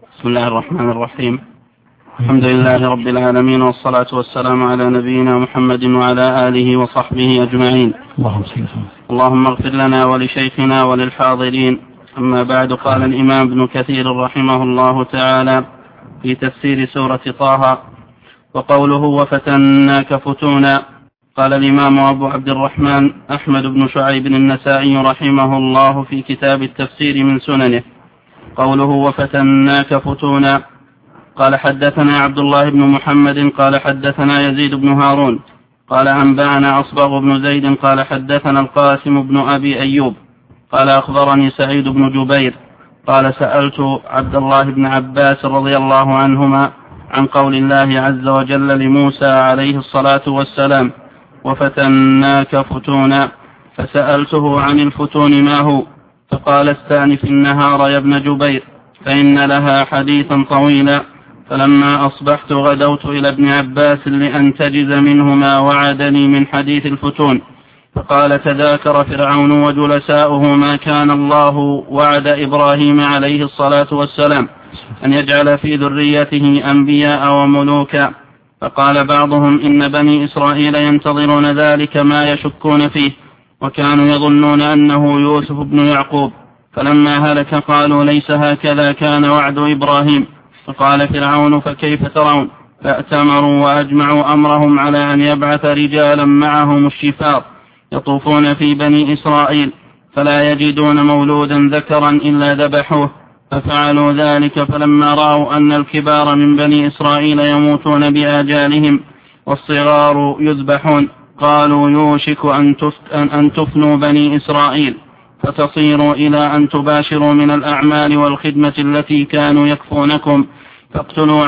بسم الله الرحمن الرحيم. الحمد لله رب العالمين، والصلاة والسلام على نبينا محمد وعلى آله وصحبه أجمعين. اللهم اغفر لنا ولشيخنا وللحاضرين. أما بعد، قال الإمام ابن كثير رحمه الله تعالى في تفسير سورة طه: وقوله وفتناك فتونا. قال الإمام أبو عبد الرحمن أحمد بن شعيب النسائي رحمه الله في كتاب التفسير من سننه: قوله وفتناك فتونا. قال حدثنا عبد الله بن محمد قال حدثنا يزيد بن هارون قال أنبأنا أصبغ بن زيد قال حدثنا القاسم بن أبي أيوب قال أخبرني سعيد بن جبير قال سألت عبد الله بن عباس رضي الله عنهما عن قول الله عز وجل لموسى عليه الصلاة والسلام: وفتناك فتونا، فسألته عن الفتون ما هو، فقال: استأنف النهار يا ابن جبير فإن لها حديثا طويلا. فلما أصبحت غدوت إلى ابن عباس لأنتجز منه ما وعدني من حديث الفتون، فقال: تذاكر فرعون وجلساؤه ما كان الله وعد إبراهيم عليه الصلاة والسلام أن يجعل في ذريته أنبياء وملوكا. فقال بعضهم: إن بني إسرائيل ينتظرون ذلك ما يشكون فيه، وكانوا يظنون أنه يوسف بن يعقوب، فلما هلك قالوا: ليس هكذا كان وعد إبراهيم. فقال فرعون: فكيف ترون؟ فأتمروا وأجمعوا أمرهم على أن يبعث رجالا معهم الشفار يطوفون في بني إسرائيل فلا يجدون مولودا ذكرا إلا ذبحوه، ففعلوا ذلك. فلما رأوا أن الكبار من بني إسرائيل يموتون بآجالهم والصغار يذبحون قالوا: يوشك أن تفنوا بني إسرائيل فتصيروا إلى أن تباشروا من الأعمال والخدمة التي كانوا يكفونكم، فاقتلوا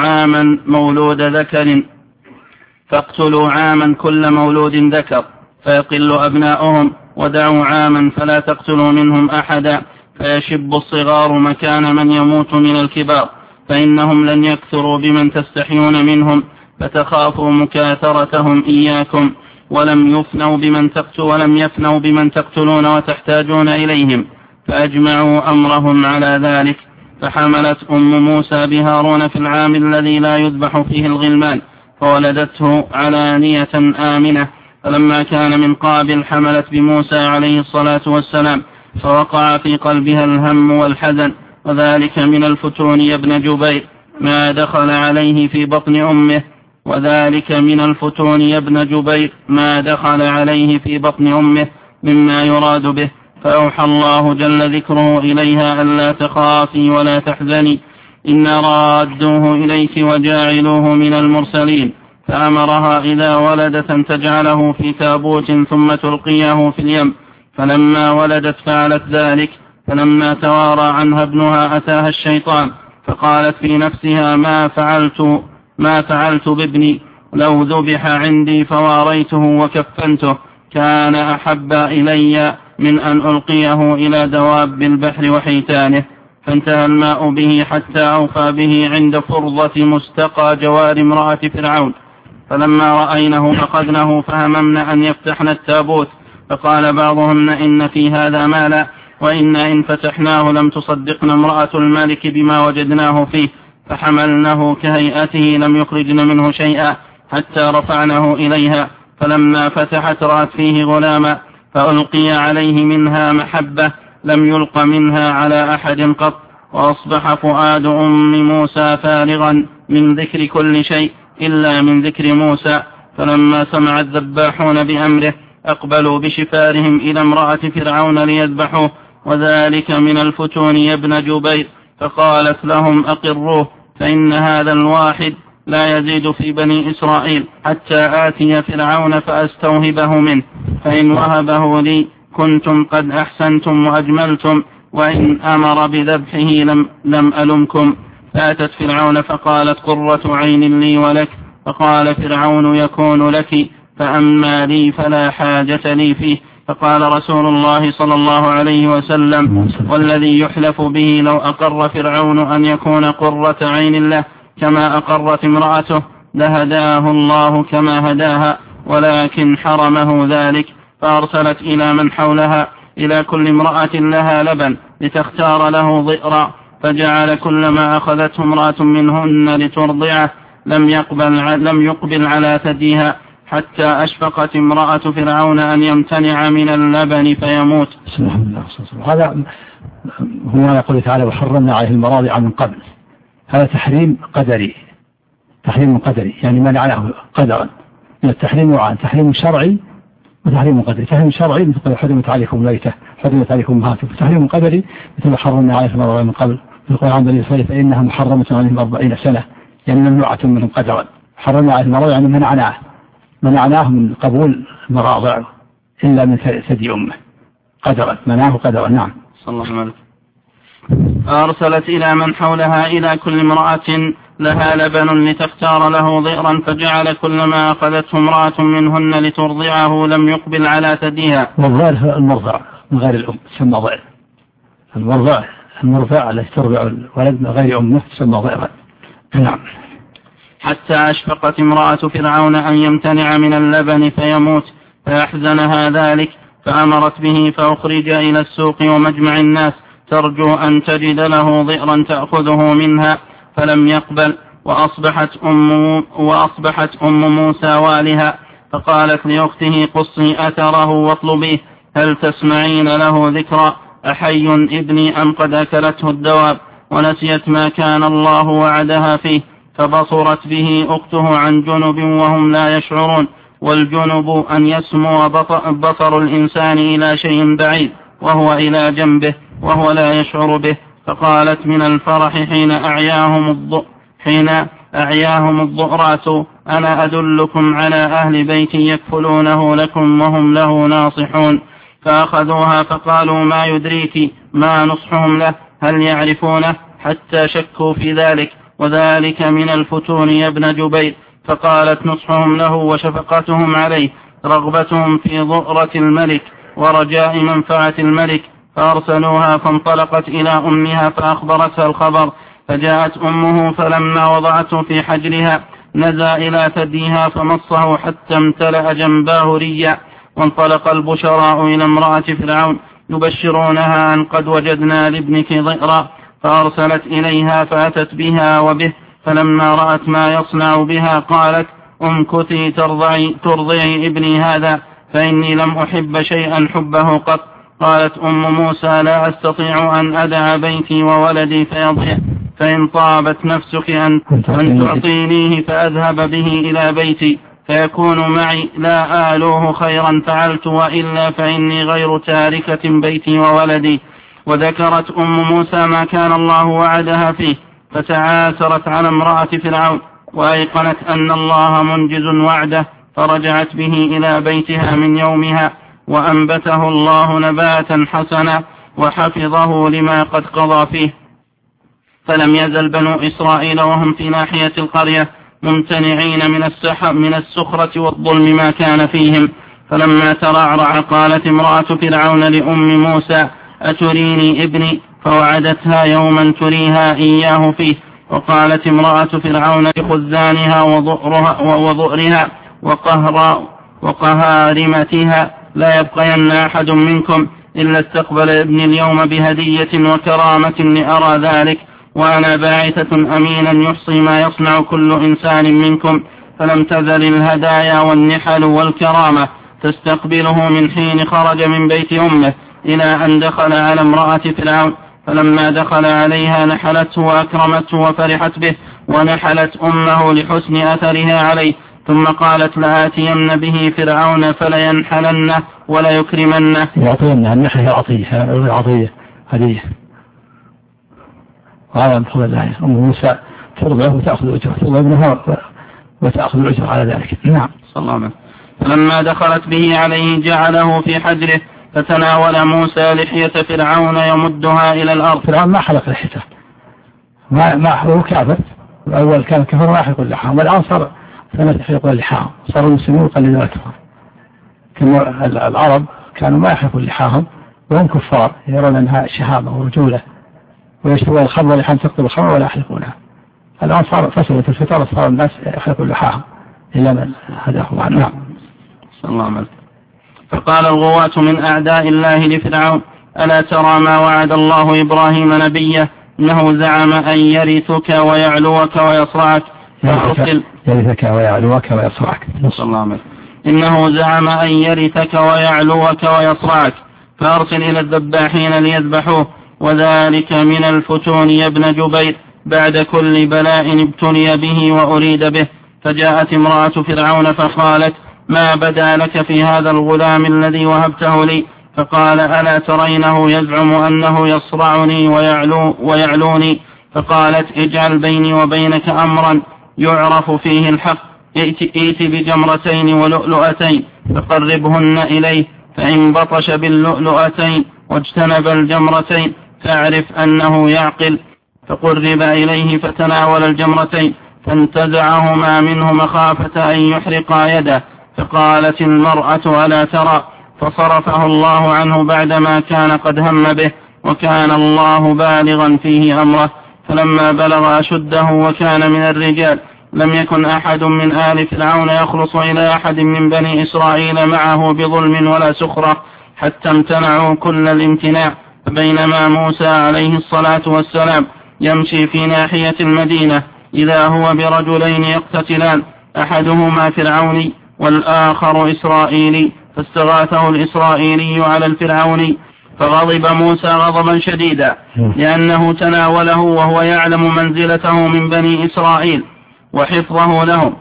عاما كل مولود ذكر فيقل أبناؤهم، ودعوا عاما فلا تقتلوا منهم أحدا فيشب الصغار مكان من يموت من الكبار، فإنهم لن يكثروا بمن تستحيون منهم فتخافوا مكاثرتهم إياكم، ولم يفنوا بمن تقتلون وتحتاجون إليهم. فأجمعوا أمرهم على ذلك. فحملت أم موسى بهارون في العام الذي لا يذبح فيه الغلمان، فولدته علانية آمنة. فلما كان من قابل حملت بموسى عليه الصلاة والسلام، فوقع في قلبها الهم والحزن، وذلك من الفتون يا ابن جبير ما دخل عليه في بطن أمه مما يراد به. فأوحى الله جل ذكره إليها: ألا تخافي ولا تحزني إنا رادوه إليك وجاعلوه من المرسلين. فأمرها إذا ولدت أن تجعله في تابوت ثم تلقيه في اليم. فلما ولدت فعلت ذلك. فلما توارى عنها ابنها أتاها الشيطان، فقالت في نفسها: ما فعلت بابني، لو ذبح عندي فواريته وكفنته كان أحب إلي من أن ألقيه إلى دواب البحر وحيتانه. فانتهى الماء به حتى أوفى به عند فرضة مستقى جوار امرأة فرعون. فلما رأينه أخذنه فهممن أن يفتحن التابوت، فقال بعضهن: إن في هذا مالا، وإنا إن فتحناه لم تصدقنا امرأة الملك بما وجدناه فيه. فحملناه كهيئته لم يخرجن منه شيئا حتى رفعناه إليها. فلما فتحت رأت فيه غلاما، فألقي عليه منها محبة لم يلق منها على أحد قط. وأصبح فؤاد أم موسى فارغا من ذكر كل شيء إلا من ذكر موسى. فلما سمع الذباحون بأمره أقبلوا بشفارهم إلى امرأة فرعون ليذبحوه، وذلك من الفتون يا ابن جبير. فقالت لهم: أقروه، فإن هذا الواحد لا يزيد في بني إسرائيل حتى آتي فرعون فأستوهبه منه، فإن وهبه لي كنتم قد أحسنتم وأجملتم، وإن أمر بذبحه لم ألمكم. فأتت فرعون فقالت: قرة عين لي ولك. فقال فرعون: يكون لك، فأما لي فلا حاجة لي فيه. فقال رسول الله صلى الله عليه وسلم: والذي يحلف به لو أقر فرعون أن يكون قرة عين له كما أقرت امرأته لهداه الله كما هداها، ولكن حرمه ذلك. فأرسلت إلى من حولها إلى كل امرأة لها لبن لتختار له ضئرا، فجعل كلما أخذته امرأة منهن لترضعه لم يقبل على ثديها، حتى أشفقت امرأة فرعون أن يمتنع من اللبن فيموت. بسم الله. هذا هو ما يقول تعالى وحرمنا عليه المراضع من قبل. هذا تحريم قدري، تحريم قدري يعني منعناه قدرا. من التحريم نوعان، تحريم شرعي وتحريم قدري. تحريم شرعي مثل حرمت عليكم ميتة، حرمت عليكم أمهاتكم. تحريم قدري مثل حرمنا عليه المراضع من قبل، يقول عن بني إسرائيل فإنها محرمة عليهم 40 سنة، يعني ممنوعة منهم قدرا. حرمنا عليه المراضع يعني منعناه من قبول المراضع إلا من ثدي أمه قدرا، منعه قدرا. نعم. صلى الله عليه وسلم. أرسلت إلى من حولها إلى كل امرأة لها لبن لتختار له ضئرا، فجعل كلما أخذته امرأة منهن لترضعه لم يقبل على ثديها. والضئر المرضع من غير الأم تسمى ضئر. المرضع التي ترضع الولد من غير أمه تسمى ضئرا. نعم. حتى أشفقت امرأة فرعون أن يمتنع من اللبن فيموت، فأحزنها ذلك، فأمرت به فأخرج إلى السوق ومجمع الناس ترجو أن تجد له ضئرا تأخذه منها، فلم يقبل. وأصبحت أم موسى والها، فقالت لأخته قصي أثره واطلبيه، هل تسمعين له ذكرا؟ أحي ابني أم قد أكلته الدواب؟ ونسيت ما كان الله وعدها فيه، فبصرت به أخته عن جنب وهم لا يشعرون، والجنب أن يسمو بصر الإنسان إلى شيء بعيد وهو إلى جنبه وهو لا يشعر به. فقالت من الفرح حين أعياهم الضؤرات أنا أدلكم على أهل بيت يكفلونه لكم وهم له ناصحون. فأخذوها فقالوا ما يدريك ما نصحهم له، هل يعرفونه؟ حتى شكوا في ذلك، وذلك من الفتون يا ابن جبير. فقالت نصحهم له وشفقتهم عليه رغبتهم في ضؤرة الملك ورجاء منفعة الملك. فأرسلوها فانطلقت إلى أمها فأخبرتها الخبر، فجاءت أمه فلما وضعته في حجرها نزى إلى ثديها فمصه حتى امتلأ جنباه ريا. وانطلق البشراء إلى امرأة فرعون يبشرونها أن قد وجدنا لابنك ضئرا، فأرسلت إليها فأتت بها وبه، فلما رأت ما يصنع بها قالت امكثي ترضعي ابني هذا، فإني لم أحب شيئا حبه قط. قالت أم موسى لا أستطيع أن أدع بيتي وولدي فيضيع، فإن طابت نفسك أن تعطينيه فأذهب به إلى بيتي فيكون معي، لا آلوه خيرا فعلت، وإلا فإني غير تاركة بيتي وولدي. وذكرت أم موسى ما كان الله وعدها فيه، فتعاثرت على امرأة فرعون وأيقنت أن الله منجز وعده، فرجعت به إلى بيتها من يومها، وأنبته الله نباتا حسنا وحفظه لما قد قضى فيه. فلم يزل بنو إسرائيل وهم في ناحية القرية ممتنعين من السخرة والظلم ما كان فيهم. فلما ترعرع قالت امرأة فرعون لأم موسى أتريني ابني؟ فوعدتها يوما تريها إياه فيه. وقالت امرأة فرعون لخزانها وضؤرها وقهارمتها لا يبقين أحد منكم إلا استقبل ابني اليوم بهدية وكرامة لأرى ذلك، وأنا باعثة أمينا يحصي ما يصنع كل إنسان منكم. فلم تزل الهدايا والنحل والكرامة تستقبله من حين خرج من بيت أمه إلى أن دخل على امرأة فرعون. فلما دخل عليها نحلته وأكرمته وفرحت به، ونحلت أمه لحسن أثرها عليه، ثم قالت لآتين به فرعون فلينحلنه ولا يكرمنه. يعطينا النحل عطية هدية. وهذا من فضل الله. أم موسى ترضعه وتأخذ الأجر، ترضع ابنها وتأخذ الأجر على ذلك. نعم. صلى الله عليه وسلم. فلما دخلت به عليه جعله في حجره، فتناول موسى لحية فرعون يمدها إلى الأرض. فرعون ما حلق لحيته، ما هو كافر. الأول كان كفر ما يحلق اللحام، والآن صار سنة يحلق اللحام، صاروا المسلمون يقلدون الكفار. كما العرب كانوا ما يحلقوا اللحاهم وهم كفار، يرون أنها شهامة ورجولة، ويشترون الخمر لحام تقتل الخمر ولا يحلقونها. الآن صار فسدت الفترة، صار الناس يحلقوا اللحاهم إلا من هداه الله. نعم. صلى الله عليه وسلم. فقال الغواة من أعداء الله لفرعون ألا ترى ما وعد الله إبراهيم نبيه إنه زعم أن يرثك ويعلوك ويصرعك يرثك ويعلوك ويصرعك. إنه زعم أن يرثك ويعلوك ويصرعك فأرسل إلى الذباحين ليذبحوه، وذلك من الفتون يا ابن جبير بعد كل بلاء ابتلي به وأريد به. فجاءت امرأة فرعون فقالت: ما بدا لك في هذا الغلام الذي وهبته لي؟ فقال: ألا ترينه يزعم أنه يصرعني ويعلوني؟ فقالت: اجعل بيني وبينك أمرا يعرف فيه الحق، ائت بجمرتين ولؤلؤتين فقربهن إليه، فإن بطش باللؤلؤتين واجتنب الجمرتين فاعرف أنه يعقل. فقرب إليه فتناول الجمرتين فانتزعهما منه مخافة أن يحرقا يده. فقالت المرأة: ألا ترى؟ فصرفه الله عنه بعدما كان قد هم به، وكان الله بالغا فيه أمره. فلما بلغ أشده وكان من الرجال لم يكن أحد من آل فرعون يخلص إلى أحد من بني إسرائيل معه بظلم ولا سخرة حتى امتنعوا كل الامتناع. فبينما موسى عليه الصلاة والسلام يمشي في ناحية المدينة إذا هو برجلين يقتتلان، أحدهما فرعوني والآخر إسرائيلي، فاستغاثه الإسرائيلي على الفرعوني، فغضب موسى غضبا شديدا لأنه تناوله وهو يعلم منزلته من بني إسرائيل وحفظه لهم.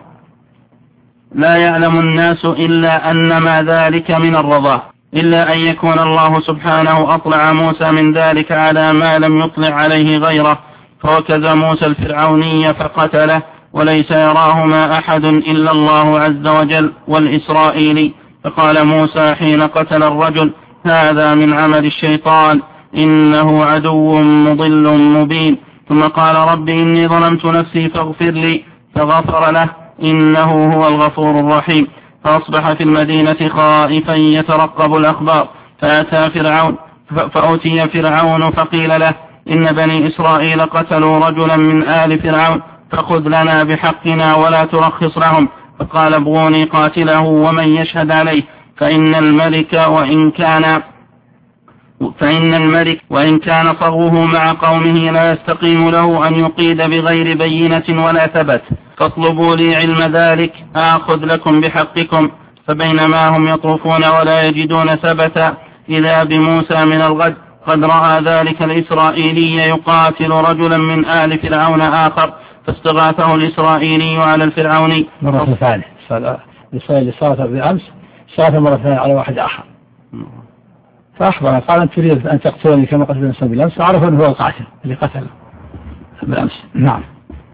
لا يعلم الناس إلا أنما ذلك من الرضا، إلا أن يكون الله سبحانه أطلع موسى من ذلك على ما لم يطلع عليه غيره. فوكز موسى الفرعوني فقتله، وليس يراهما أحد إلا الله عز وجل والإسرائيلي. فقال موسى حين قتل الرجل: هذا من عمل الشيطان، إنه عدو مضل مبين. ثم قال: رب إني ظلمت نفسي فاغفر لي، فغفر له إنه هو الغفور الرحيم. فأصبح في المدينة خائفا يترقب الأخبار، فأتي فرعون فقيل له: إن بني إسرائيل قتلوا رجلا من آل فرعون، فخذ لنا بحقنا ولا ترخص لهم. فقال: ابغوني قاتله ومن يشهد عليه، فإن الملك وإن كان صغوه مع قومه لا يستقيم له أن يقيد بغير بينة ولا ثبت، فاطلبوا لي علم ذلك آخذ لكم بحقكم. فبينما هم يطوفون ولا يجدون ثبتا إذا بموسى من الغد قد رأى ذلك الإسرائيلي يقاتل رجلا من آل فرعون آخر، فاستغاثه الإسرائيلي على الفرعوني مرة ثانية. الإسرائيلي صارت بالأمس صارت مرة ثانية على واحد آخر، فأخبر قال: أنت تريد أن تقتلني كما قتل الإنسان بالأمس، عرف أنه هو القاتل اللي قتل بالأمس. نعم.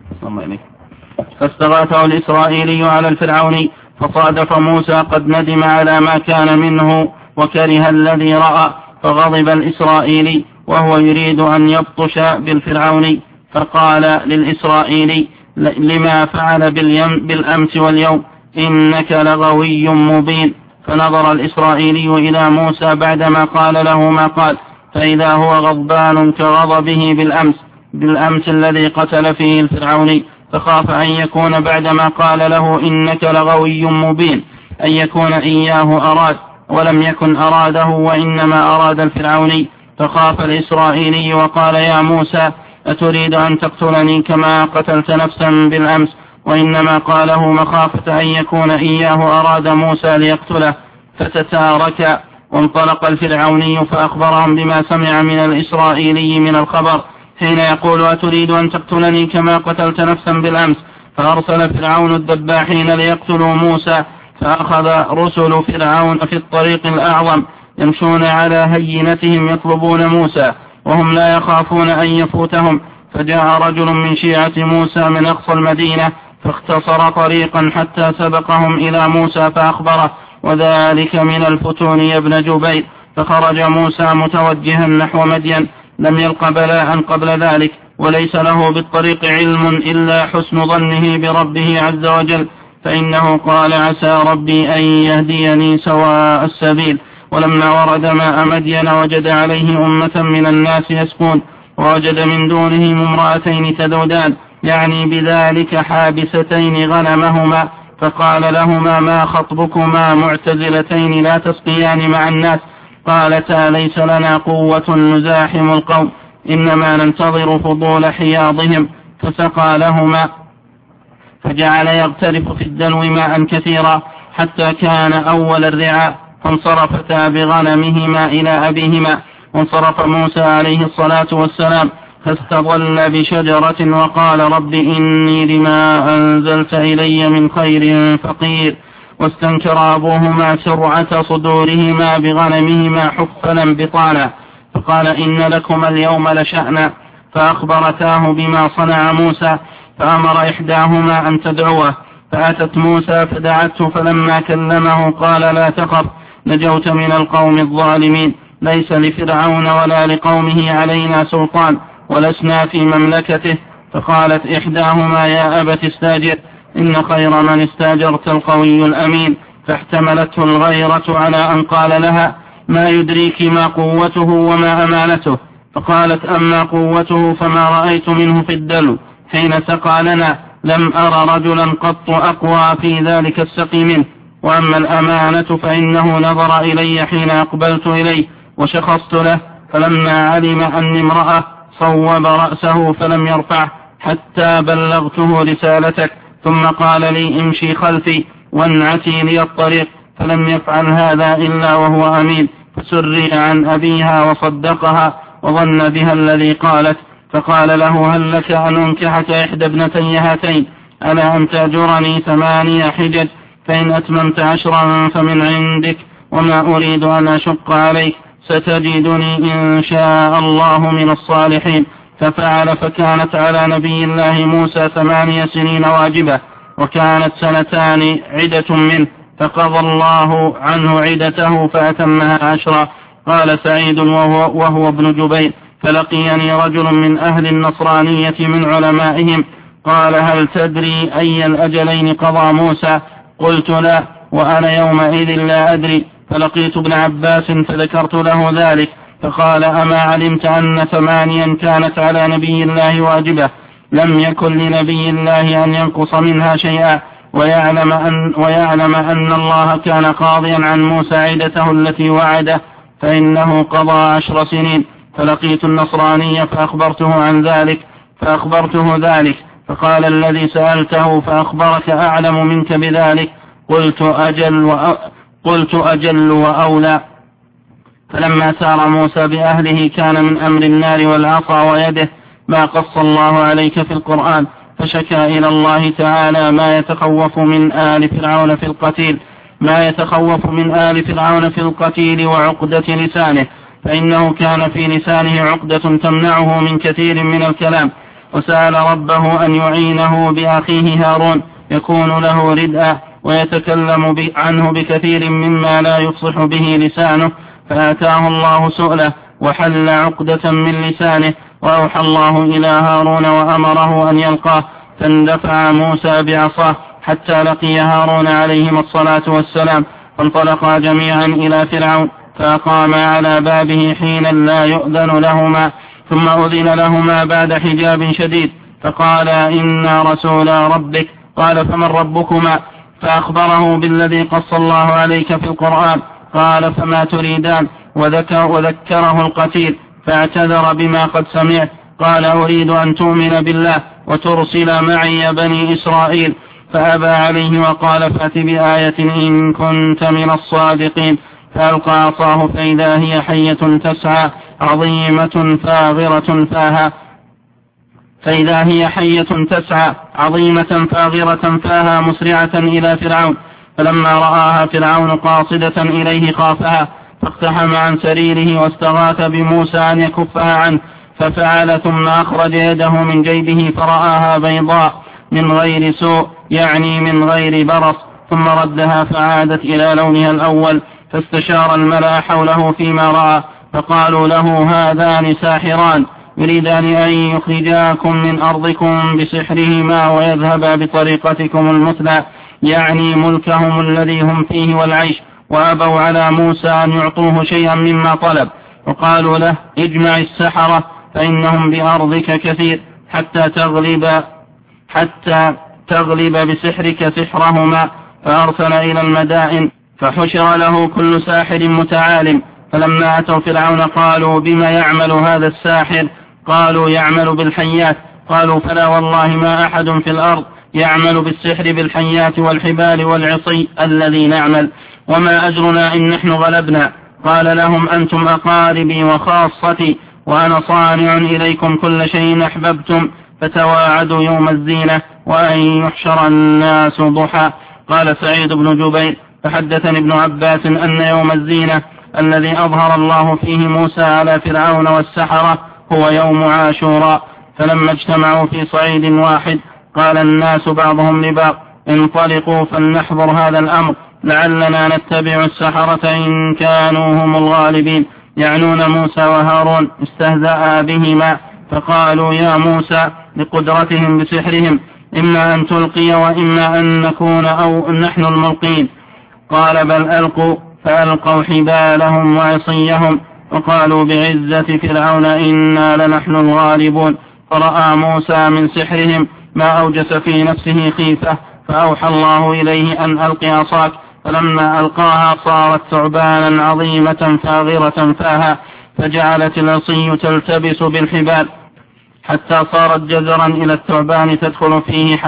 فاستغاثه الإسرائيلي على الفرعوني، فصادف موسى قد ندم على ما كان منه وكره الذي رأى، فغضب الإسرائيلي وهو يريد أن يبطش بالفرعوني، فقال للإسرائيلي: لما فعل بالأمس واليوم؟ إنك لغوي مبين. فنظر الإسرائيلي إلى موسى بعدما قال له ما قال، فإذا هو غضبان كغضبه بالأمس الذي قتل فيه الفرعوني، فخاف أن يكون بعدما قال له إنك لغوي مبين أن يكون إياه أراد، ولم يكن أراده وإنما أراد الفرعوني. فخاف الإسرائيلي وقال: يا موسى أتريد أن تقتلني كما قتلت نفسا بالأمس؟ وإنما قاله مخافة أن يكون إياه أراد موسى ليقتله. فتتارك، وانطلق الفرعوني فأخبرهم بما سمع من الإسرائيلي من الخبر، حين يقول: أتريد أن تقتلني كما قتلت نفسا بالأمس؟ فأرسل فرعون الذباحين ليقتلوا موسى، فأخذ رسل فرعون في الطريق الأعظم يمشون على هينتهم يطلبون موسى وهم لا يخافون أن يفوتهم. فجاء رجل من شيعة موسى من أقصى المدينة فاختصر طريقا حتى سبقهم إلى موسى فأخبره، وذلك من الفتون يا ابن جبير. فخرج موسى متوجها نحو مدين، لم يلق بلاء قبل ذلك، وليس له بالطريق علم إلا حسن ظنه بربه عز وجل، فإنه قال: عسى ربي أن يهديني سواء السبيل. ولما ورد ماء مدين وجد عليه أمة من الناس يسقون، ووجد من دونهم امرأتين تذودان، يعني بذلك حابستين غنمهما، فقال لهما: ما خطبكما معتزلتين لا تسقيان مع الناس؟ قالتا: ليس لنا قوة نزاحم القوم، إنما ننتظر فضول حياضهم، فسقى لهما، فجعل يغترف في الدلو ماء كثيرا حتى كان أول الرعاء، فانصرفتا بغنمهما إلى أبيهما. وانصرف موسى عليه الصلاة والسلام فاستظل بشجرة وقال رب إني لما أنزلت إلي من خير فقير. واستنكر أبوهما سرعة صدورهما بغنمهما حفلا بطانا، فقال إن لكما اليوم لشأنا. فأخبرتاه بما صنع موسى، فأمر إحداهما أن تدعوه، فأتت موسى فدعته، فلما كلمه قال لا تخف، نجوت من القوم الظالمين، ليس لفرعون ولا لقومه علينا سلطان، ولسنا في مملكته. فقالت إحداهما يا أبت استاجر، إن خير من استاجرت القوي الأمين. فاحتملته الغيرة على أن قال لها ما يدريك ما قوته وما أمانته. فقالت أما قوته فما رأيت منه في الدلو حين سقى لنا، لم أرى رجلا قط أقوى في ذلك السقي منه. وأما الأمانة فإنه نظر إلي حين أقبلت إليه وشخصت له، فلما علم أني امرأة صوب رأسه فلم يرفعه حتى بلغته رسالتك، ثم قال لي امشي خلفي وانعتي لي الطريق، فلم يفعل هذا إلا وهو أمين. فسري عن أبيها وصدقها وظن بها الذي قالت. فقال له هل لك أن أنكحك إحدى ابنتي هاتين، ألا أن تأجرني 8 حجج، فإن أتممت 10 فمن عندك، وما أريد أن أشق عليك، ستجدني إن شاء الله من الصالحين. ففعل، فكانت على نبي الله موسى 8 سنين واجبة، وكانت 2 عدة منه، فقضى الله عنه عدته فأتمها 10. قال سعيد وهو ابن جبير فلقيني رجل من أهل النصرانية من علمائهم، قال هل تدري أي الأجلين قضى موسى؟ قلت لا، وأنا يومئذ لا أدري. فلقيت ابن عباس فذكرت له ذلك، فقال أما علمت أن 8 كانت على نبي الله واجبة، لم يكن لنبي الله أن ينقص منها شيئا، ويعلم أن الله كان قاضيا عن موسى عدته التي وعده، فإنه قضى 10 سنين. فلقيت النصراني فأخبرته ذلك، فقال الذي سألته فأخبرك أعلم منك بذلك؟ قلت أجل وأولى. فلما سار موسى بأهله كان من أمر النار والعصا ويده ما قص الله عليك في القرآن، فشكى إلى الله تعالى ما يتخوف من آل فرعون في القتيل وعقدة لسانه، فإنه كان في لسانه عقدة تمنعه من كثير من الكلام، وسأل ربه أن يعينه بأخيه هارون يكون له ردءا ويتكلم عنه بكثير مما لا يفصح به لسانه، فآتاه الله سؤله وحل عقدة من لسانه، وأوحى الله إلى هارون وأمره أن يلقاه، فاندفع موسى بعصاه حتى لقي هارون عليهما الصلاة والسلام، فانطلقا جميعا إلى فرعون، فأقاما على بابه حينا لا يؤذن لهما، ثم أذن لهما بعد حجاب شديد، فقال إنا رسولا ربك. قال فمن ربكما؟ فأخبره بالذي قص الله عليك في القرآن. قال فما تريدان؟ وذكره القتيل، فاعتذر بما قد سمعت. قال أريد أن تؤمن بالله وترسل معي بني إسرائيل، فأبى عليه وقال فأت بآية إن كنت من الصادقين. فألقى عصاه فإذا هي حية تسعى عظيمة فاغرة فاها مسرعة إلى فرعون، فلما رآها فرعون قاصدة إليه خافها، فاقتحم عن سريره واستغاث بموسى أن يكفها عنه، ففعل ثم أخرج يده من جيبه فرآها بيضاء من غير سوء، يعني من غير برص، ثم ردها فعادت إلى لونها الأول، فاستشار الملأ حوله فيما رأى، فقالوا له هذان ساحران يريدان أن يخرجاكم من أرضكم بسحرهما ويذهبا بطريقتكم المثلى، يعني ملكهم الذي هم فيه والعيش، وأبوا على موسى أن يعطوه شيئا مما طلب، وقالوا له اجمع السحرة فإنهم بأرضك كثير حتى تغلب بسحرك سحرهما. فأرسل إلى المدائن فحشر له كل ساحر متعالم، فلما أتوا فرعون قالوا بما يعمل هذا الساحر؟ قالوا يعمل بالحيات. قالوا فلا والله ما أحد في الأرض يعمل بالسحر بالحيات والحبال والعصي الذي نعمل، وما أجرنا إن نحن غلبنا. قال لهم أنتم أقاربي وخاصتي، وأنا صانع إليكم كل شيء أحببتم، فتواعدوا يوم الزينة وأن يحشر الناس ضحى. قال سعيد بن جبير فحدثني ابن عباس أن يوم الزينة الذي أظهر الله فيه موسى على فرعون والسحرة هو يوم عاشوراء. فلما اجتمعوا في صعيد واحد قال الناس بعضهم لبعض انطلقوا فلنحضر هذا الأمر لعلنا نتبع السحرة إن كانوا هم الغالبين، يعنون موسى وهارون. استهزأ بهما فقالوا يا موسى لقدرتهم بسحرهم إما أن تلقي وإما أن نكون أو نحن الملقين. قال بل ألقوا، فألقوا حبالهم وعصيهم وقالوا بعزة فرعون إنا لنحن الغالبون. فرأى موسى من سحرهم ما أوجس في نفسه خيفة، فأوحى الله إليه أن ألقي عصاك، فلما ألقاها صارت ثعبانا عظيمة فاغرة فاها، فجعلت العصي تلتبس بالحبال حتى صارت جزرا إلى الثعبان تدخل فيه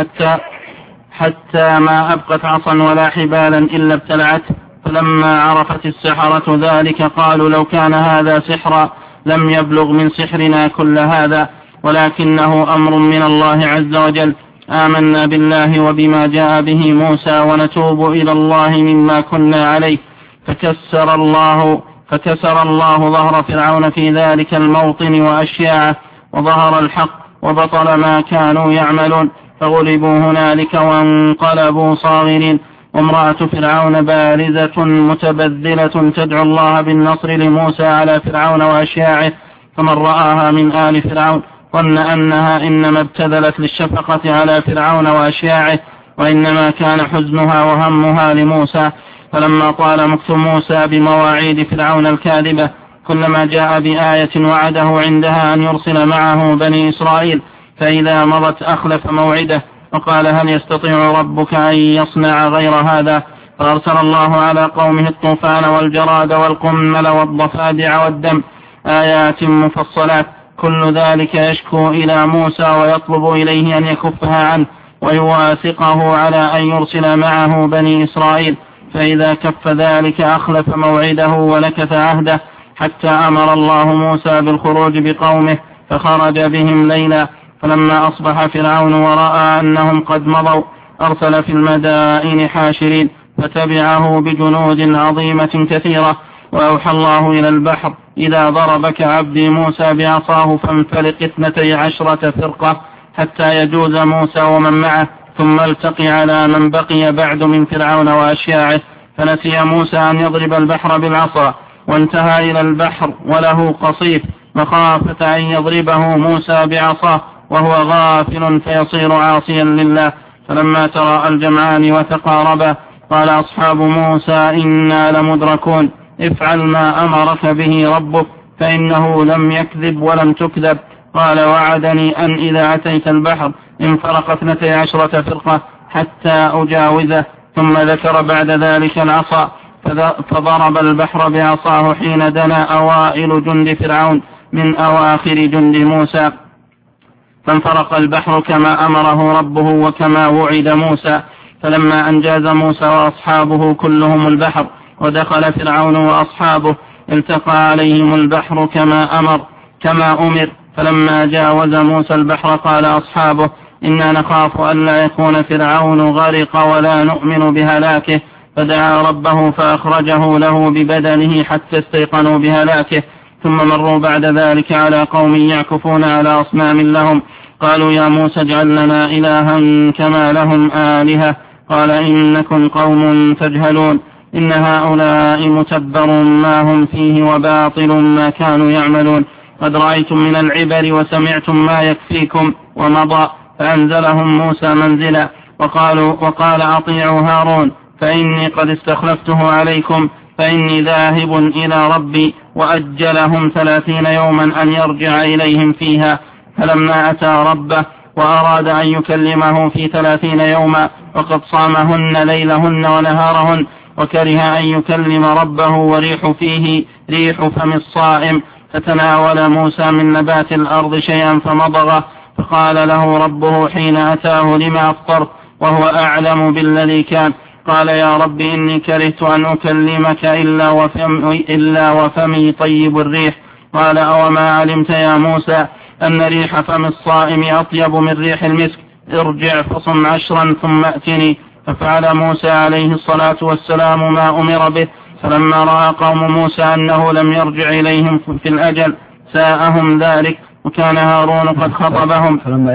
حتى ما أبقت عصا ولا حبالا إلا ابتلعته. فلما عرفت السحرة ذلك قالوا لو كان هذا سحرا لم يبلغ من سحرنا كل هذا، ولكنه أمر من الله عز وجل. آمنا بالله وبما جاء به موسى ونتوب إلى الله مما كنا عليه. فكسر الله ظهر فرعون في ذلك الموطن وأشياعه، وظهر الحق وبطل ما كانوا يعملون، فغلبوا هنالك وانقلبوا صاغرين. وامرأة فرعون بارزة متبذلة تدعو الله بالنصر لموسى على فرعون وأشياعه، فمن رآها من آل فرعون ظن أنها إنما ابتذلت للشفقة على فرعون وأشياعه، وإنما كان حزنها وهمها لموسى. فلما طال مكث موسى بمواعيد فرعون الكاذبة كلما جاء بآية وعده عندها أن يرسل معه بني إسرائيل، فإذا مضت أخلف موعده وقال هل يستطيع ربك أن يصنع غير هذا؟ فأرسل الله على قومه الطوفان والجراد والقمل والضفادع والدم آيات مفصلات، كل ذلك يشكو إلى موسى ويطلب إليه أن يكفها عنه ويواثقه على أن يرسل معه بني إسرائيل. فإذا كف ذلك أخلف موعده ونكث عهده، حتى أمر الله موسى بالخروج بقومه فخرج بهم ليلا. فلما أصبح فرعون ورأى أنهم قد مضوا أرسل في المدائن حاشرين فتبعه بجنود عظيمة كثيرة. وأوحى الله إلى البحر إذا ضربك عبدي موسى بعصاه فانفلق 12 فرقة حتى يجوز موسى ومن معه، ثم التقي على من بقي بعد من فرعون وأشياعه. فنسي موسى أن يضرب البحر بالعصا، وانتهى إلى البحر وله قصيف مخافة أن يضربه موسى بعصاه وهو غافل فيصير عاصيا لله. فلما تراءى الجمعان وتقاربا قال أصحاب موسى إنا لمدركون، افعل ما أمرك به ربك فإنه لم يكذب ولم تكذب. قال وعدني أن إذا أتيت البحر انفرق 12 فرقة حتى أجاوزه. ثم ذكر بعد ذلك العصا، فضرب البحر بعصاه حين دنا أوائل جند فرعون من أواخر جند موسى، فانفرق البحر كما أمره ربه وكما وعد موسى. فلما أنجاز موسى وأصحابه كلهم البحر ودخل فرعون وأصحابه التقى عليهم البحر كما أمر. فلما جاوز موسى البحر قال أصحابه إنا نخاف ألا يكون فرعون غرق ولا نؤمن بهلاكه، فدعا ربه فأخرجه له ببدنه حتى استيقنوا بهلاكه. ثم مروا بعد ذلك على قوم يعكفون على أصنام لهم، قالوا يا موسى اجعل لنا إلها كما لهم آلهة. قال إنكم قوم تجهلون، إن هؤلاء متبر ما هم فيه وباطل ما كانوا يعملون. قد رأيتم من العبر وسمعتم ما يكفيكم ومضى. فأنزلهم موسى منزلا وقال أطيعوا هارون فإني قد استخلفته عليكم، فإني ذاهب إلى ربي. وأجلهم 30 يوما أن يرجع إليهم فيها. فلما أتى ربه وأراد أن يكلمه في 30 يوما وقد صامهن ليلهن ونهارهن، وكره أن يكلم ربه وريح فيه ريح فم الصائم، فتناول موسى من نبات الأرض شيئا فمضغه، فقال له ربه حين أتاه لما أفطرت وهو أعلم بالذي كان، قال يا رب إني كرهت أن أكلمك إلا وفمي طيب الريح. قال أوما علمت يا موسى أن ريح فم الصائم أطيب من ريح المسك، ارجع فصم 10 ثم أتني. ففعل موسى عليه الصلاة والسلام ما أمر به. فلما رأى قوم موسى أنه لم يرجع إليهم في الأجل ساءهم ذلك، وكان هارون قد خطبهم.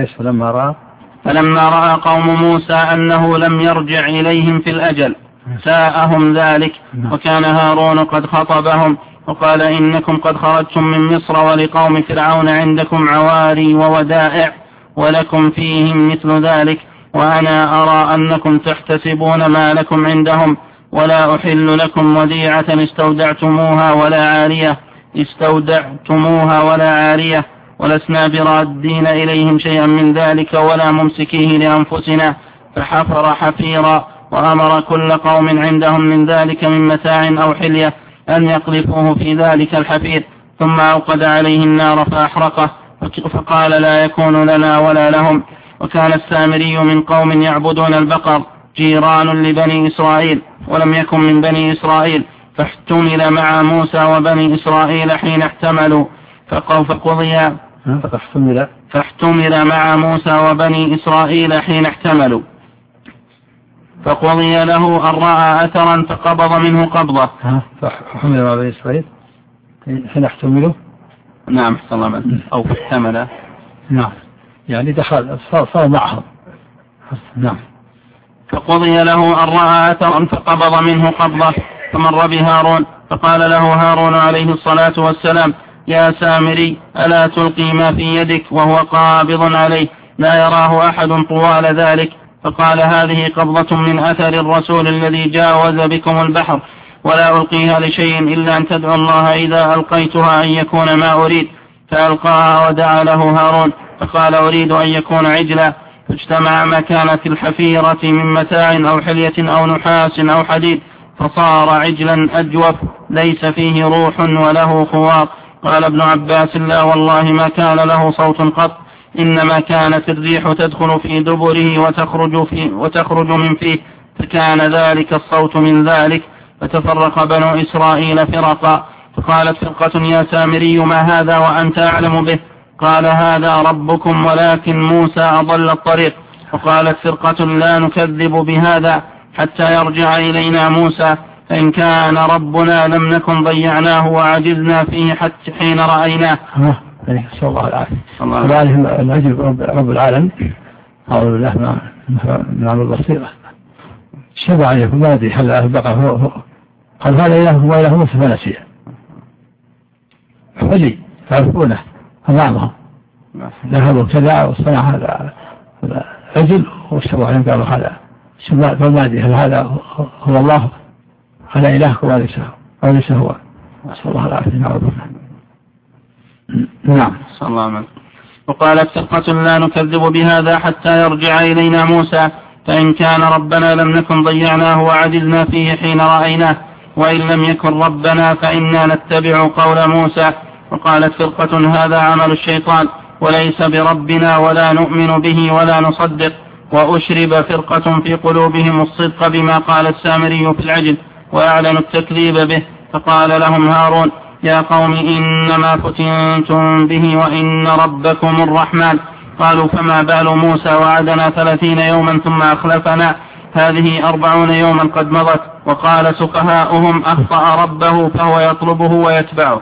فلما رأى قوم موسى أنه لم يرجع إليهم في الأجل ساءهم ذلك، وكان هارون قد خطبهم، وقال إنكم قد خرجتم من مصر ولقوم فرعون عندكم عواري وودائع ولكم فيهم مثل ذلك، وأنا أرى أنكم تحتسبون ما لكم عندهم، ولا أحل لكم وديعة استودعتموها ولا عارية، ولسنا برادين إليهم شيئا من ذلك ولا ممسكيه لأنفسنا. فحفر حفيرا وأمر كل قوم عندهم من ذلك من متاع أو حلية أن يقذفوه في ذلك الحفير، ثم أوقد عليه النار فأحرقه، فقال لا يكون لنا ولا لهم. وكان السامري من قوم يعبدون البقر جيران لبني إسرائيل ولم يكن من بني إسرائيل، فاحتمل مع موسى وبني إسرائيل حين احتملوا فاحتمل مع موسى وبني إسرائيل حين احتملوا، فقضي له أن رأى أثرا فقبض منه قبضة. فاحتمل مع بني إسرائيل حين احتملوا. نعم أو فاحتمل. نعم يعني دخل صار معهم. نعم. فقضي له أن رأى أثرا فقبض منه قبضة، فمر بهارون فقال له هارون عليه الصلاة والسلام يا سامري ألا تلقي ما في يدك، وهو قابض عليه لا يراه أحد طوال ذلك. فقال هذه قبضة من أثر الرسول الذي جاوز بكم البحر، ولا ألقيها لشيء إلا أن تدعو الله إذا ألقيتها أن يكون ما أريد. فألقاها ودعا له هارون فقال أريد أن يكون عجلا، فاجتمع ما كان في الحفيرة من متاع أو حلية أو نحاس أو حديد، فصار عجلا أجوف ليس فيه روح وله خوار. قال ابن عباس لا والله ما كان له صوت قط، إنما كانت الريح تدخل في دبره وتخرج من فيه، فكان ذلك الصوت من ذلك. فتفرق بنو إسرائيل فرقا، فقالت فرقة يا سامري ما هذا وأنت أعلم به؟ قال هذا ربكم ولكن موسى أضل الطريق. وقالت فرقة لا نكذب بهذا حتى يرجع إلينا موسى، فإن كان ربنا لم نكن ضيعناه وعجزنا فيه حتى حين رأيناه. صلى الله العافية. العجب رب العالم أعوذ بالله من عمل البصيرة شبع عليكم ما أدري هل بقى قال هذا إله وإله موسى فنسيه حلي تعرفونه أمامهم ذهبوا كذا وصنع هذا عجل واشتبوا عليهم قالوا هذا شبع فما أدري هل هذا هو الله هذا إلهكم وليس هو. صلى الله العافية. نعم. صلى الله عليه. وقالت فرقة لا نكذب بهذا حتى يرجع إلينا موسى، فإن كان ربنا لم نكن ضيعناه وعجزنا فيه حين رأيناه، وإن لم يكن ربنا فإنا نتبع قول موسى. وقالت فرقة هذا عمل الشيطان وليس بربنا ولا نؤمن به ولا نصدق. وأشرب فرقة في قلوبهم الصدق بما قال السامري في العجل وأعلنوا التكذيب به. فقال لهم هارون يا قوم إنما فتنتم به وإن ربكم الرحمن. قالوا فما بال موسى وعدنا 30 يوما ثم أخلفنا، هذه 40 يوما قد مضت. وقال سفهاؤهم أخطأ ربه فهو يطلبه ويتبعه.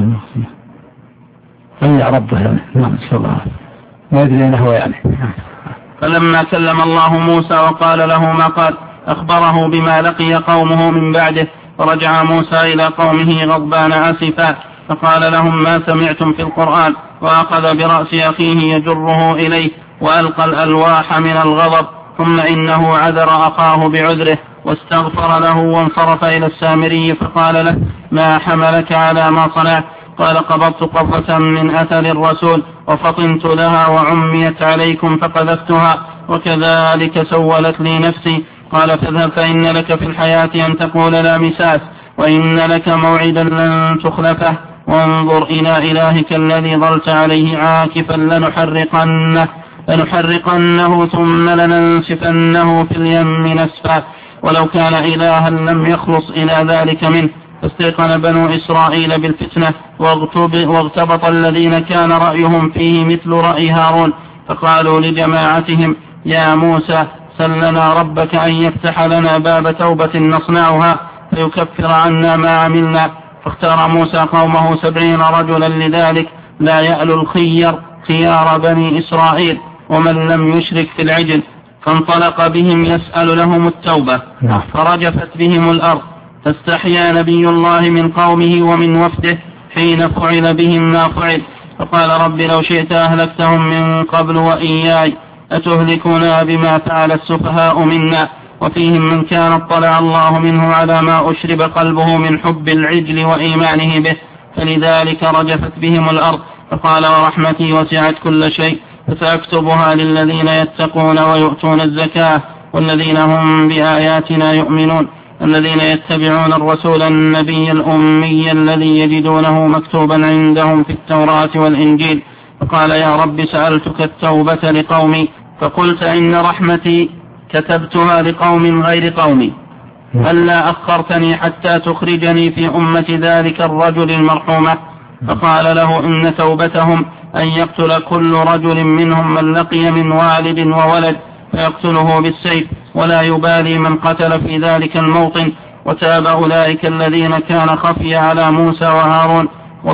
يا ربه نعم صلى الله ما يدري أنه يعني. فلما كلم الله موسى وقال له ما قال أخبره بما لقي قومه من بعده، فرجع موسى إلى قومه غضبان آسفا، فقال لهم ما سمعتم في القرآن، وأخذ برأس أخيه يجره إليه وألقى الألواح من الغضب، ثم إنه عذر أخاه بعذره واستغفر له وانصرف إلى السامري فقال له ما حملك على ما صنعت؟ قال قبضت قبضة من أثر الرسول وفطنت لها وعميت عليكم فقذفتها وكذلك سولت لي نفسي. قال فاذهب فإن لك في الحياة أن تقول لا مساس، وإن لك موعدا لن تخلفه، وانظر إلى إلهك الذي ظلت عليه عاكفا لنحرقنه ثم لننسفنه في اليم نسفا. ولو كان إلها لم يخلص إلى ذلك منه. فاستيقن بنو إسرائيل بالفتنة واغتبط الذين كان رأيهم فيه مثل رأي هارون، فقالوا لجماعتهم يا موسى سل لنا ربك أن يفتح لنا باب توبة نصنعها فيكفر عنا ما عملنا. فاختار موسى قومه 70 رجلا لذلك لا يألو خيار بني إسرائيل ومن لم يشرك في العجل، فانطلق بهم يسأل لهم التوبة، فرجفت بهم الأرض. فاستحيا نبي الله من قومه ومن وفده حين فعل بهم ما فعل، فقال رب لو شئت أهلكتهم من قبل وإياي أتهلكنا بما فعل السفهاء منا، وفيهم من كان اطلع الله منه على ما أشرب قلبه من حب العجل وإيمانه به، فلذلك رجفت بهم الأرض. فقال ورحمتي وسعت كل شيء فسأكتبها للذين يتقون ويؤتون الزكاة والذين هم بآياتنا يؤمنون، الذين يتبعون الرسول النبي الأمي الذي يجدونه مكتوبا عندهم في التوراة والإنجيل. فقال يا رب سألتك التوبة لقومي فقلت إن رحمتي كتبتها لقوم غير قومي، ألا أخرتني حتى تخرجني في أمة ذلك الرجل المرحومة. فقال له إن توبتهم أن يقتل كل رجل منهم من لقي من والد وولد فيقتله بالسيف، ولا يبالي من قتل في ذلك الموطن. وتاب أولئك الذين كان خفي على موسى وهارون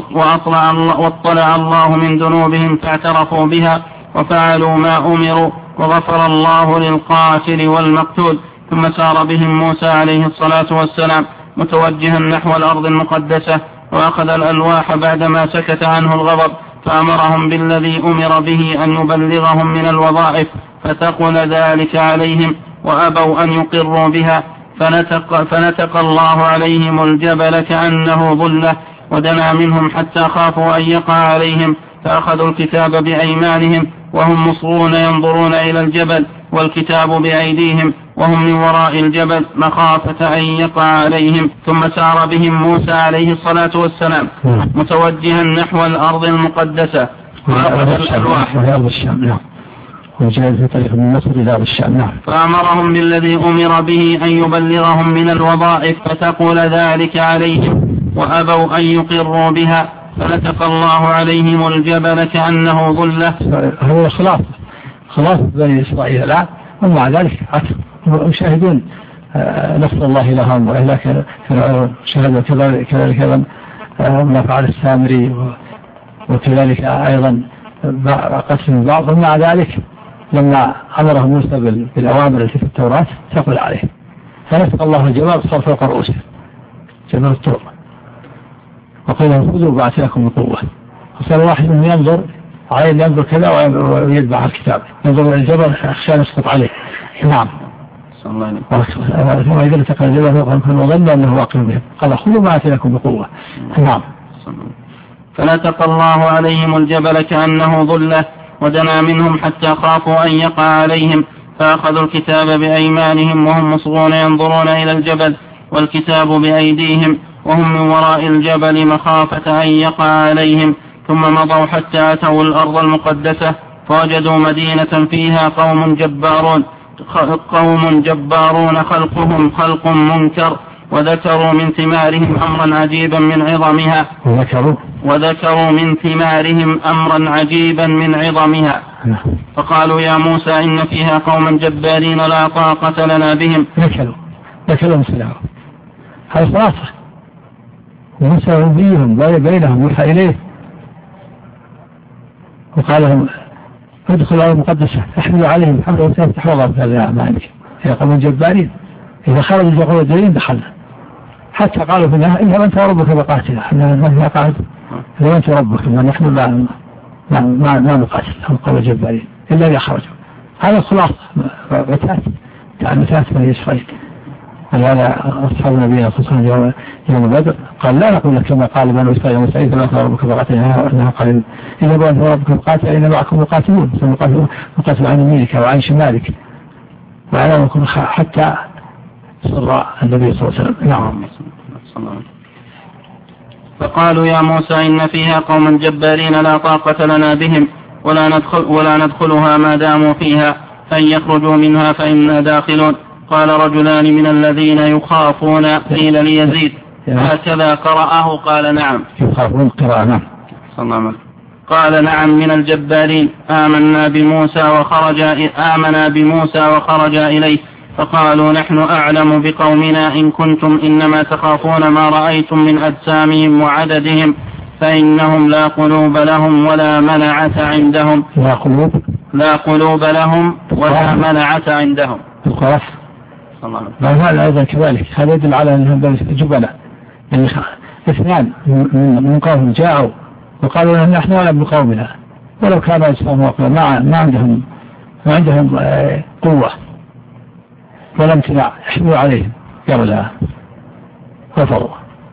واطلع الله من ذنوبهم فاعترفوا بها وفعلوا ما أمروا، وغفر الله للقاتل والمقتول. ثم سار بهم موسى عليه الصلاة والسلام متوجها نحو الأرض المقدسة، وأخذ الألواح بعدما سكت عنه الغضب، فأمرهم بالذي أمر به أن يبلغهم من الوظائف، فتقل ذلك عليهم وأبوا أن يقروا بها، فنتق الله عليهم الجبل كأنه ظلة، ودنا منهم حتى خافوا أن يقع عليهم، فأخذوا الكتاب بأيمانهم وهم مصرون ينظرون إلى الجبل والكتاب بأيديهم وهم من وراء الجبل مخافة أن يقع عليهم. ثم سار بهم موسى عليه الصلاة والسلام متوجها نحو الأرض المقدسة وجاء في طريق من مصر إلى الشام. فأمرهم بالذي أمر به أن يبلغهم من الوظائف، فتقول ذلك عليهم وأبوا أن يقروا بها، فنتق الله عليهم الجبل كأنه ظلة. هو خلاص بني إسرائيل الآن، ومع ذلك يشاهدون نصر الله لهم وإهلاك فرعون، شاهدوا كذلك ما فعل السامري، وكذلك أيضا قسم بعض. ومع ذلك لما أمره موسى بالأوامر التي في التوراة ثقل عليه، فنسق الله الجبال صار فوق رؤوسه جبل الطور، وقال لهم خذوا بعث من قوة. فصار واحد من ينظر عليه ينظر كذا ويتبع الكتاب، ينظر إلى الجبل أخشى يسقط عليه. نعم. ثم إذا التقى الجبل فوقهم وظن أنه واقع بهم قال خذوا بعث بقوة. نعم. فنتق الله عليهم الجبل كأنه ظلة، ودنا منهم حتى خافوا أن يقع عليهم، فأخذوا الكتاب بأيمانهم وهم مصغون ينظرون إلى الجبل والكتاب بأيديهم وهم من وراء الجبل مخافة أن يقع عليهم. ثم مضوا حتى أتوا الأرض المقدسة، فوجدوا مدينة فيها قوم جبارون خلقهم خلق منكر، وذكروا من ثمارهم أمرا عجيبا من عظمها فقالوا يا موسى إن فيها قوما جبارين لا طاقة لنا بهم. نكلوا مسلمهم. هذا خلاصة موسى نبيهم بينهم يوحى إليه، وقال لهم ادخلوا على المقدسة احملوا عليهم حمل وسيفتح الله بهذا أعمالك، هي قوم جبارين إذا خرجوا جاءوا الدليل دخلنا، حتى قالوا منها إنها أنت ربك بقاتلة، إنها قاعد إذا أنت ربك، نحن ما نقاتل هم قوم جبارين إلا إذا خرجوا. هذا خلاص متات بني إسرائيل. ولهذا أصحاب النبي صلى الله عليه وسلم يوم بدر قال لا نقول لك كما قال بنو إسرائيل يوم سعيد فلا أنت ربك بقاتل، إنها قال إذا أنت ربك بقاتل إن معكم مقاتلون سنقاتل عن يمينك وعن شمالك، وعلى نكون حتى صر النبي صلى الله عليه وسلم. نعم. فقالوا يا موسى إن فيها قوما جبارين لا طاقة لنا بهم ولا ندخلها ما داموا فيها فإن يخرجوا منها فإنا داخلون. قال رجلان من الذين يخافون قيل ليزيد هكذا قرأه قال نعم. يخافون قراءة نعم. قال نعم من الجبارين. آمنا بموسى وخرج إليه فقالوا نحن أعلم بقومنا إن كنتم إنما تخافون ما رأيتم من أجسامهم وعددهم فإنهم لا قلوب لهم ولا منعة عندهم. لا قلوب لهم ولا منعة عندهم. القرف هذا أيضا كذلك. هذا يدل على أنهم جبناء. يعني اثنان من قوم جاءوا وقالوا نحن أعلم بقومنا ولو كان أجسامهم ما عندهم قوة ولا امتناع يحملوا عليهم قالوا لا كفروا.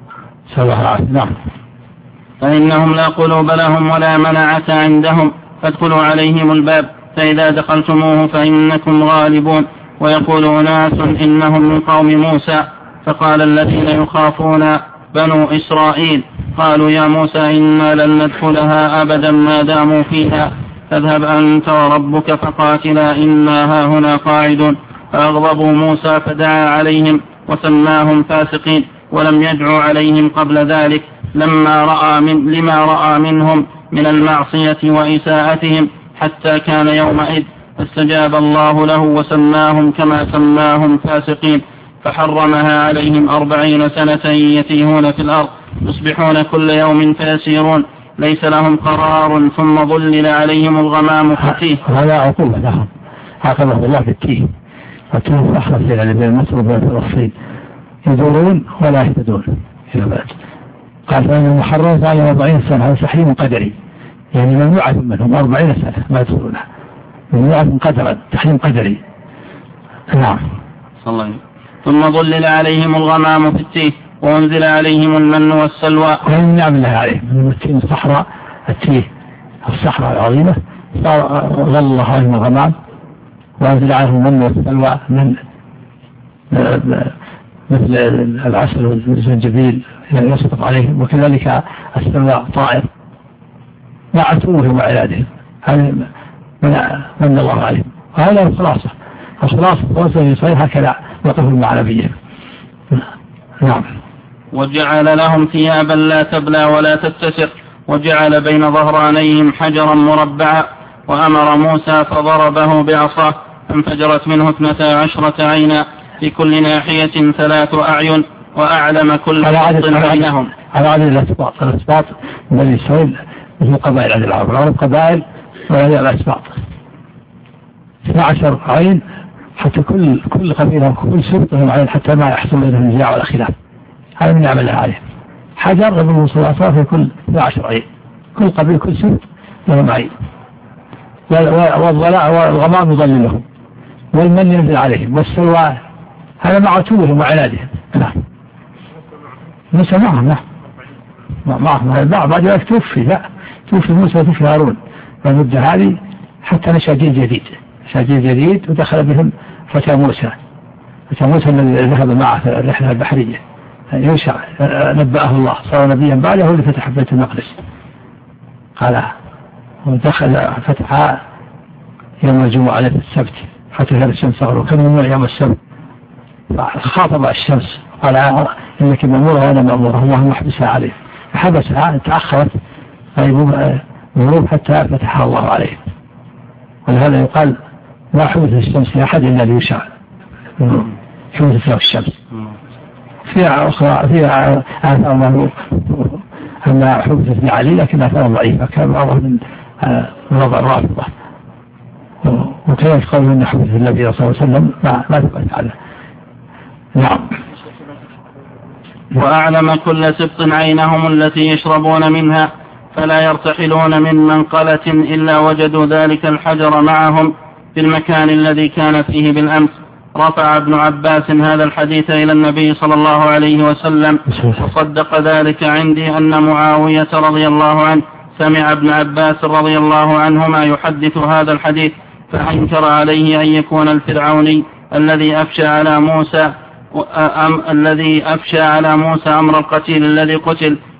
نعم. فإنهم لا قلوب لهم ولا منعة عندهم فادخلوا عليهم الباب فإذا دخلتموه فإنكم غالبون. ويقول أناس إنهم من قوم موسى. فقال الذين يخافون بنو إسرائيل قالوا يا موسى إنا لن ندخلها أبدا ما داموا فيها فاذهب أنت وربك فقاتلا إنا هاهنا قاعدون. فأغضبوا موسى فدعا عليهم وسماهم فاسقين ولم يدعو عليهم قبل ذلك لما رأى منهم من المعصية وإساءتهم حتى كان يومئذ فاستجاب الله له وسماهم كما سماهم فاسقين. فحرمها عليهم 40 سنة يتيهون في الأرض يصبحون كل يوم فيسيرون ليس لهم قرار ثم ظلل عليهم الغمام فتيه. هذا عقوبة لهم عاقبه الله بالتيه. فتوه أحرص إلى بين مصر وبين فلسطين يدورون ولا يهتدون إلى بعد. قال فإن محرمة على 40 سنة هذا تحريم قدري يعني ممنوعة منهم 40 سنة ما يدخلونها ممنوعة قدرا تحريم قدري. نعم. ثم ظلل عليهم الغمام في التيه وانزل عليهم المن والسلوى. ومن نعم الله عليهم من التين الصحراء التيه الصحراء العظيمة ظل الله عليهم الغمام وانزل عليهم المن والسلوى من مثل العسل والزنجبيل يسقط عليهم وكذلك السلوى طائر مع عتوهم وعيادهم. هذا من الله عليهم. وهذا الخلاصة في صحيح هكذا وقفوا مع نبيهم. نعم. وجعل لهم ثيابا لا تبلى ولا تتسق وجعل بين ظهرانيهم حجرا مربعا وأمر موسى فضربه بعصاه فانفجرت منه 12 عينا في كل ناحية 3 أعين وأعلم كل خط بينهم. على عدد الأسباط الذي إسرائيل مثل قبائل عدد العرب قبائل وهذه الأسباط 12 عين حتى كل قبيلة كل سبط لهم عين حتى ما يحصل بينهم نزاع ولا خلاف. هذا من نعم الله عليه. حجر ربنا صلى الله عليه وسلم في كل 12 عين كل قبيل كل سبط لهم عين والغمام يظللهم والمن ينزل عليهم والسلوى هذا مع عتوهم وعنادهم. نعم. موسى معهم بعد ذلك توفي موسى وتوفي هارون والمدة هذه حتى نشأ جيل جديد ودخل بهم فتى موسى الذي ذهب معه في الرحلة البحرية يوشع نبأه الله صار نبيا بعده اللي فتح بيت المقدس قال ودخل فتح يوم الجمعة على السبت حتى هذا الشمس صغروا كان ممنوع يوم السبت فخاطب الشمس قال إنك مأمورة وأنا مأمورة اللهم احبسها عليه فحبسها تأخرت غروب حتى فتحها الله عليه. ولهذا يقال ما حدث الشمس لأحد إلا ليوشع حدث له الشمس. فيها أخرى فيها آثار أنها حدثت لعلي لكن آثار ضعيفة كان بعضها من نظر الرافضة وكذلك قالوا أن حدث النبي صلى الله عليه وسلم ما تبقى عنه. نعم. وأعلم كل سبط عينهم التي يشربون منها فلا يرتحلون من منقلة إلا وجدوا ذلك الحجر معهم في المكان الذي كان فيه بالأمس. رفع ابن عباس هذا الحديث إلى النبي صلى الله عليه وسلم وصدق ذلك عندي أن معاوية رضي الله عنه سمع ابن عباس رضي الله عنهما يحدث هذا الحديث فأنكر عليه أن يكون الفرعوني الذي أفشى على موسى أمر القتيل الذي قتل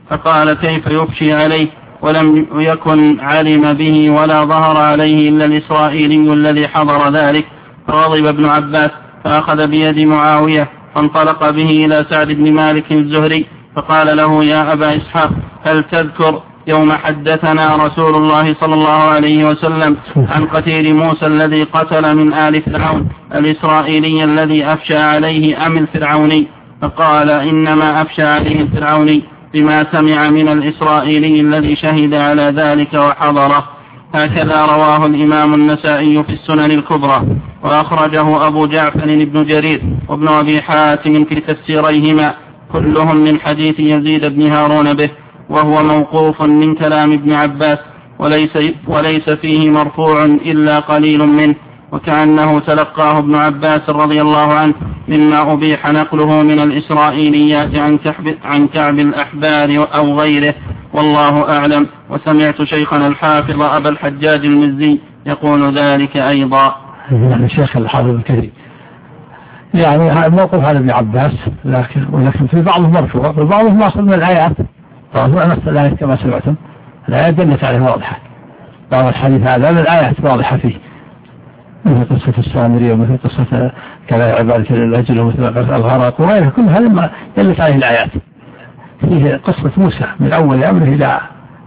فقال كيف يفشي عليه ولم يكن علم به ولا ظهر عليه إلا الإسرائيلي الذي حضر ذلك. فغضب ابن عباس فأخذ بيد معاوية فانطلق به إلى سعد بن مالك الزهري فقال له يا أبا إسحاق هل تذكر يوم حدثنا رسول الله صلى الله عليه وسلم عن قتيل موسى الذي قتل من آل فرعون الإسرائيلي الذي أفشى عليه أم الفرعوني؟ فقال إنما أفشى عليه الفرعوني بما سمع من الإسرائيلي الذي شهد على ذلك وحضره. هكذا رواه الإمام النسائي في السنن الكبرى، وأخرجه أبو جعفر بن جرير وابن أبي حاتم في تفسيريهما كلهم من حديث يزيد بن هارون به، وهو موقوف من كلام ابن عباس وليس فيه مرفوع إلا قليل منه، وكأنه تلقاه ابن عباس رضي الله عنه مما أبيح نقله من الإسرائيليات عن كعب الأحبار أو غيره، والله أعلم. وسمعت شيخنا الحافظ أبا الحجاج المزي يقول ذلك أيضا. يعني شيخ الحافظ الكريم يعني موقف على ابن عباس، ولكن في بعضهم مرفوع وفي بعضهم واصل من الآيات، نفس الآيات كما سمعتم الآيات دلت عليه واضحة، بعض الحديث هذا الآيات واضحة فيه، مثل قصة السامري ومثل قصة كذا عبادة الأجل ومثل الغرق وغيرها، كل هذا ما دلت عليه الآيات. فيه قصة موسى من أول أمره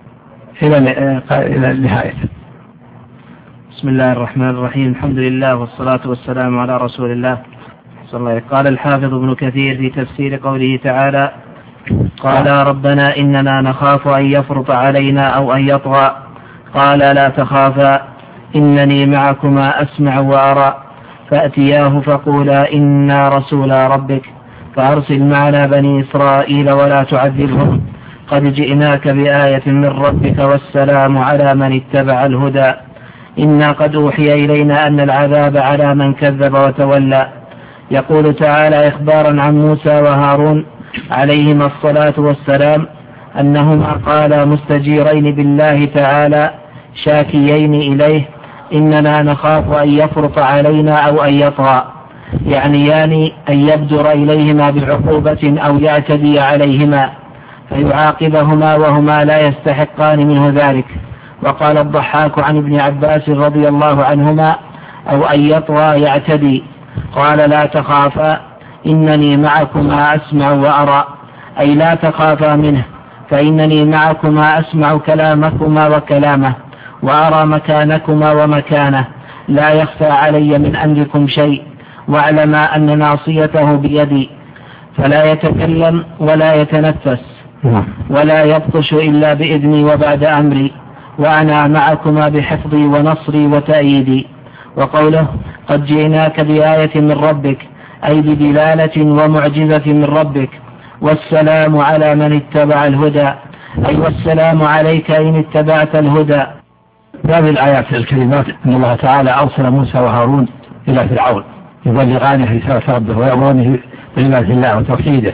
إلى نهايته. بسم الله الرحمن الرحيم. الحمد لله والصلاة والسلام على رسول الله صلى الله عليه وسلم. قال الحافظ ابن كثير في تفسير قوله تعالى قال ربنا إننا نخاف أن يفرط علينا أو أن يطغى قال لا تخافا إنني معكما أسمع وأرى فأتياه فقولا إنا رسولا ربك فأرسل معنا بني إسرائيل ولا تعذبهم قد جئناك بآية من ربك والسلام على من اتبع الهدى إنا قد أوحي إلينا أن العذاب على من كذب وتولى. يقول تعالى إخبارا عن موسى وهارون عليهما الصلاة والسلام أنهما قالا مستجيرين بالله تعالى شاكيين إليه إننا نخاف أن يفرط علينا أو أن يطغى، يعني أن يبدر إليهما بعقوبة أو يعتدي عليهما فيعاقبهما وهما لا يستحقان منه ذلك. وقال الضحاك عن ابن عباس رضي الله عنهما أو أن يطغى يعتدي، قال لا تخافا إنني معكما أسمع وأرى، أي لا تخافا منه فإنني معكما أسمع كلامكما وكلامه وأرى مكانكما ومكانه لا يخفى علي من أمركم شيء، واعلما أن ناصيته بيدي فلا يتكلم ولا يتنفس ولا يبطش إلا بإذني وبعد أمري، وأنا معكما بحفظي ونصري وتأييدي. وقوله قد جئناك بآية من ربك أي بدلالة ومعجزة من ربك، والسلام على من اتبع الهدى أي والسلام عليك إن اتبعت الهدى. هذه الآيات الكريمات أن الله تعالى أرسل موسى وهارون إلى فرعون يبلغانه رسالة ربه ويأمرونه بعبادة الله وتوحيده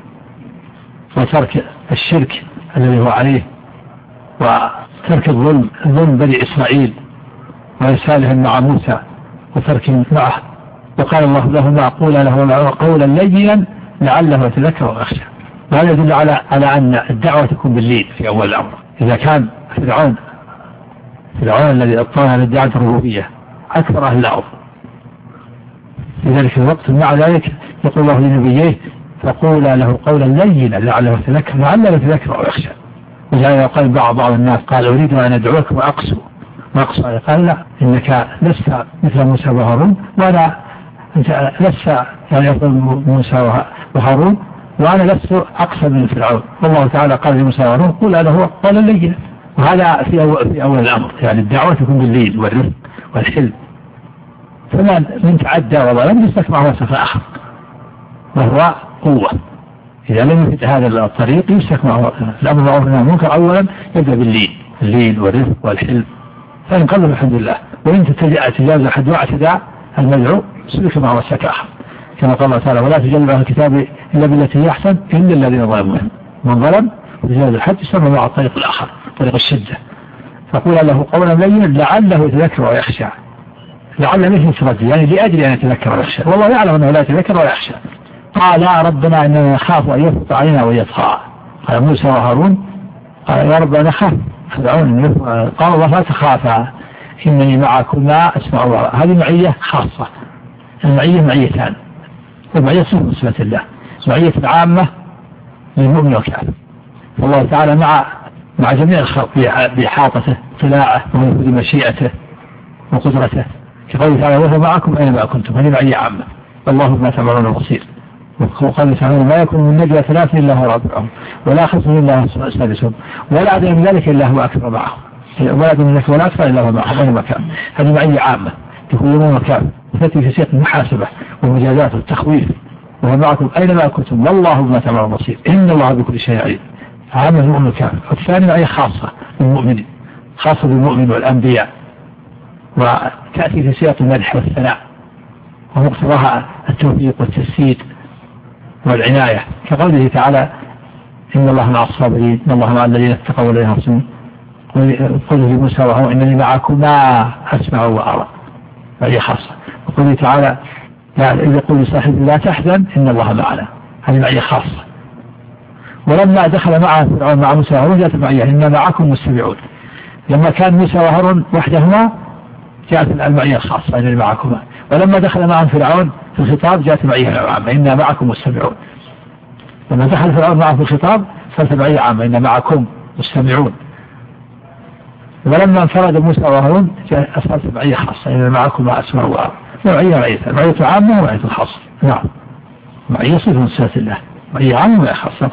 وترك الشرك الذي هو عليه وترك الظلم بني إسرائيل وإرسالهم مع موسى وترك معه. وقال الله لهما قولا له قولا لينا لعله يتذكر ويخشى. وهذا يدل على أن الدعوة تكون بالليل في أول الأمر. إذا كان فرعون الذي أبطلها للدعوة الربوبية أكثر أهل الأرض في ذلك الوقت، مع ذلك يقول الله لنبيه فقولا له قولا لينا لعله يتذكر ويخشى. وجاء يقال بعض الناس قال أريد أن أدعوك وأقسو قال لا إنك لست مثل موسى وهارون وأنا لست يعني يقول موسى وهارون وأنا لست أقسى من فرعون. والله تعالى قال لموسى وهارون قولا له قولا لينا. وهذا في أول الأمر، يعني الدعوة تكون بالليل والرفق والحلم. فمن تعدى وظلم يسلك معه وسط آخر وهو قوة. إذا لم يفت هذا الطريق يسلك معه الأمر بالمعروف والنهي عن المنكر. أولا يبدأ بالليل والرفق والحلم فإن قل الحمد لله، وإن تجاوز الحد واعتدى المدعو سلك معه وسط آخر، كما قال الله تعالى ولا تجادل أهل الكتاب إلا بالتي هي أحسن إلا الذين ظلموا منهم. من ظلم وتجاوز الحد يسمى مع الطريق الآخر طريق الشدة. فقول له قولا لينا لعله يتذكر ويخشى. لعل مثل تردي يعني لأجل أن يتذكر ويخشى، والله يعلم أنه لا يتذكر ولا يخشى. قال ربنا إننا نخاف أن يفرط علينا ويطغى. قال موسى وهارون قال يا رب أنا خاف فرعون. قال الله لا تخافا إنني معكما أسمع وأرى. هذه معية خاصة. المعية معيتان، والمعية صفة الله، معية عامة للمؤمن والكافر. والله تعالى مع جميع الخلق بإحاطته اطلاعه ونفوذ مشيئته وقدرته، كقوله تعالى وهو معكم أينما كنتم. هذه معية عامة. والله بما تعملون بصير. وقال تعالى ما يكون من نجوى ثلاث إلا هو رابعهم ولا خمسة إلا هو سادسهم ولا أدري من ذلك إلا هو أكبر معهم ولا أدري من ذلك ولا أكثر إلا هو معهم أينما كان. هذه معية عامة تكون يوم وكان وتأتي في سياق المحاسبة والمجازات والتخويف. وهو معكم أينما كنتم والله بما تعملون بصير إن الله بكل شيء عليم. عامة المؤمن الكافر. والثاني معية خاصة بالمؤمن، خاصة بالمؤمن والأنبياء، وتأتي في سياق المدح والثناء ومقتضاها التوفيق والتسديد والعناية، كقوله تعالى إن الله مع الصابرين إن الله مع الذين اتقوا والذين يحسنون. قوله لموسى وهو إنني معكما أسمع وأرى. هذه خاصة. وقوله تعالى إذ يقول لصاحبه لا تحزن إن الله معنا. هذه معية خاصة. ولما دخل معه فرعون مع موسى وهارون جاءت المعية إن معكم مستمعون. لما كان موسى وهارون وحدهما جاءت المعية الخاصة إن معكما. ولما دخل معهم فرعون في الخطاب جاءت المعية العامة إن معكم مستمعون. لما دخل فرعون معه في الخطاب صارت المعية عامة إن معكم مستمعون. ولما انفرد موسى وهارون صارت المعية خاصة إن معكم ما أسمع وأرى. معية عامة ومعية خاصة. نعم. معية صفة من صفات الله، معية عامة ومعية خاصة.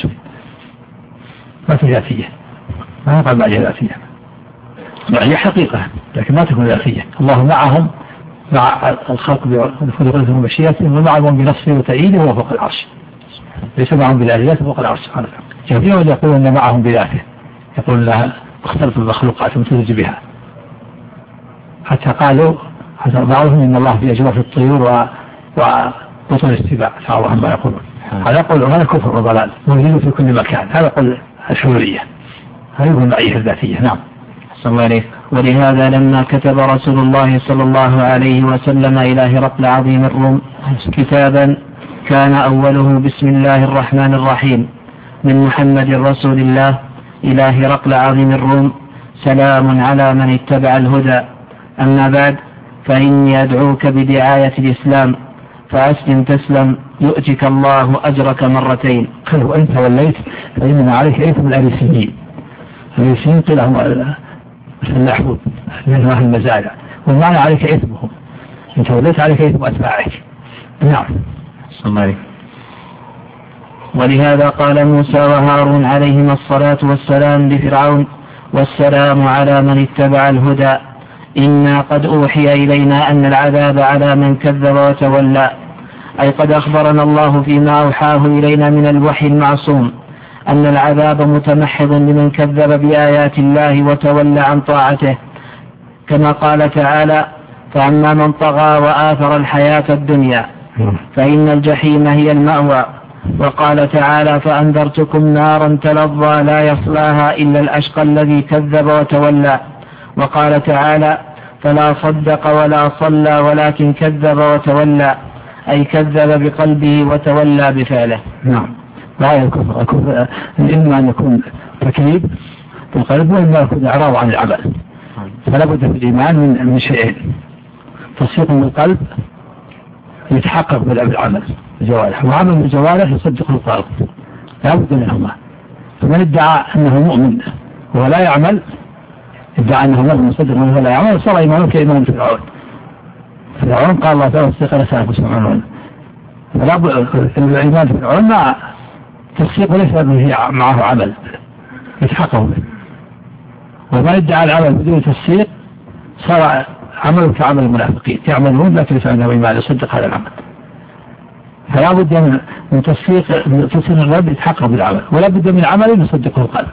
ما في ذاتية، ما يقع معية ذاتية. معية حقيقة لكن ما تكون ذاتية. الله معهم مع الخلق بقدرتهم ومشيئتهم ومعهم بنصره وتأييده وهو فوق العرش. ليس معهم بذاته فوق العرش سبحانه وتعالى. جميعهم يقولون أن معهم بذاته، يقول لها اختلط المخلوقات ومتزج بها، حتى قالوا بعضهم إن الله في أجواف الطيور وبطن السباع تعالى عما يقولون. هذا قول هذا كفر وضلال موجود في كل مكان. هذا قول الحلولية، هذه المعية الذاتية. نعم. صلى الله عليه. ولهذا لما كتب رسول الله صلى الله عليه وسلم إلى هرقل عظيم الروم كتابا كان أوله بسم الله الرحمن الرحيم من محمد رسول الله إلى هرقل عظيم الروم سلام على من اتبع الهدى. أما بعد فإني أدعوك بدعاية الإسلام فأسلم تسلم يؤتك الله أجرك مرتين. وإن توليت فإنما عليك إثم الأريسيين. الأريسيين قيل هم الفلاحون من أهل المزارع، والمعنى عليك إثمهم. إن توليت عليك إثم أتباعك. نعم. ولهذا قال موسى وهارون عليهما الصلاة والسلام لفرعون والسلام على من اتبع الهدى إنا قد أوحي إلينا أن العذاب على من كذب وتولى. أي قد أخبرنا الله فيما أوحاه إلينا من الوحي المعصوم أن العذاب متمحض لمن كذب بآيات الله وتولى عن طاعته، كما قال تعالى فأما من طغى وآثر الحياة الدنيا فإن الجحيم هي المأوى. وقال تعالى فأنذرتكم نارا تلظى لا يصلاها إلا الأشقى الذي كذب وتولى. وقال تعالى فلا صدق ولا صلى ولكن كذب وتولى، أي كذب بقلبه وتولى بفعله. نعم. لا الكفر إما أن يكون تكذيب بالقلب وإما يكون إعراض عن العمل. فلا بد في الإيمان من شيئين: تصديق بالقلب يتحقق بالعمل الجوارح، وعمل الجوارح يصدق القلب، لا بد منهما. فمن ادعى أنه مؤمن ولا يعمل، ادعى أنه مؤمن يصدق وهو لا يعمل، صار إيمانه كإيمان فرعون. فرعون قال الله تعالى تصديق لسانك وسمعون. فلا بد الإيمان فرعون مع تصديق ليس به معه عمل يتحقق به. ومن ادعى العمل بدون تصديق صار عمله كعمل المنافقين، يعملون لكن ليس عندهم إيمان يصدق هذا العمل. فلا بد من تصديق الرب يتحقق بالعمل، ولا بد من عمل يصدقه القلب.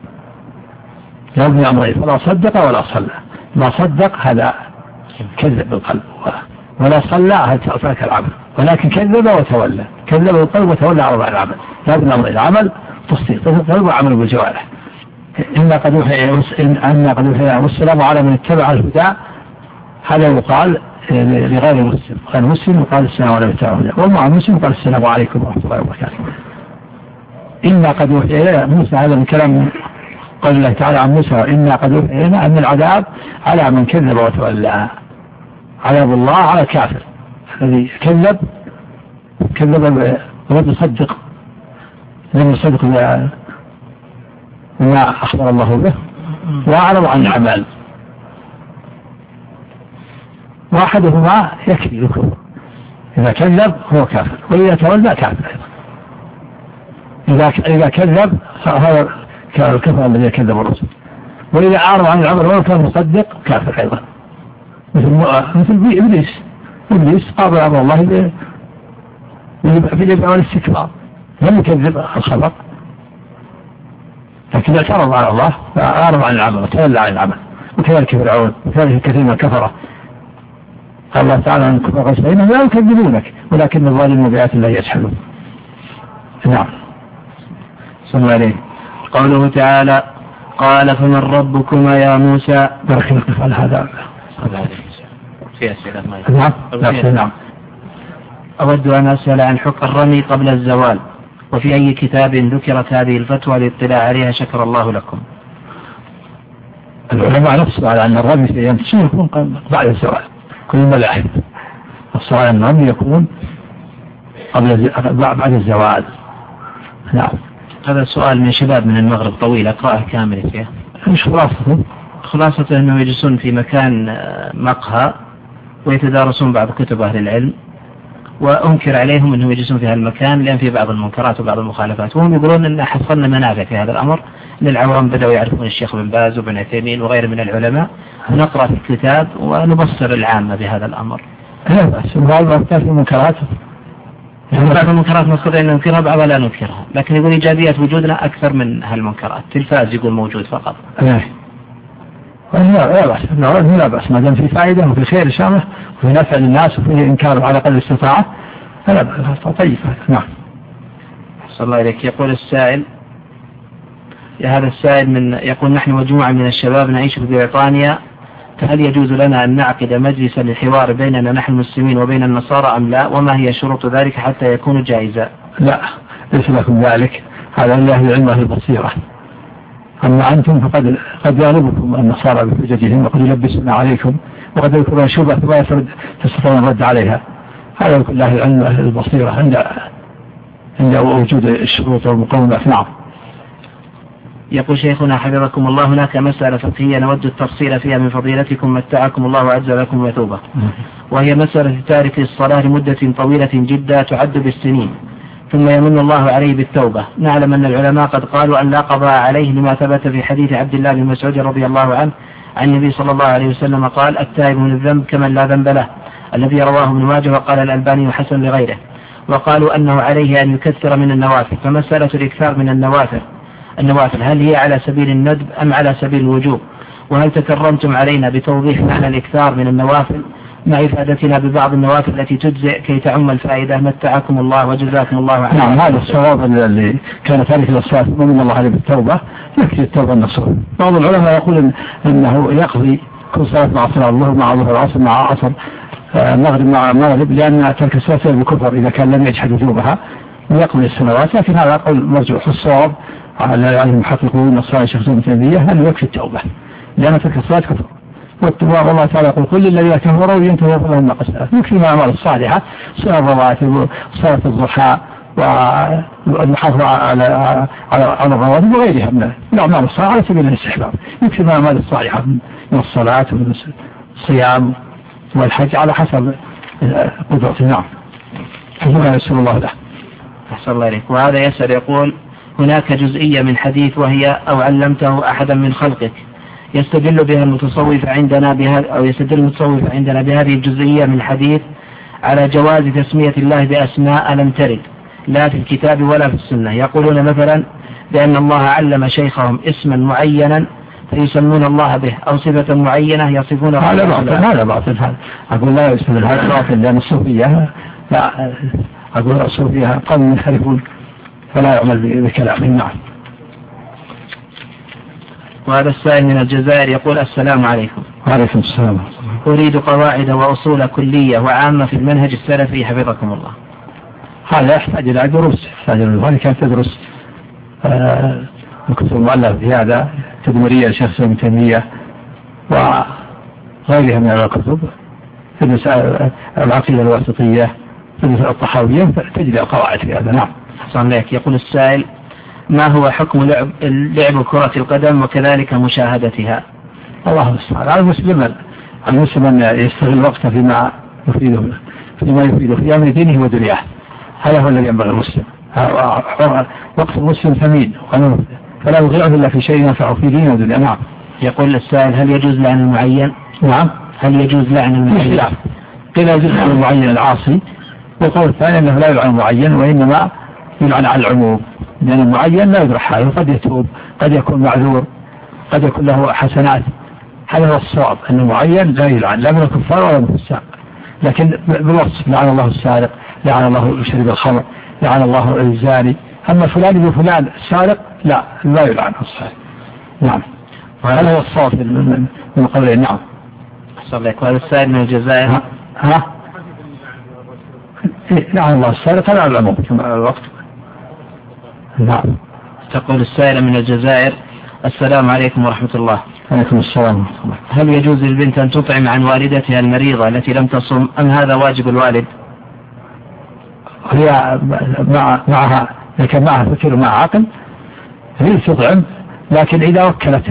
لا بد من أمرين: فلا صدق ولا صلى. ما صدق هذا كذب بالقلب، ولا صلى هذا ترك العمل، ولكن كذب وتولى، كذب بالقلب وتولى على العمل. لا بد من أمرين: عمل تصديق القلب وعمل بالجوارح. إن قد أوحي والسلام على من اتبع الهدى. هذا يقال لغير المسلم، غير المسلم يقال السلام عليكم ورحمة الله وبركاته، والمع المسلم يقال السلام عليكم ورحمة الله وبركاته. إنا قد أوحي إلينا موسى، هذا من كلام قال الله تعالى عن موسى إنا قد أوحي إلينا أن العذاب على من كذب وتولى، عذاب الله على الكافر الذي كذب ولم يصدق بما أخبر الله به وأعرض عن العمل، واحدهما يكفي الكفر، إذا كذب هو كافر وإذا تولى كافر أيضا. إذا كذب هذا الكفر الذي كذب الرسل، وإذا أعرض عن العمل ولو كان مصدق كافر أيضا، مثل إبليس قابل أمر الله بالإبعاد والاستكبار، لم يكذب الخبر لكن اعترض على الله فأعرض عن العمل وتولى عن العمل. وكذلك فرعون وكذلك كثير من الكفرة قال الله تعالى عن الكفر والمشركين لا يكذبونك ولكن الظالمين بآيات الله يجحدون. نعم. صلى الله عليه. قوله تعالى قال فمن ربكما يا موسى. بارك الله على هذا. في أسئلة نعم. أود أن أسأل عن حكم الرمي قبل الزوال، وفي أي كتاب ذكرت هذه الفتوى للاطلاع عليها؟ شكر الله لكم. العلماء نصوا على أن الرمي في أيام التشريق يكون بعد الزوال، كل الملاحظ نصوا على أن الرمي يكون بعد الزوال. نعم. هذا سؤال من شباب من المغرب طويل، أقرأه كامل فيه. مش خلاصة أنه يجلسون في مكان مقهى ويتدارسون بعض كتب أهل العلم، وأنكر عليهم أنهم يجلسون في هذا المكان لأن فيه بعض المنكرات وبعض المخالفات، وهم يقولون أن حصلنا منافع في هذا الأمر، أن العوام بدأوا يعرفون الشيخ بن باز وبن عثيمين وغيره من العلماء، ونقرأ في الكتاب ونبصر العامة بهذا الأمر. لا بأس، بعض المنكرات بعض المنكرات نستطيع أن ننكرها بعضها لا ننكرها، لكن يقول إيجابيات وجودنا أكثر من هالمنكرات. تلفاز يقول موجود فقط. لا بأس ما دام في فائدة وفي خير شامل وفي نفع للناس وفي إنكار على قدر الاستطاعة فلا بأس. طيب. نعم. صلى الله عليك. يقول السائل، هذا السائل يقول نحن مجموعة من الشباب نعيش في بريطانيا، فهل يجوز لنا أن نعقد مجلسا للحوار بيننا نحن المسلمين وبين النصارى أم لا؟ وما هي شروط ذلك حتى يكون جائزا؟ لا، ليس لكم ذلك، هذا لله العلم والبصيرة. أما أنتم فقد يغلبكم النصارى بحججهم وقد يلبسون عليكم وقد يذكرون شبهة ولا تستطيعون الرد عليها. هذا يكون الله العلم والبصيرة عند وجود الشروط والمقومات. نعم. يقول شيخنا حفظكم الله هناك مسألة فقهية نود التفصيل فيها من فضيلتكم متعكم الله عز لكم مثوبة، وهي مسألة تارك الصلاة لمدة طويلة جدا تعد بالسنين ثم يمن الله عليه بالتوبة. نعلم أن العلماء قد قالوا أن لا قضاء عليه لما ثبت في حديث عبد الله بن مسعود رضي الله عنه عن النبي صلى الله عليه وسلم قال التائب من الذنب كمن لا ذنب له، الذي رواه ابن ماجه وقال الألباني حسن لغيره. وقالوا أنه عليه أن يكثر من النوافل. فمسألة الإكثار من النوافل هل هي على سبيل الندب أم على سبيل الوجوب؟ وهل تكرمتم علينا بتوضيح معنى الإكثار من النوافل مع إفادتنا ببعض النوافل التي تجزئ كي تعم الفائدة؟ متعكم الله وجزاكم الله عنه. نعم، هذا الصواب اللي كان تارك الصلاة من الله عليه بالتوبة يكفي التوبة النصوح. بعض العلماء يقول إنه يقضي كل صلاة مع صلاة الظهر مع ظهر العصر مع عصر المغرب مع مغرب، لأن ترك الصلاة بكفر إذا كان لم يجحد وجوبها ويقضي السنوات. لكن هذا قول مرجوح. الصواب على المحققون الصلاة الشيخ ابن تيمية أنه يكفي التوبة لأن ترك الصلاة كفر. والتوبة الله تعالى يقول كل الذين كفروا ينتهوا فلهم ما قد سلف. يكفي ما أعمال الصالحة، صلاة الرواتب صلاة الضحى والمحافظة على الرواتب وغيرها من الأعمال الصالحة على سبيل الاستحباب. يكفي ما أعمال الصالحة من الصلاة ومن الصيام والحج على حسب قدرته. نعم. حسنا يسر الله له. أحسن الله إليك. وهذا يسأل يقول هناك جزئية من حديث وهي أو علمته أحدا من خلقك، يستدل بها المتصوف عندنا بهذه الجزئية من الحديث على جواز تسمية الله بأسماء لم ترد لا في الكتاب ولا في السنة. يقولون مثلا بأن الله علم شيخهم اسما معينا فيسمون الله به أو صفة معينة يصفون هذا باطل. هذا أقول لا يستدل هذا باطل، لأن الصوفية لا أقول الصوفية قوم يخالفون فلا يعمل بكلامهم. نعم. وهذا السائل من الجزائر يقول السلام عليكم. وعليكم السلام. أريد قواعد وأصول كلية وعامة في المنهج السلفي حفظكم الله. هذا يحتاج إلى دروس، هذه كانت تدرس الكتب المؤلفة في هذا تدمرية لشيخ ابن تيمية وغيرها من الكتب في العقيدة الواسطية في الطحاوية تجد القواعد في هذا. نعم. أحسن لك. يقول السائل: ما هو حكم لعب كرة القدم وكذلك مشاهدتها؟ الله المستعان. على المسلم أن يستغل وقته فيما يفيده في أمر دينه ودنياه. هذا هو الذي ينبغي المسلم. وقت المسلم ثمين فلا يضيعه إلا في شيء ينفعه في دينه ودنياه. نعم. يقول السائل: هل يجوز لعن المعين؟ نعم. هل يجوز لعن المعين؟ قيل يجوز لعن المعين العاصي، والقول الثاني أنه لا يلعن المعين وإنما يلعن على العموم، لأن المعين لا يدرى حاله، قد يتوب، قد يكون معذور، قد يكون له حسنات. هذا هو الصواب، أن المعين لا يلعن لا من الكفار ولا من الفساق، لكن بالوصف: لعن الله السارق، لعن الله شرب الخمر، لعن الله الزاني. أما فلان بفلان السارق لا يلعن السارق. نعم. هذا هو الصواب من قولين. نعم. أحسن لك. وهذا السائل من الجزائر. لعن الله السارق على العموم كما الوقت. نعم. تقول السائلة من الجزائر: السلام عليكم ورحمة الله. عليكم السلام ورحمة الله. هل يجوز للبنت أن تطعم عن والدتها المريضة التي لم تصم، أم هذا واجب الوالد؟ هي معها لكن معها فكر ومع عقل هي تطعم، لكن إذا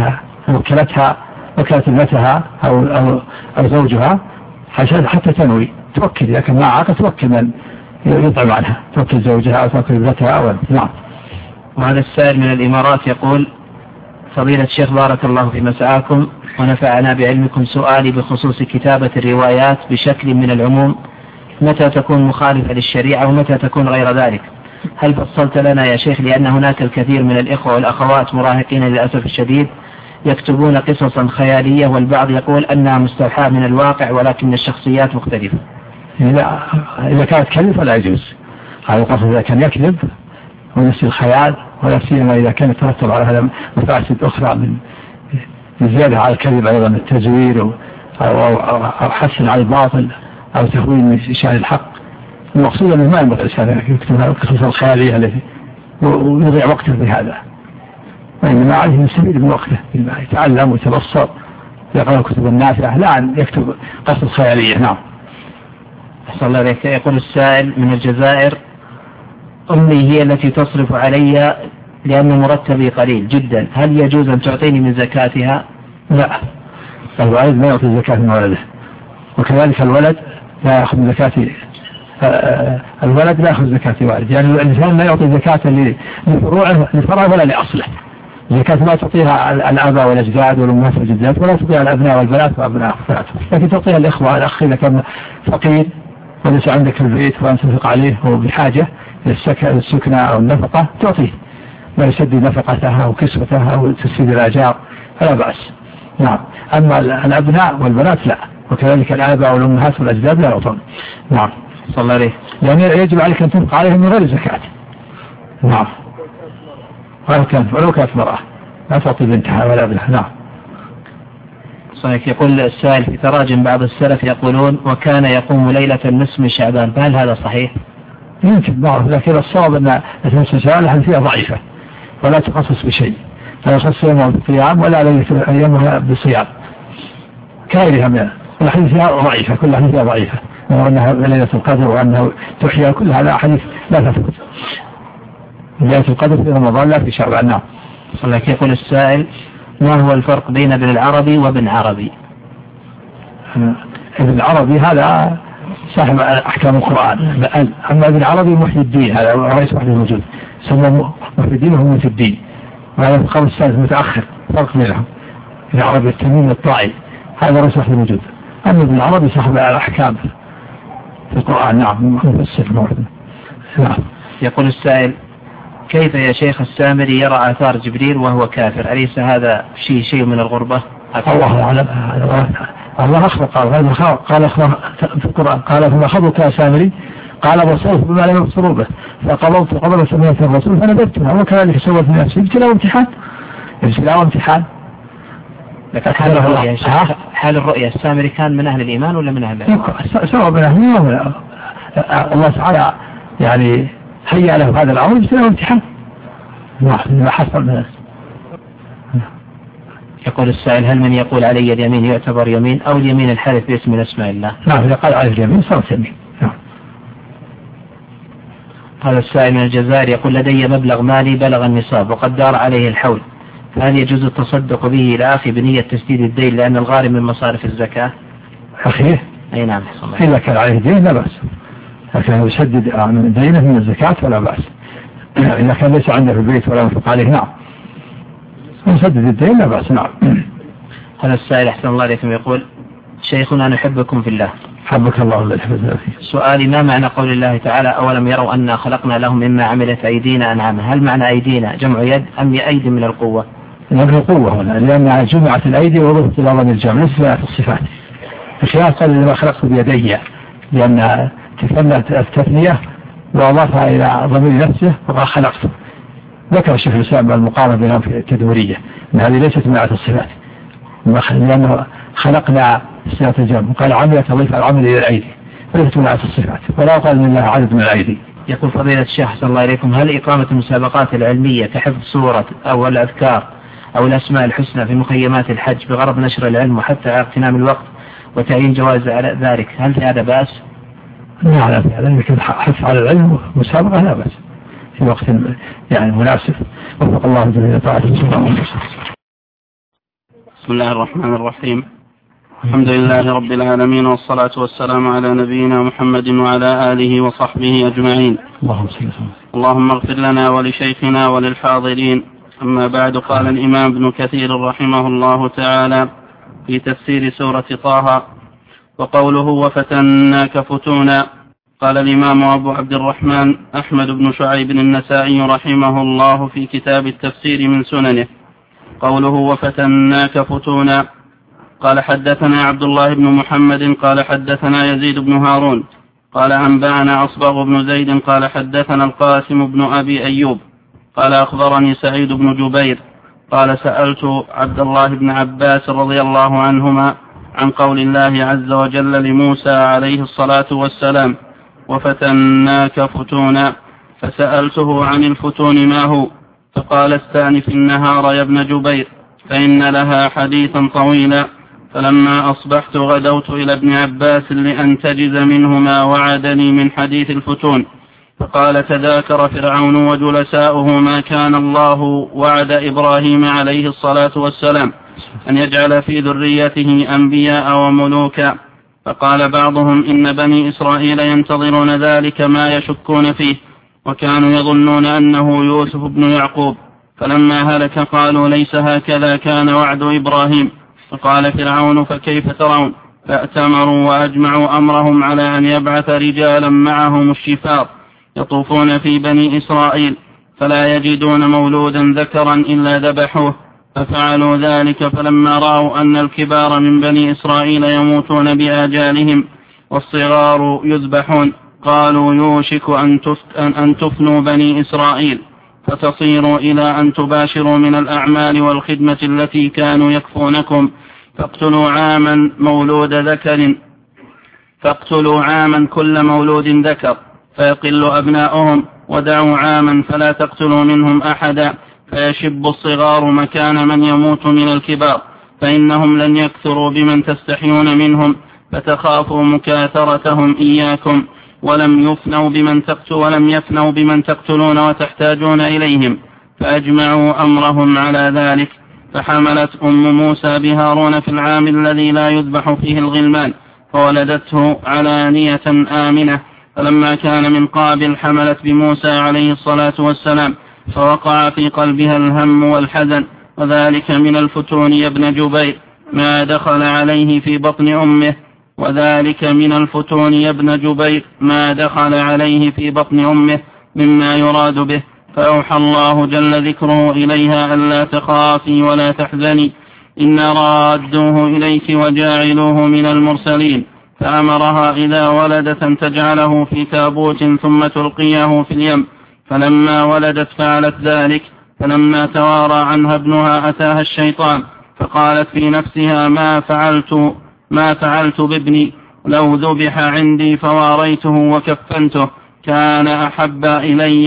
وكلت ابنتها أو زوجها حتى تنوي توكل، لكن مع عقل توكل من يطعم عنها، توكل زوجها أو توكل ابنتها أو. نعم. وهذا السائل من الإمارات يقول: فضيلة الشيخ بارك الله في مساءكم ونفعنا بعلمكم، سؤالي بخصوص كتابة الروايات بشكل من العموم، متى تكون مخالفة للشريعة ومتى تكون غير ذلك؟ هل فصلت لنا يا شيخ؟ لأن هناك الكثير من الإخوة والأخوات مراهقين للأسف الشديد يكتبون قصصا خيالية، والبعض يقول أنها مستوحاة من الواقع ولكن الشخصيات مختلفة. إذا كانت كذب فلا يجوز. هذا القصص إذا كان يكذب ونفس الخيال، ولا سيما إذا كان يترتب على هذا مفاسد أخرى من زيادة على الكذب، أيضا التزوير أو حسن على الباطل أو تهوين من شأن الحق. المقصود أنه ما ينبغي الإنسان يكتب القصص الخيالية التي ويضيع وقته بهذا، وإنما عليه يستفيد من وقته يتعلم ويتبصر، يقرأ الكتب النافعة، لا أن يكتب قصص خيالية. نعم. أحسن الله عليك. يقول السائل من الجزائر: أمي هي التي تصرف علي لأن مرتبي قليل جدا، هل يجوز أن تعطيني من زكاتها؟ لا، الوالد ما يعطي الزكاة من ولده، وكذلك الولد لا يأخذ زكاة الولد لا يأخذ زكاة والده، يعني الإنسان لا يعطي زكاة لفرعه ولا لأصله. الزكاة لا تعطيها الآباء والأجداد والأمهات والجدات، ولا تعطيها الأبناء والبنات وأبناء أخواته، لكن تعطيها الإخوة الأخ إذا كان فقير وليس عندك البيت وأنت تنفق عليه وبحاجة للسكنة أو النفقة تعطيه ما يسدي نفقتها أو كسوتها أو تسديد الأجار فلا بأس. نعم. أما الأبناء والبنات لا، وكذلك الآباء والأمهات والأجداد لا يعطون. نعم. صلى الله عليه. يعني يجب عليك أن تنفق عليهم من غير زكاة. نعم. ولو كانت مرأة لا تعطي بنتها ولا ابنها. نعم. صحيح. يقول السائل: في تراجم بعض السلف يقولون وكان يقوم ليلة النصف من شعبان، فهل هذا صحيح؟ يمكن بعض، لكن الصواب أن النصف من شعبان فيها ضعيفة ولا تخصص بشيء، لا يخصص يومها بالصيام ولا ليلة أيامها بالصيام كغيرها من الأحاديث فيها ضعيفة، كل أحاديث فيها ضعيفة، وأنها ليلة القدر وأنه تحيا، كل هذا أحاديث لا تثبت. ليلة القدر في رمضان لا في شعبان. نعم. صحيح. يقول السائل: ما هو الفرق بين ابن العربي وابن عربي؟ ابن العربي هذا صاحب أحكام القرآن، أما ابن عربي محي الدين هذا رئيس وحده الوجود، سمى محي الدين وهو محي الدين، وهذا في القرن الثالث متأخر، فرق بينهم. ابن عربي التميمي الطائي هذا رئيس وحده الوجود، أما ابن العربي صاحب الأحكام في القرآن. نعم. مفسر. نعم. يقول السائل: كيف يا شيخ السامري يرى آثار جبريل وهو كافر؟ أليس هذا شيء من الغربة؟ الله أعلم. الله أخبر قال في القرآن قال: فما خبرك يا سامري؟ قال: بصرت بما لم يبصروا به فقبضت قبل سمية الرسول فنبذتها، وكذلك سوت من نفسي ابتلاء وامتحان. لكن حال الرؤية السامري كان من أهل الإيمان ولا من أهل الإيمان؟ سواء من أهل الإيمان. الله تعالى يعني هيأ له هذا الأمر ابتلاء وامتحان. ما حصل. يقول السائل: هل من يقول علي اليمين يعتبر يمين أو اليمين الحلف باسم من أسماء الله؟ نعم، إذا قال عليه اليمين صارت يمين. هذا السائل من الجزائر يقول: لدي مبلغ مالي بلغ النصاب وقد دار عليه الحول، فهل يجوز التصدق به إلى أخي بنية تسديد الدين لأن الغارم من مصارف الزكاة؟ أخيه؟ أي نعم. إذا كان عليه دين لا بأس، لكن يسدد دينه من الزكاة فلا بأس. إذا كان ليس عنده في البيت ولا ينفق عليه نعم يسدد الدين لا بأس. نعم. هذا السائل أحسن الله عليكم يقول: شيخنا نحبكم في الله. حبك الله الذي حبنا فيه. سؤالي: ما معنى قول الله تعالى: أولم يروا أنا خلقنا لهم مما عملت أيدينا أنعاما؟ هل معنى أيدينا جمع يد أم أيدي من القوة؟ من القوة هنا، لأن جمعت الأيدي وضبط إلى ضمن الجمع ليس في الصفات. الخلاف قال لما خلقت بيدي، لأن تثنت التثنية وأضافها إلى ضمير نفسه وقال خلقته. ذكر الشيخ الإسلام المقارنة بينهم في التدورية أن هذه ليست من الصفات، لأنه خلقنا صيغة الجمع وقال عمل تضيف العمل إلى الأيدي وليست من الصفات، ولا قال من الله عدد من الأيدي. يقول فضيلة الشيخ أحسن الله إليكم: هل إقامة المسابقات العلمية كحفظ سورة أو الأذكار أو الأسماء الحسنى في مخيمات الحج بغرض نشر العلم وحتى اغتنام الوقت وتعيين جوائز على ذلك، هل في هذا بأس؟ لا لا، لكن حث على العلم ومسابقة لا بأس في وقت يعني مناسب. وفق الله جميع طاعته. بسم الله الرحمن الرحيم. الحمد لله رب العالمين، والصلاة والسلام على نبينا محمد وعلى آله وصحبه أجمعين. اللهم اغفر لنا ولشيخنا وللحاضرين. أما بعد، قال الإمام ابن كثير رحمه الله تعالى في تفسير سورة طه: وقوله وفتناك فتونا. قال الإمام أبو عبد الرحمن أحمد بن شعيب النسائي رحمه الله في كتاب التفسير من سننه: قوله وفتناك فتونا. قال حدثنا عبد الله بن محمد قال حدثنا يزيد بن هارون قال أنبأنا أصبغ بن زيد قال حدثنا القاسم بن أبي أيوب قال أخبرني سعيد بن جبير قال سألت عبد الله بن عباس رضي الله عنهما عن قول الله عز وجل لموسى عليه الصلاة والسلام: وفتناك فتونا، فسألته عن الفتون ما هو، فقال: استأنف النهار يا ابن جبير فإن لها حديثا طويلا. فلما أصبحت غدوت إلى ابن عباس لأنتجز منه ما وعدني من حديث الفتون، فقال: تذاكر فرعون وجلساؤه ما كان الله وعد إبراهيم عليه الصلاة والسلام أن يجعل في ذريته أنبياء وملوكا. فقال بعضهم: إن بني إسرائيل ينتظرون ذلك ما يشكون فيه، وكانوا يظنون أنه يوسف بن يعقوب، فلما هلك قالوا: ليس هكذا كان وعد إبراهيم. فقال فرعون: فكيف ترون؟ فأتمروا وأجمعوا أمرهم على أن يبعث رجالا معهم الشفار يطوفون في بني إسرائيل فلا يجدون مولودا ذكرا إلا ذبحوه، ففعلوا ذلك. فلما رأوا أن الكبار من بني إسرائيل يموتون بآجالهم والصغار يذبحون قالوا: يوشك أن تفنوا بني إسرائيل فتصيروا إلى أن تباشروا من الأعمال والخدمة التي كانوا يكفونكم، فاقتلوا عاما كل مولود ذكر فيقل أبناؤهم، ودعوا عاما فلا تقتلوا منهم أحدا فيشب الصغار مكان من يموت من الكبار، فإنهم لن يكثروا بمن تستحيون منهم فتخافوا مكاثرتهم إياكم، ولم يفنوا بمن تقتلون وتحتاجون إليهم، فأجمعوا أمرهم على ذلك. فحملت أم موسى بهارون في العام الذي لا يذبح فيه الغلمان، فولدته علانية آمنة. فلما كان من قابل حملت بموسى عليه الصلاة والسلام، فوقع في قلبها الهم والحزن، وذلك من الفتون يا ابن جبير ما دخل عليه في بطن أمه مما يراد به. فأوحى الله جل ذكره إليها ألا تخافي ولا تحزني إن رادوه إليك وجاعلوه من المرسلين، فأمرها إذا ولدت أن تجعله في تابوت ثم تلقيه في اليم. فلما ولدت فعلت ذلك. فلما توارى عنها ابنها أتاها الشيطان، فقالت في نفسها: ما فعلت بابني، لو ذبح عندي فواريته وكفنته كان أحب إلي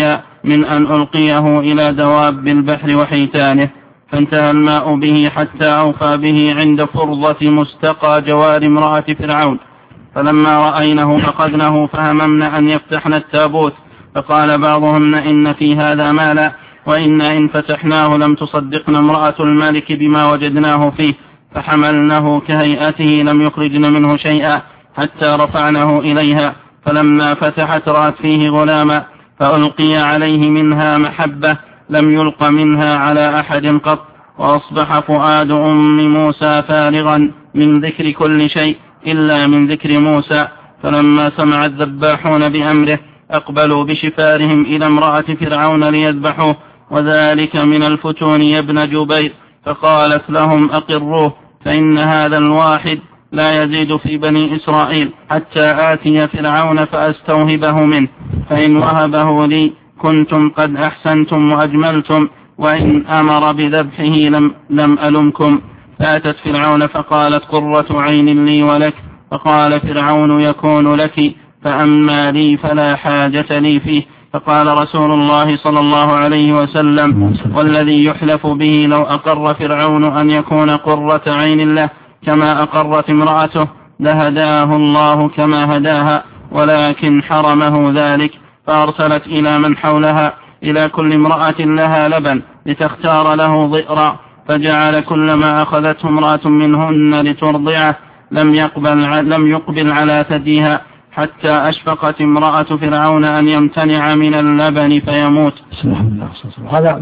من أن ألقيه إلى دواب البحر وحيتانه، فانتهى الماء به حتى أوفى به عند فرضة مستقى جوار امرأة فرعون. فلما رأينه فقدنه فهممن أن يفتحن التابوت، فقال بعضهن إن في هذا مالا، وإن إن فتحناه لم تصدقن امرأة الملك بما وجدناه فيه، فحملنه كهيئته لم يخرجن منه شيئا حتى رفعنه إليها، فلما فتحت رأت فيه غلاما، فألقي عليه منها محبة لم يلق منها على أحد قط، وأصبح فؤاد أم موسى فارغا من ذكر كل شيء إلا من ذكر موسى. فلما سمع الذباحون بأمره أقبلوا بشفارهم إلى امرأة فرعون ليذبحوه، وذلك من الفتون يا ابن جبير، فقالت لهم أقروه، فإن هذا الواحد لا يزيد في بني إسرائيل حتى آتي فرعون فأستوهبه منه، فإن وهبه لي كنتم قد أحسنتم وأجملتم، وإن أمر بذبحه لم ألمكم. فأتت فرعون فقالت قرة عين لي ولك، فقال فرعون يكون لك، فأما لي فلا حاجة لي فيه. فقال رسول الله صلى الله عليه وسلم والذي يحلف به لو أقر فرعون أن يكون قرة عين له كما أقرت امرأته لهداه الله كما هداها، ولكن حرمه ذلك. فأرسلت إلى من حولها إلى كل امرأة لها لبن لتختار له ضئرا، فجعل كلما أخذته امرأة منهن لترضعه لم يقبل على ثديها، حتى أشفقت امرأة فرعون أن يمتنع من اللبن فيموت. هذا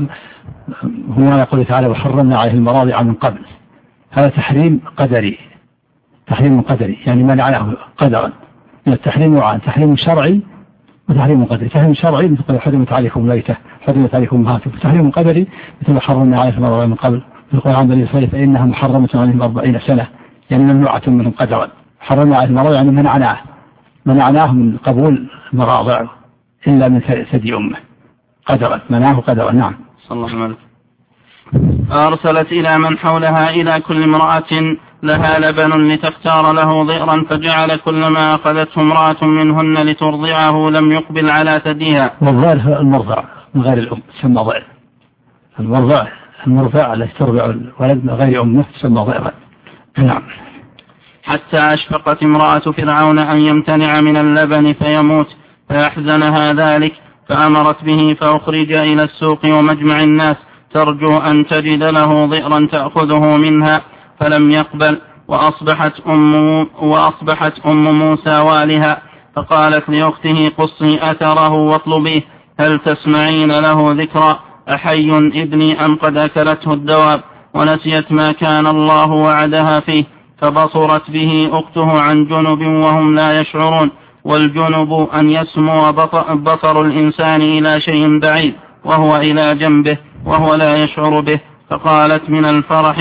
هو ما يقول تعالى وحرمنا عليه المراضع من قبل. هذا تحريم قدري، تحريم قدري يعني منعناه قدرا. من التحريم نوعان، تحريم شرعي وتحريم قدري. تحريم شرعي مثل حرمت عليكم ميتة، حرمت عليكم أمهاتكم. تحريم قدري مثل حرمنا عليه المراضع من قبل في القرآن بني إسرائيل فإنها محرمة عليهم 40 سنة، يعني ممنوعة منهم قدرا. حرمنا عليه المراضع يعني منعناه من قبول المراضع إلا من ثدي أمه قدرا، منعه قدرا. نعم. صلى الله عليه وسلم. فأرسلت إلى من حولها إلى كل امرأة لها لبن لتختار له ضئرا، فجعل كلما أخذته امرأة منهن لترضعه لم يقبل على ثديها. والضئر المرضع من غير الأم تسمى ضئر. المرضع التي ترضع الولد من غير أمه تسمى ضئرا. نعم. حتى أشفقت امرأة فرعون أن يمتنع من اللبن فيموت، فيحزنها ذلك، فأمرت به فأخرج إلى السوق ومجمع الناس ترجو أن تجد له ضئرا تأخذه منها، فلم يقبل. وأصبحت أم موسى والها، فقالت لأخته قصي أثره واطلبيه، هل تسمعين له ذكرا؟ أحي ابني أم قد أكلته الدواب؟ ونسيت ما كان الله وعدها فيه. فبصرت به أخته عن جنب وهم لا يشعرون، والجنب أن يسمو بصر الإنسان إلى شيء بعيد وهو إلى جنبه وهو لا يشعر به. فقالت من الفرح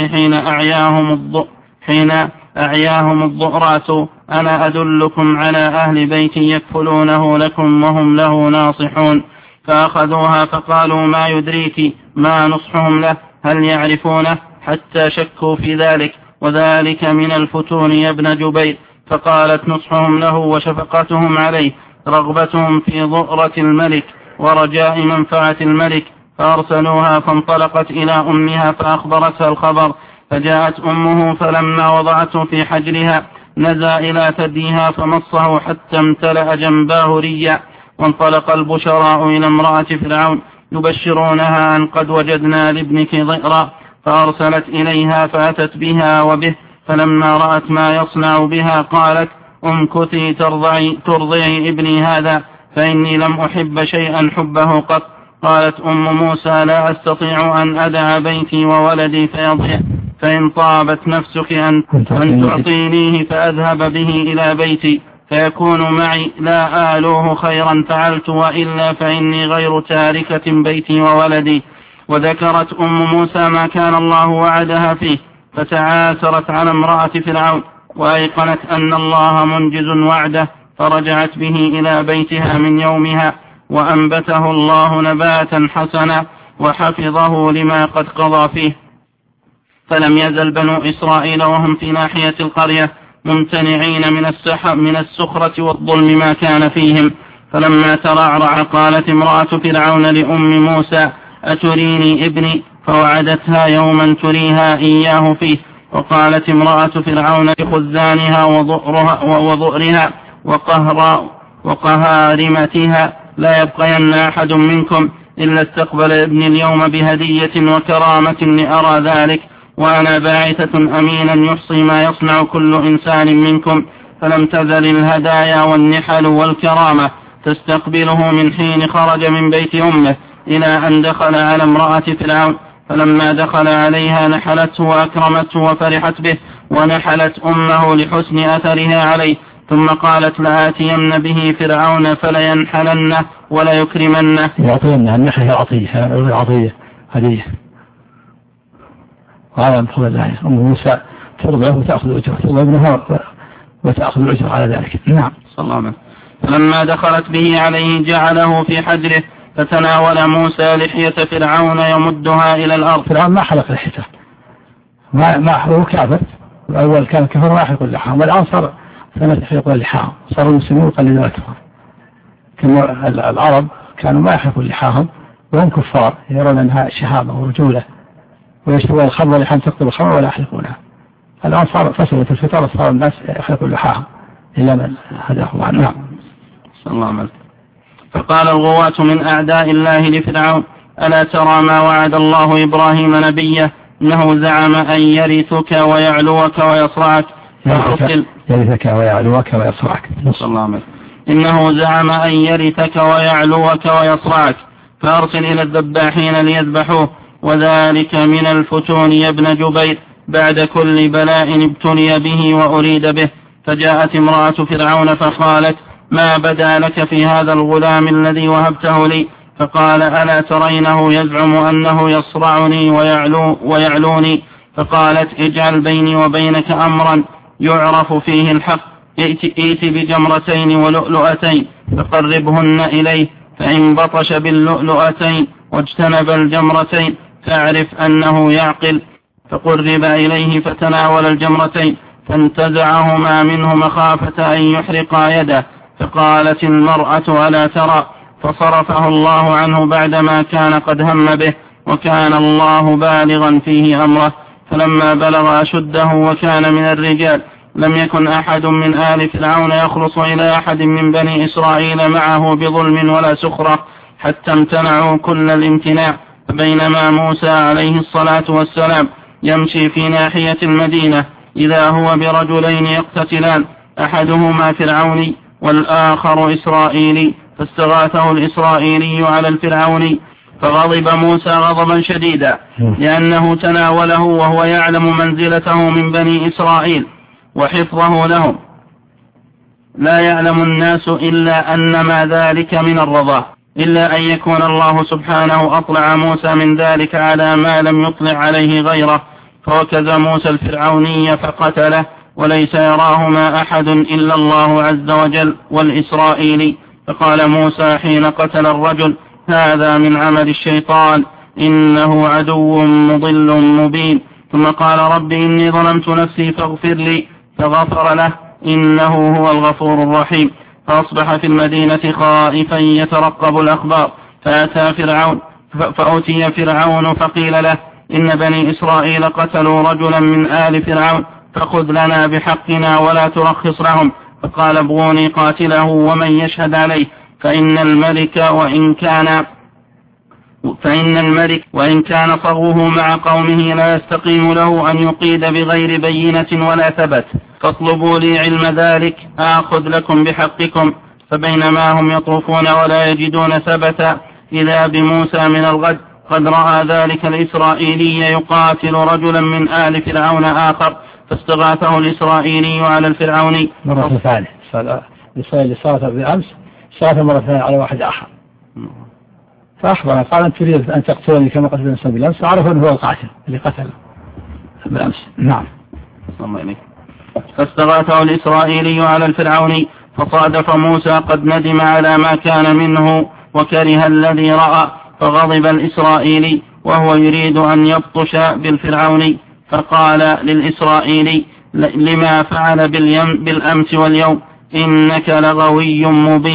حين أعياهم الضؤرات أنا أدلكم على أهل بيت يكفلونه لكم وهم له ناصحون. فأخذوها فقالوا ما يدريك ما نصحهم له، هل يعرفونه؟ حتى شكوا في ذلك، وذلك من الفتون يا ابن جبير. فقالت نصحهم له وشفقتهم عليه رغبتهم في ضؤرة الملك ورجاء منفعة الملك. فأرسلوها فانطلقت إلى أمها فأخبرتها الخبر، فجاءت أمه فلما وضعته في حجرها نزى إلى ثديها فمصه حتى امتلأ جنباه ريا. وانطلق البشراء إلى امرأة فرعون يبشرونها أن قد وجدنا لابنك ضئرا، فأرسلت إليها فأتت بها وبه، فلما رأت ما يصنع بها قالت امكثي ترضعي ابني هذا، فإني لم أحب شيئا حبه قط. قالت أم موسى لا أستطيع أن أدع بيتي وولدي فيضيع، فإن طابت نفسك أن تعطينيه فأذهب به إلى بيتي فيكون معي، لا آلوه خيرا فعلت، وإلا فإني غير تاركة بيتي وولدي. وذكرت أم موسى ما كان الله وعدها فيه، فتعاثرت على امرأة فرعون وأيقنت أن الله منجز وعده، فرجعت به إلى بيتها من يومها، وأنبته الله نباتا حسنا وحفظه لما قد قضى فيه. فلم يزل بنو إسرائيل وهم في ناحية القرية ممتنعين من السخرة والظلم ما كان فيهم، فلما ترعرع قالت امرأة فرعون لأم موسى أتريني ابني؟ فوعدتها يوما تريها إياه فيه. وقالت امرأة فرعون لخزانها وضؤرها وقهارمتها لا يبقين أحد منكم إلا استقبل ابني اليوم بهدية وكرامة لأرى ذلك، وأنا باعثة أمينا يحصي ما يصنع كل إنسان منكم. فلم تزل الهدايا والنحل والكرامة تستقبله من حين خرج من بيت أمه إلى أن دخل على امرأة فرعون. فلما دخل عليها نحلته وأكرمته وفرحت به، ونحلت أمه لحسن أثرها عليه، ثم قالت لآتين به فرعون فلينحلنه ولا يكرمنه. يعطينه النحل هي عطية هدية. وهذا من فضل الله. أم موسى ترضعه وتأخذ أجره، ترضع ابنها وتأخذ الأجر على ذلك. نعم. صلى الله عليه وسلم. فلما دخلت به عليه جعله في حجره، فتناول موسى لحية فرعون يمدها إلى الأرض. فرعون ما حلق لحيته، ما هو كافر. الأول كان كفر ما يحلق اللحام، والآن صار يحلق اللحام، صار المسلمون يقلدون الكفار. كما العرب كانوا ما يحلقوا اللحاهم وهم كفار، يرون أنها شهامة ورجولة، ويشترون الخمر لحام تقتل الخمر ولا يحلقونها. الآن صار فسدت الفطرة، صار الناس يحلقوا اللحاهم إلا من هداه الله. نعم. صلى الله عليه وسلم. فقال الغواة من أعداء الله لفرعون ألا ترى ما وعد الله إبراهيم نبيه إنه زعم أن يرثك ويعلوك ويصرعك يرثك ويعلوك ويصرعك. صلى الله عليه وسلم. إنه زعم أن يرثك ويعلوك ويصرعك فأرسل إلى الذباحين ليذبحوه، وذلك من الفتون يا ابن جبير بعد كل بلاء ابتلي به وأريد به. فجاءت امرأة فرعون فقالت ما بدا لك في هذا الغلام الذي وهبته لي؟ فقال ألا ترينه يزعم أنه يصرعني ويعلوني؟ فقالت اجعل بيني وبينك أمرا يعرف فيه الحق، ائت بجمرتين ولؤلؤتين فقربهن إليه، فإن بطش باللؤلؤتين واجتنب الجمرتين فاعرف أنه يعقل. فقرب إليه فتناول الجمرتين فانتزعهما منه مخافة أن يحرقا يده. فقالت المرأة ألا ترى؟ فصرفه الله عنه بعدما كان قد هم به، وكان الله بالغا فيه أمره. فلما بلغ أشده وكان من الرجال لم يكن أحد من آل فرعون يخلص إلى أحد من بني إسرائيل معه بظلم ولا سخرة حتى امتنعوا كل الامتناع. فبينما موسى عليه الصلاة والسلام يمشي في ناحية المدينة إذا هو برجلين يقتتلان، أحدهما فرعوني والآخر إسرائيلي، فاستغاثه الإسرائيلي على الفرعوني، فغضب موسى غضبا شديدا لأنه تناوله وهو يعلم منزلته من بني إسرائيل وحفظه لهم. لا يعلم الناس إلا أن ما ذلك من الرضا، إلا أن يكون الله سبحانه أطلع موسى من ذلك على ما لم يطلع عليه غيره. فوكز موسى الفرعوني فقتله، وليس يراهما أحد إلا الله عز وجل والإسرائيلي. فقال موسى حين قتل الرجل هذا من عمل الشيطان إنه عدو مضل مبين. ثم قال رب إني ظلمت نفسي فاغفر لي، فغفر له إنه هو الغفور الرحيم. فأصبح في المدينة خائفا يترقب الأخبار، فأتي فرعون فقيل له إن بني إسرائيل قتلوا رجلا من آل فرعون فخذ لنا بحقنا ولا ترخص لهم. فقال ابغوني قاتله ومن يشهد عليه، فإن الملك وإن كان صغوه مع قومه لا يستقيم له أن يقيد بغير بينة ولا ثبت، فاطلبوا لي علم ذلك آخذ لكم بحقكم. فبينما هم يطوفون ولا يجدون ثبتا إذا بموسى من الغد قد رأى ذلك الإسرائيلي يقاتل رجلا من آل فرعون آخر، فاستغاثه الإسرائيلي على الفرعوني مرة ثانية. الإسرائيلي صارت بالأمس صارت مرة ثانية على واحد آخر، فأخبر قال أنت تريد أن تقتلني كما قتل الإنسان بالأمس، فعرفوا أنه هو القاتل اللي قتل بالأمس. نعم. فاستغاثه الإسرائيلي على الفرعوني، فصادف موسى قد ندم على ما كان منه وكره الذي رأى، فغضب الإسرائيلي وهو يريد أن يبطش بالفرعوني، فقال للإسرائيلي لما فعل بالأمس واليوم إنك لغوي مبين.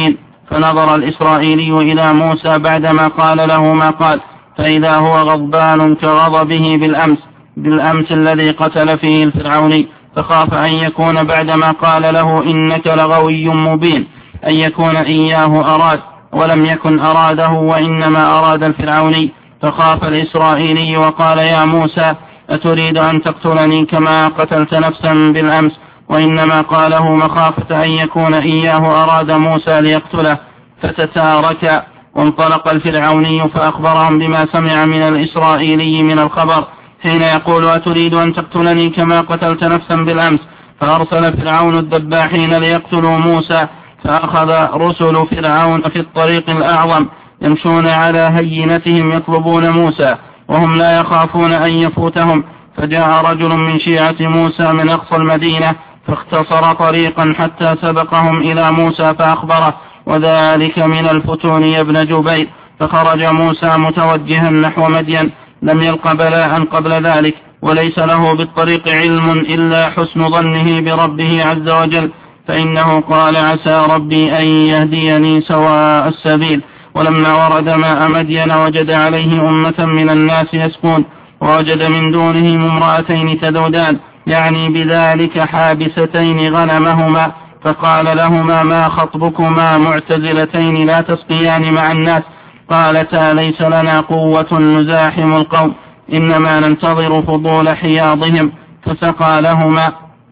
فنظر الإسرائيلي إلى موسى بعدما قال له ما قال، فإذا هو غضبان كغضبه بالأمس الذي قتل فيه الفرعوني، فخاف أن يكون بعدما قال له إنك لغوي مبين أن يكون إياه أراد، ولم يكن أراده وإنما أراد الفرعوني. فخاف الإسرائيلي وقال يا موسى أتريد أن تقتلني كما قتلت نفسا بالأمس؟ وإنما قاله مخافة أن يكون إياه أراد موسى ليقتله. فتتاركا، وانطلق الفرعوني فأخبرهم بما سمع من الإسرائيلي من الخبر حين يقول أتريد أن تقتلني كما قتلت نفسا بالأمس. فأرسل فرعون الدباحين ليقتلوا موسى، فأخذ رسل فرعون في الطريق الأعظم يمشون على هينتهم يطلبون موسى وهم لا يخافون أن يفوتهم. فجاء رجل من شيعة موسى من أقصى المدينة فاختصر طريقا حتى سبقهم إلى موسى فأخبره، وذلك من الفتون يا ابن جبير. فخرج موسى متوجها نحو مدين، لم يلق بلاء قبل ذلك، وليس له بالطريق علم إلا حسن ظنه بربه عز وجل، فإنه قال عسى ربي أن يهديني سواء السبيل. ولما ورد ماء مدين وجد عليه أمة من الناس يسقون، ووجد من دونهم امرأتين تذودان، يعني بذلك حابستين غنمهما، فقال لهما ما خطبكما معتزلتين لا تسقيان مع الناس؟ قالتا ليس لنا قوة نزاحم القوم، إنما ننتظر فضول حياضهم. فسقى لهما،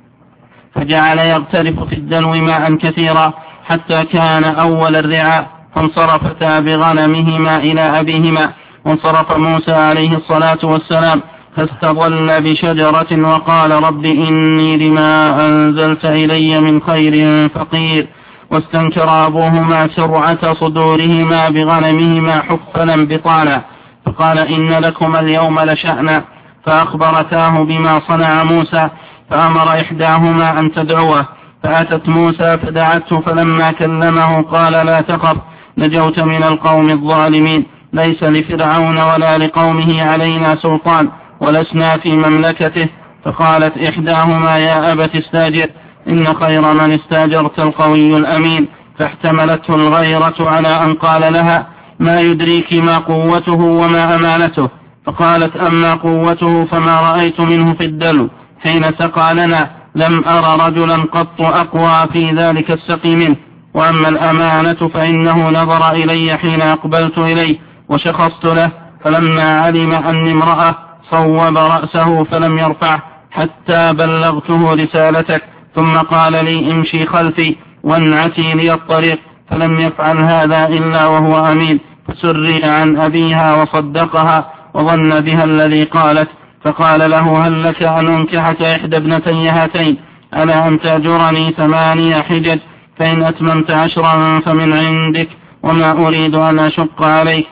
فجعل يغترف في الدلو ماء كثيرا حتى كان أول الرعاء، فانصرفتا بغنمهما إلى أبيهما. وانصرف موسى عليه الصلاة والسلام فاستظل بشجرة وقال رب إني لما أنزلت إلي من خير فقير. واستنكر أبوهما سرعة صدورهما بغنمهما حفلا بطانا، فقال إن لكم اليوم لشأنا. فأخبرتاه بما صنع موسى، فأمر إحداهما أن تدعوه، فأتت موسى فدعته، فلما كلمه قال لا تخف نجوت من القوم الظالمين، ليس لفرعون ولا لقومه علينا سلطان، ولسنا في مملكته. فقالت إحداهما يا أبت استاجر، إن خير من استاجرت القوي الأمين. فاحتملته الغيرة على أن قال لها ما يدريك ما قوته وما أمانته؟ فقالت أما قوته فما رأيت منه في الدلو حين سقى لنا، لم أرى رجلا قط أقوى في ذلك السقي منه. وأما الأمانة فإنه نظر إلي حين أقبلت إليه وشخصت له، فلما علم أني امرأة صوب رأسه فلم يرفعه حتى بلغته رسالتك، ثم قال لي امشي خلفي وانعتي لي الطريق، فلم يفعل هذا إلا وهو أمين. فسري عن أبيها وصدقها وظن بها الذي قالت. فقال له هل لك أن أنكحك إحدى ابنتي هاتين ألا أن تأجرني 8 حجج، فإن أتممت 10 فمن عندك، وما أريد أن أشق عليك،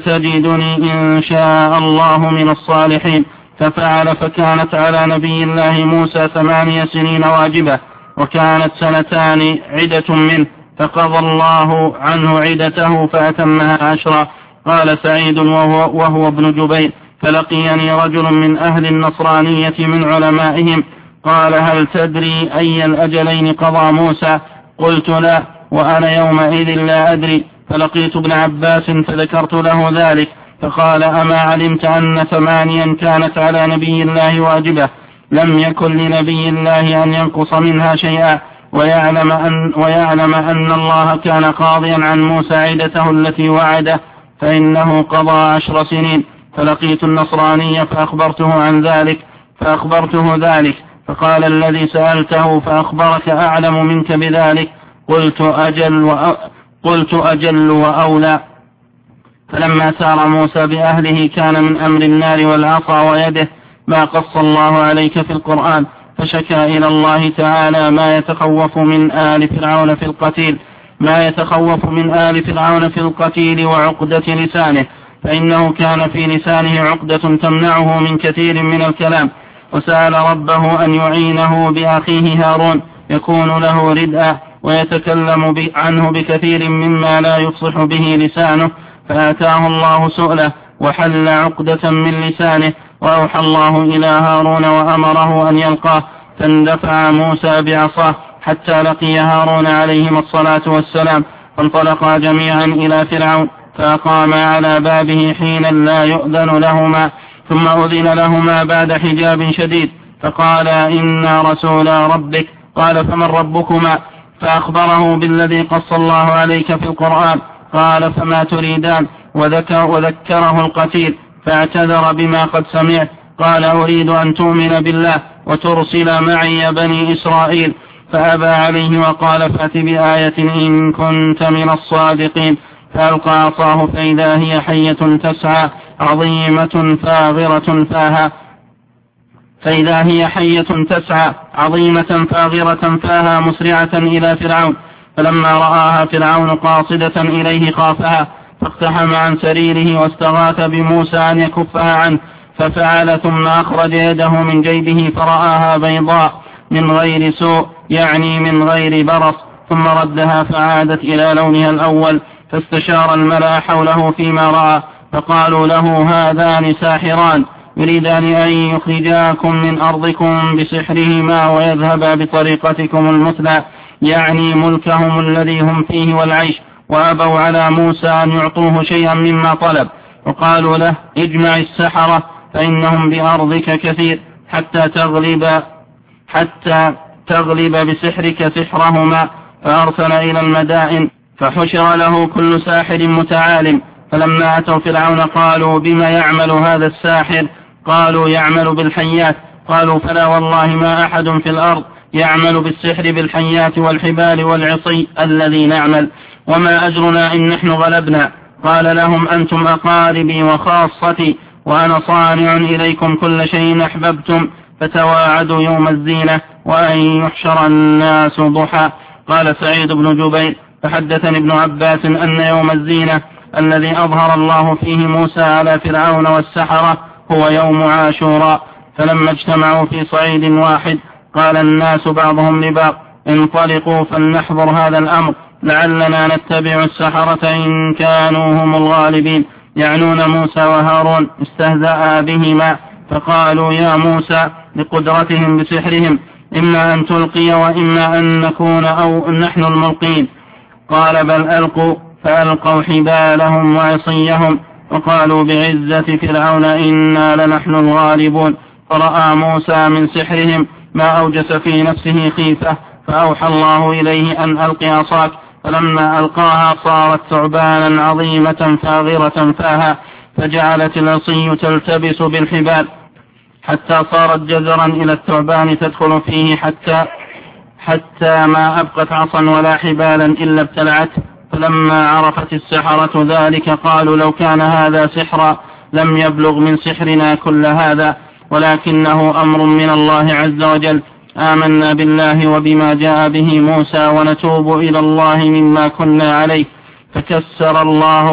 ستجدني إن شاء الله من الصالحين. ففعل، فكانت على نبي الله موسى 8 سنين واجبة، وكانت 2 عدة منه، فقضى الله عنه عدته فأتمها 10. قال سعيد وهو ابن جبير فلقيني رجل من أهل النصرانية من علمائهم، قال هل تدري أي الأجلين قضى موسى؟ قلت لا، وأنا يومئذ لا أدري. فلقيت ابن عباس فذكرت له ذلك، فقال أما علمت أن 8 كانت على نبي الله واجبة، لم يكن لنبي الله أن ينقص منها شيئا، ويعلم أن الله كان قاضيا عن موسى عدته التي وعده، فإنه قضى 10 سنين. فلقيت النصراني فأخبرته ذلك، فقال الذي سألته فأخبرك أعلم منك بذلك؟ قلت أجل وأولى. فلما سار موسى بأهله كان من أمر النار والعصا ويده ما قص الله عليك في القرآن، فشكى إلى الله تعالى ما يتخوف من آل فرعون في القتيل وعقدة لسانه، فإنه كان في لسانه عقدة تمنعه من كثير من الكلام، وسأل ربه أن يعينه بأخيه هارون يكون له ردءا ويتكلم عنه بكثير مما لا يفصح به لسانه، فآتاه الله سؤله وحل عقدة من لسانه، وأوحى الله إلى هارون وأمره أن يلقاه، فاندفع موسى بعصاه حتى لقي هارون عليهما الصلاة والسلام، فانطلقا جميعا إلى فرعون فأقاما على بابه حينا لا يؤذن لهما، ثم أذن لهما بعد حجاب شديد، فقال إنا رسولا ربك. قال فمن ربكما؟ فأخبره بالذي قص الله عليك في القرآن. قال فما تريدان؟ وذكره القتيل فاعتذر بما قد سمعت. قال أريد أن تؤمن بالله وترسل معي بني إسرائيل، فأبى عليه وقال فأت بآية إن كنت من الصادقين. فألقى عصاه فإذا هي حية تسعى عظيمة فاغرة فاها مسرعة إلى فرعون. فلما رآها فرعون قاصدة إليه خافها، فاقتحم عن سريره واستغاث بموسى أن يكفها عنه، ففعل ثم أخرج يده من جيبه فرآها بيضاء من غير سوء، يعني من غير برص، ثم ردها فعادت إلى لونها الأول. فاستشار الملأ حوله فيما رأى، فقالوا له هذان ساحران يريدان أن يخرجاكم من أرضكم بسحرهما ويذهبا بطريقتكم المثلى، يعني ملكهم الذي هم فيه والعيش. وأبوا على موسى أن يعطوه شيئا مما طلب، وقالوا له اجمع السحرة فإنهم بأرضك كثير حتى تغلب بسحرك سحرهما. فأرسل إلى المدائن فحشر له كل ساحر متعالم. فلما أتوا فرعون قالوا بما يعمل هذا الساحر؟ قالوا يعمل بالحيات. قالوا فلا والله ما أحد في الأرض يعمل بالسحر بالحيات والحبال والعصي الذي نعمل، وما أجرنا إن نحن غلبنا. قال لهم أنتم أقاربي وخاصتي، وأنا صانع إليكم كل شيء أحببتم، فتواعدوا يوم الزينة وأن يحشر الناس ضحى. قال سعيد بن جبير فحدثني ابن عباس أن يوم الزينة الذي أظهر الله فيه موسى على فرعون والسحرة هو يوم عاشوراء. فلما اجتمعوا في صعيد واحد قال الناس بعضهم لبعض انطلقوا فلنحضر هذا الأمر لعلنا نتبع السحرة إن كانوا هم الغالبين، يعنون موسى وهارون. استهزأ بهما فقالوا يا موسى لقدرتهم بسحرهم إما أن تلقي وإما أن نكون أو نحن الملقين. قال بل ألقوا، فألقوا حبالهم وعصيهم وقالوا بعزة فرعون إنا لنحن الغالبون. فرأى موسى من سحرهم ما أوجس في نفسه خيفة، فأوحى الله إليه أن ألق عصاك، فلما ألقاها صارت ثعبانا عظيمة فاغرة فاها، فجعلت العصي تلتبس بالحبال حتى صارت جزرا إلى الثعبان تدخل فيه حتى ما أبقت عصا ولا حبالا إلا ابتلعته. فلما عرفت السحرة ذلك قالوا لو كان هذا سحرا لم يبلغ من سحرنا كل هذا، ولكنه أمر من الله عز وجل. آمنا بالله وبما جاء به موسى ونتوب إلى الله مما كنا عليه. فكسر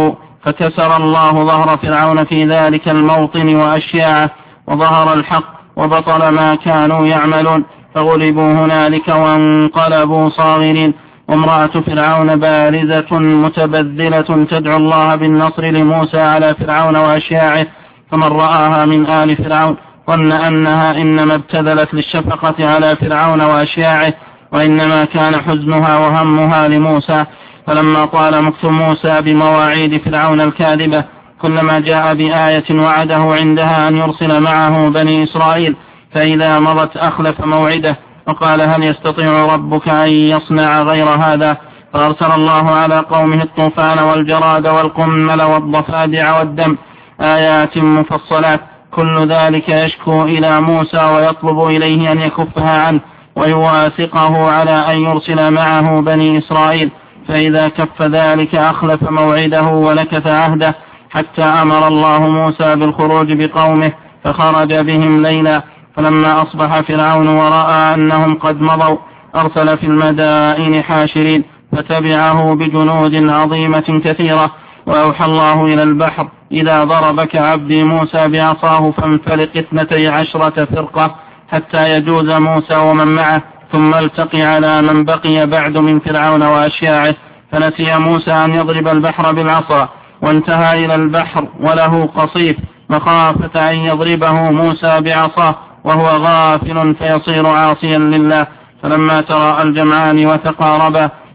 الله ظهر فرعون في ذلك الموطن وأشياعه، وظهر الحق وبطل ما كانوا يعملون، فغلبوا هنالك وانقلبوا صاغرين. وامرأة فرعون بارزة متبذلة تدعو الله بالنصر لموسى على فرعون وأشياعه، فمن رآها من آل فرعون ظن أنها إنما ابتذلت للشفقة على فرعون وأشياعه، وإنما كان حزنها وهمها لموسى. فلما طال مكث موسى بمواعيد فرعون الكاذبة كلما جاء بآية وعده عندها أن يرسل معه بني إسرائيل، فإذا مضت أخلف موعده وقال هل يستطيع ربك أن يصنع غير هذا؟ فأرسل الله على قومه الطوفان والجراد والقمل والضفادع والدم آيات مفصلات، كل ذلك يشكو إلى موسى ويطلب إليه أن يكفها عنه ويواثقه على أن يرسل معه بني إسرائيل. فإذا كف ذلك أخلف موعده ونكث عهده، حتى أمر الله موسى بالخروج بقومه فخرج بهم ليلا. فلما أصبح فرعون ورأى أنهم قد مضوا أرسل في المدائن حاشرين، فتبعه بجنود عظيمة كثيرة. وأوحى الله إلى البحر إذا ضربك عبدي موسى بعصاه فانفلق 12 فرقة حتى يجوز موسى ومن معه، ثم التقي على من بقي بعد من فرعون وأشياعه. فنسي موسى أن يضرب البحر بالعصا، وانتهى إلى البحر وله قصيف مخافة أن يضربه موسى بعصاه وهو غافل فيصير عاصيا لله. فلما تراءى الجمعان وتقاربا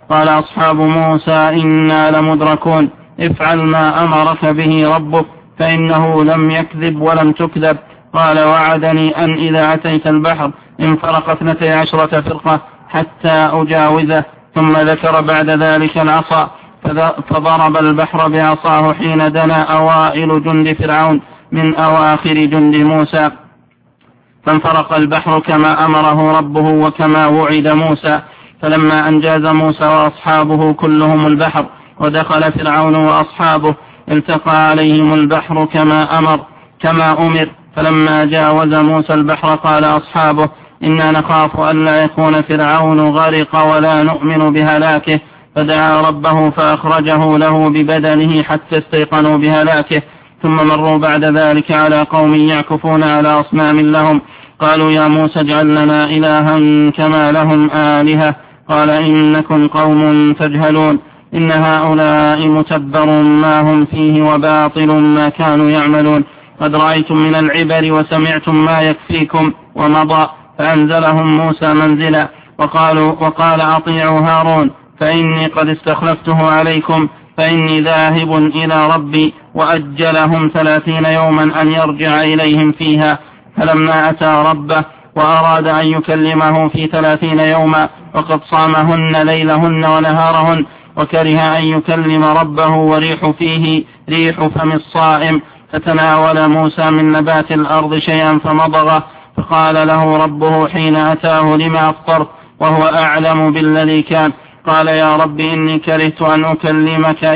قال أصحاب موسى إنا لمدركون افعل ما أمرك به ربك فإنه لم يكذب ولم تكذب. قال وعدني أن إذا أتيت البحر انفرقت 12 فرقة حتى أجاوزه. ثم ذكر بعد ذلك العصا فضرب البحر بعصاه حين دنا أوائل جند فرعون من أواخر جند موسى فانفرق البحر كما أمره ربه وكما وعد موسى. فلما أنجاز موسى وأصحابه كلهم البحر ودخل فرعون وأصحابه التقى عليهم البحر كما أمر. فلما جاوز موسى البحر قال أصحابه إنا نخاف أن لا يكون فرعون غرق ولا نؤمن بهلاكه. فدعا ربه فأخرجه له ببدنه حتى استيقنوا بهلاكه. ثم مروا بعد ذلك على قوم يعكفون على أصنام لهم قالوا يا موسى اجعل لنا إلها كما لهم آلهة. قال إنكم قوم تجهلون إن هؤلاء متبر ما هم فيه وباطل ما كانوا يعملون. قد رأيتم من العبر وسمعتم ما يكفيكم ومضى. فأنزلهم موسى منزلا وقال أطيعوا هارون فإني قد استخلفته عليكم فإني ذاهب إلى ربي. وأجلهم 30 يوما أن يرجع إليهم فيها. فلما أتى ربه وأراد أن يكلمه في 30 يوما وقد صامهن ليلهن ونهارهن وكره أن يكلم ربه وريح فيه ريح فم الصائم. فتناول موسى من نبات الأرض شيئا فمضغه. فقال له ربه حين أتاه لما أفطرت وهو أعلم بالذي كان. قال يا رب إني كرهت أن أكلمك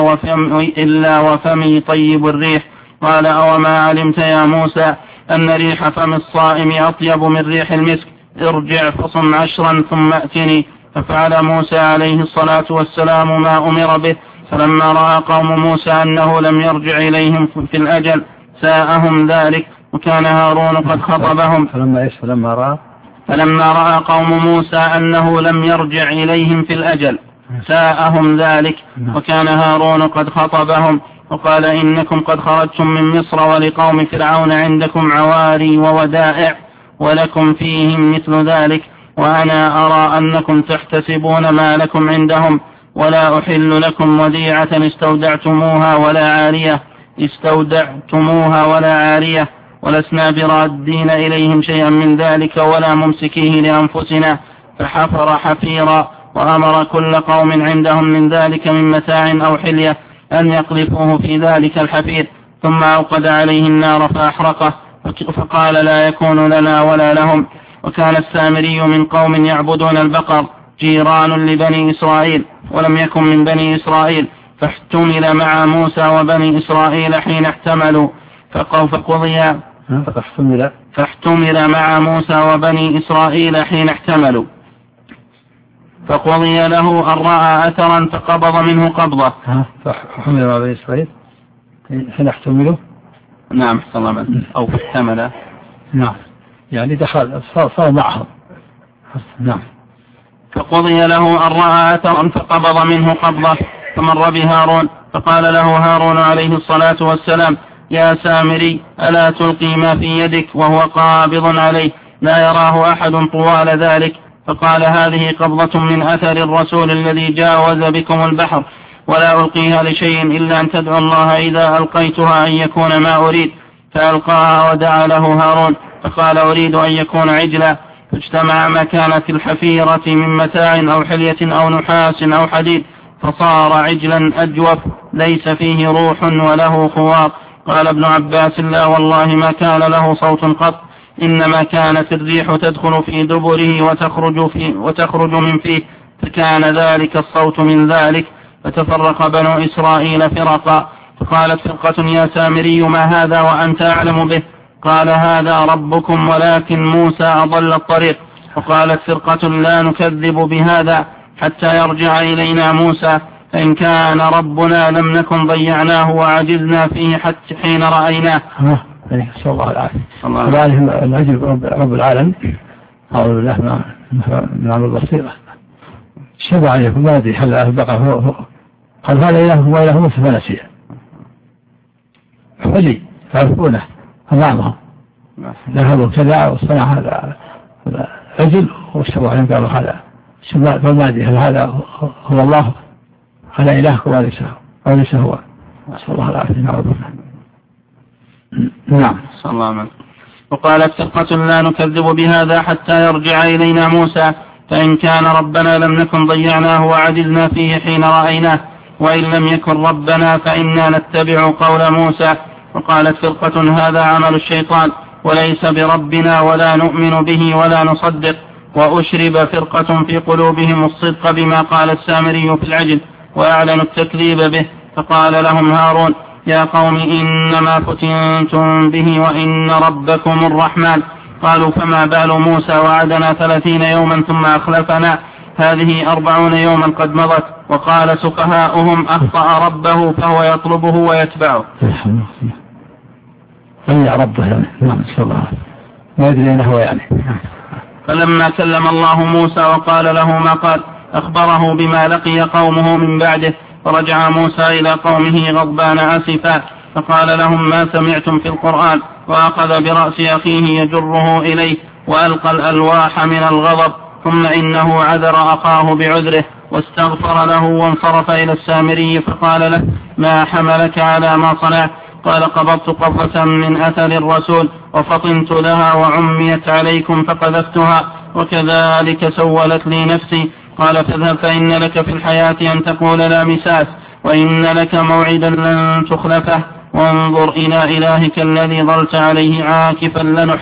إلا وفمي طيب الريح. قال أوما علمت يا موسى أن ريح فم الصائم أطيب من ريح المسك. ارجع فصم 10 ثم أتني. ففعل موسى عليه الصلاة والسلام ما أمر به. فلما رأى قوم موسى أنه لم يرجع إليهم في الأجل ساءهم ذلك وكان هارون قد خطبهم. فلما رأى قوم موسى أنه لم يرجع إليهم في الأجل ساءهم ذلك وكان هارون قد خطبهم. وقال إنكم قد خرجتم من مصر ولقوم فرعون عندكم عواري وودائع ولكم فيهم مثل ذلك. وأنا أرى أنكم تحتسبون ما لكم عندهم ولا أحل لكم وديعة استودعتموها ولا عارية ولسنا برادين إليهم شيئا من ذلك ولا ممسكيه لأنفسنا. فحفر حفيرا وأمر كل قوم عندهم من ذلك من متاع أو حلية أن يقذفوه في ذلك الحفير ثم أوقد عليه النار فأحرقه. فقال لا يكون لنا ولا لهم. وكان السامري من قوم يعبدون البقر جيران لبني إسرائيل ولم يكن من بني إسرائيل. فاحتمل مع موسى وبني إسرائيل حين احتملوا فاحتمل مع موسى وبني إسرائيل حين احتملوا فقضي له أن رأى أثرا فقبض منه قبضة. فاحتمل مع بني إسرائيل حين احتملوا. نعم أو احتمل. نعم يعني دخل صار معهم. نعم. فقضي له أن رأى أثرا فقبض منه قبضة فمر بهارون فقال له هارون عليه الصلاة والسلام يا سامري ألا تلقي ما في يدك وهو قابض عليه لا يراه أحد طوال ذلك. فقال هذه قبضة من أثر الرسول الذي جاوز بكم البحر ولا ألقيها لشيء إلا أن تدعو الله إذا ألقيتها أن يكون ما أريد. فألقاها ودعا له هارون فقال أريد أن يكون عجلا. فاجتمع ما كانت الحفيرة من متاع أو حلية أو نحاس أو حديد فصار عجلا أجوف ليس فيه روح وله خوار. قال ابن عباس لا والله ما كان له صوت قط إنما كانت الريح تدخل في دبره وتخرج من فيه فكان ذلك الصوت من ذلك. فتفرق بنو إسرائيل فرقا. فقالت فرقة يا سامري ما هذا وأنت أعلم به؟ قال هذا ربكم ولكن موسى أضل الطريق. وقالت فرقة لا نكذب بهذا حتى يرجع إلينا موسى فإن كان ربنا لم نكن ضيعناه وعجزنا فيه حتى حين رأيناه. صلى الله العافية. العجل رب العالم أعوذ بالله من عمل البصيرة شبع عليكم ما أدري هل بقى هو قال هذا إله هو إله موسى فنسيه حلي فعرفونه فبعضهم ذهبوا كذا وصنع هذا عجل واشتبوا عليهم قالوا هذا فما أدري هل هذا هو الله على إلهكم أو ليس هو. نسأل الله العافية. نعم. صلى الله عليه وسلم. وقالت فرقة لا نكذب بهذا حتى يرجع إلينا موسى، فإن كان ربنا لم نكن ضيعناه وعجزنا فيه حين رأيناه، وإن لم يكن ربنا فإنا نتبع قول موسى. وقالت فرقة هذا عمل الشيطان وليس بربنا ولا نؤمن به ولا نصدق. وأشرب فرقة في قلوبهم الصدق بما قال السامري في العجل وأعلنوا التكذيب به، فقال لهم هارون يا قوم إنما فتنتم به وإن ربكم الرحمن. قالوا فما بال موسى وعدنا 30 يوما ثم أخلفنا، هذه 40 يوما قد مضت. وقال سفهاؤهم أخطأ ربه فهو يطلبه ويتبعه. يا ربه نعم الله ما يدري أنه يعني. فلما كلم الله موسى وقال له ما قال أخبره بما لقي قومه من بعده، فرجع موسى إلى قومه غضبان آسفا، فقال لهم ما سمعتم في القرآن، وأخذ برأس أخيه يجره إليه وألقى الألواح من الغضب، ثم إنه عذر أخاه بعذره واستغفر له وانصرف إلى السامري فقال له ما حملك على ما صنعت؟ قال قبضت قبضة من أثر الرسول وفطنت لها وعميت عليكم فقذفتها وكذلك سولت لي نفسي. قال فاذهب فإن لك في الحياة أن تقول لا مساس، وإن لك موعدا لن تخلفه، وانظر إلى إلهك الذي ظلت عليه عاكفا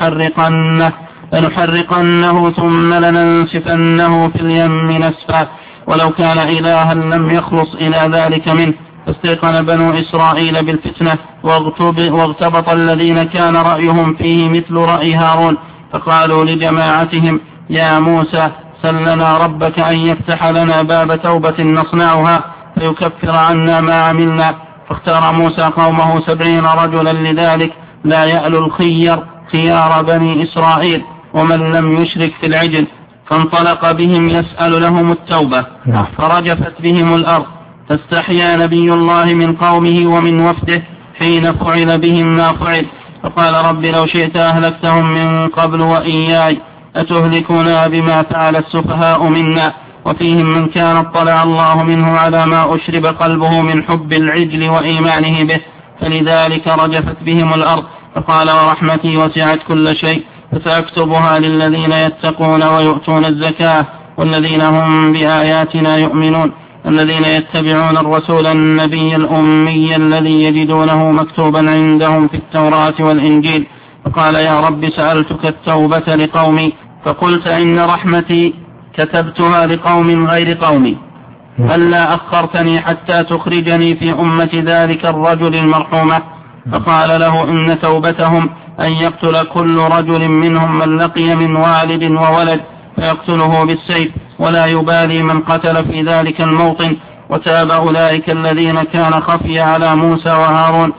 لنحرقنه ثم لننسفنه في اليم نسفا. ولو كان إلها لم يخلص إلى ذلك منه. فاستيقن بنو إسرائيل بالفتنة واغتبط الذين كان رأيهم فيه مثل رأي هارون، فقالوا لجماعتهم يا موسى سل لنا ربك أن يفتح لنا باب توبة نصنعها فيكفر عنا ما عملنا. فاختار موسى قومه 70 رجلا لذلك لا يألو خيار بني إسرائيل ومن لم يشرك في العجل، فانطلق بهم يسأل لهم التوبة، فرجفت بهم الأرض. فاستحيا نبي الله من قومه ومن وفده حين فعل بهم ما فعل، فقال رب لو شئت أهلكتهم من قبل وإياي، أتهلكنا بما فعل السفهاء منا، وفيهم من كان اطلع الله منه على ما أشرب قلبه من حب العجل وإيمانه به، فلذلك رجفت بهم الأرض. فقال ورحمتي وسعت كل شيء فسأكتبها للذين يتقون ويؤتون الزكاة والذين هم بآياتنا يؤمنون، الذين يتبعون الرسول النبي الأمي الذي يجدونه مكتوبا عندهم في التوراة والإنجيل. فقال يا رب سألتك التوبة لقومي، فقلت إن رحمتي كتبتها لقوم غير قومي، ألا أخرتني حتى تخرجني في أمة ذلك الرجل المرحومة. فقال له إن توبتهم أن يقتل كل رجل منهم من لقي من والد وولد فيقتله بالسيف، ولا يبالي من قتل في ذلك الموطن. وتاب أولئك الذين كان خفي على موسى وهارون،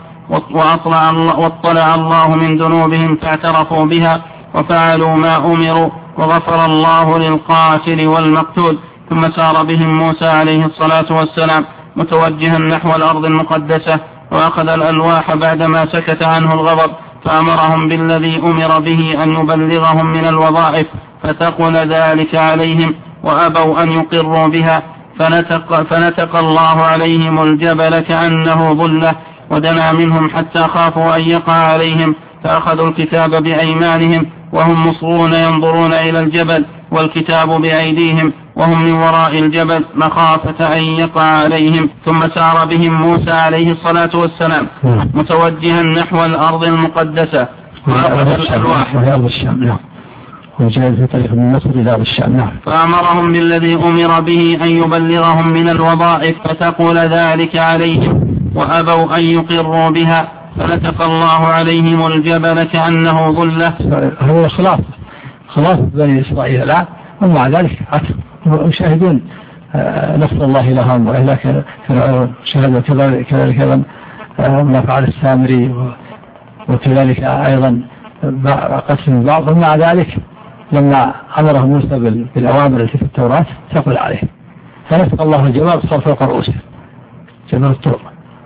واطلع الله من ذنوبهم فاعترفوا بها وفعلوا ما أمروا، وغفر الله للقاتل والمقتول. ثم سار بهم موسى عليه الصلاة والسلام متوجها نحو الأرض المقدسة، وأخذ الألواح بعدما سكت عنه الغضب، فأمرهم بالذي أمر به أن يبلغهم من الوظائف، فتقل ذلك عليهم وأبوا أن يقروا بها، فنتق الله عليهم الجبل كأنه ظلة، ودنا منهم حتى خافوا أن يقع عليهم، فأخذوا الكتاب بأيمانهم وهم مصرون ينظرون إلى الجبل والكتاب بأيديهم وهم من وراء الجبل مخافة أن يقع عليهم. ثم سار بهم موسى عليه الصلاة والسلام متوجها نحو الأرض المقدسة وأخذ الألواح وجاء في طريق من مصر إلى الشام. فأمرهم بالذي أمر به أن يبلغهم من الوظائف، فتقول ذلك عليهم وأبوا أن يقروا بها، فنتق الله عليهم الجبل كأنه ظلة. هو خلاص بني إسرائيل الآن، ومع ذلك يشاهدون نصر الله لهم وإهلاك فرعون، شهدوا كذلك ما فعل السامري، وكذلك أيضا قسم بعض. ومع ذلك لما أمره موسى بالأوامر التي في التوراة ثقل عليه، فنسق الله الجبال صار فوق رؤوسه جبل الطور،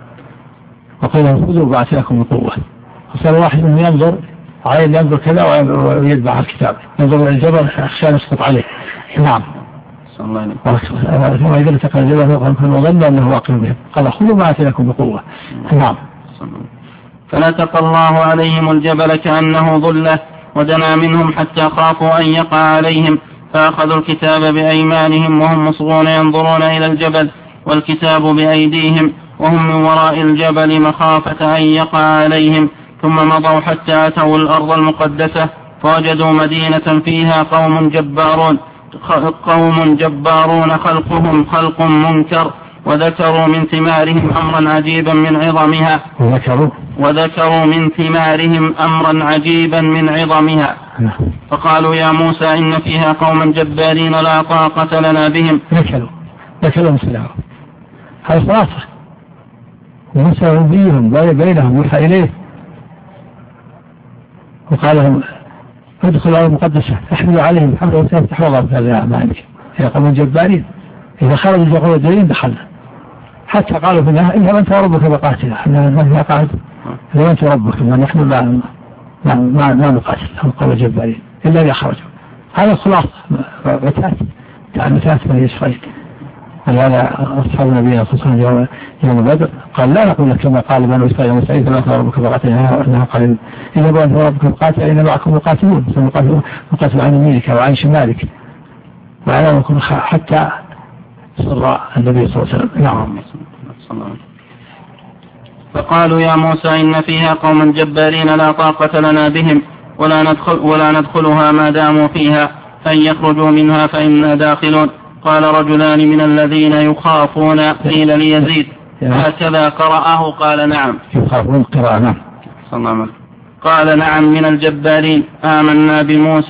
وقال لهم خذوا بعثاكم بقوة. فصار واحد منهم ينظر عين ينظر كذا ويتبع الكتاب، ينظر إلى الجبل أخشى يسقط عليه. نعم. وإذا التقى الجبل فظن أنه واقع بهم قال خذوا ما آتيناكم بقوة. نعم. فنتقى الله عليهم الجبل كأنه ظلة ودنا منهم حتى خافوا أن يقع عليهم فأخذوا الكتاب بأيمانهم وهم مصغون ينظرون إلى الجبل والكتاب بأيديهم وهم من وراء الجبل مخافة أن يقع عليهم ثم مضوا حتى أتوا الأرض المقدسة فوجدوا مدينة فيها قوم جبارون خلقهم خلق منكر وذكروا من ثمارهم أمرا عجيبا من عظمها فقالوا يا موسى إن فيها قوما جبارين لا طاقة لنا بهم. ذكروا مسلم هذا خلاصة موسى يبيهم بينهم يوحى إليه وقال لهم ادخلوا الأرض المقدسة احملوا عليهم حمل وسيف تحوضا بهذا أعمالك يا قوم جبارين إذا خرجوا الجقوة الدليل دخلنا حتى قالوا في النهاية إنما أنت ربك بقاتل احنا ما قاعد إذا أنت ربك نحن ما نقاتل هم قوم جبارين إلا إذا خرجوا. هذا خلاصة مثات من إسرائيل. ولهذا أصحاب نبينا خصوصا يوم بدر قال لا نقول لك كما قال بنو إسرائيل يوم سعيد فلا أنت ربك بقاتل إنها قال إذا أنت ربك بقاتل إن معكم مقاتلون سنقاتل عن يمينك وعن شمالك وعلى نكون حتى صلى النبي صلى الله عليه وسلم. نعم. فقالوا يا موسى إن فيها قوما جبارين لا طاقة لنا بهم ولا ندخلها ما داموا فيها فإن يخرجوا منها فإنا داخلون. قال رجلان من الذين يخافون قيل ليزيد هكذا قرأه قال نعم. يخافون قراءة نعم. قال نعم من الجبارين آمنا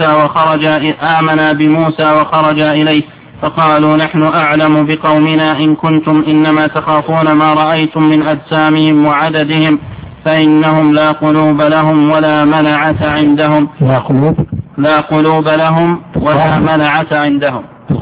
بموسى وخرج إليه فقالوا نحن أعلم بقومنا إن كنتم إنما تخافون ما رأيتم من أجسامهم وعددهم فإنهم لا قلوب لهم ولا منعة عندهم. لا قلوب لهم ولا منعة عندهم.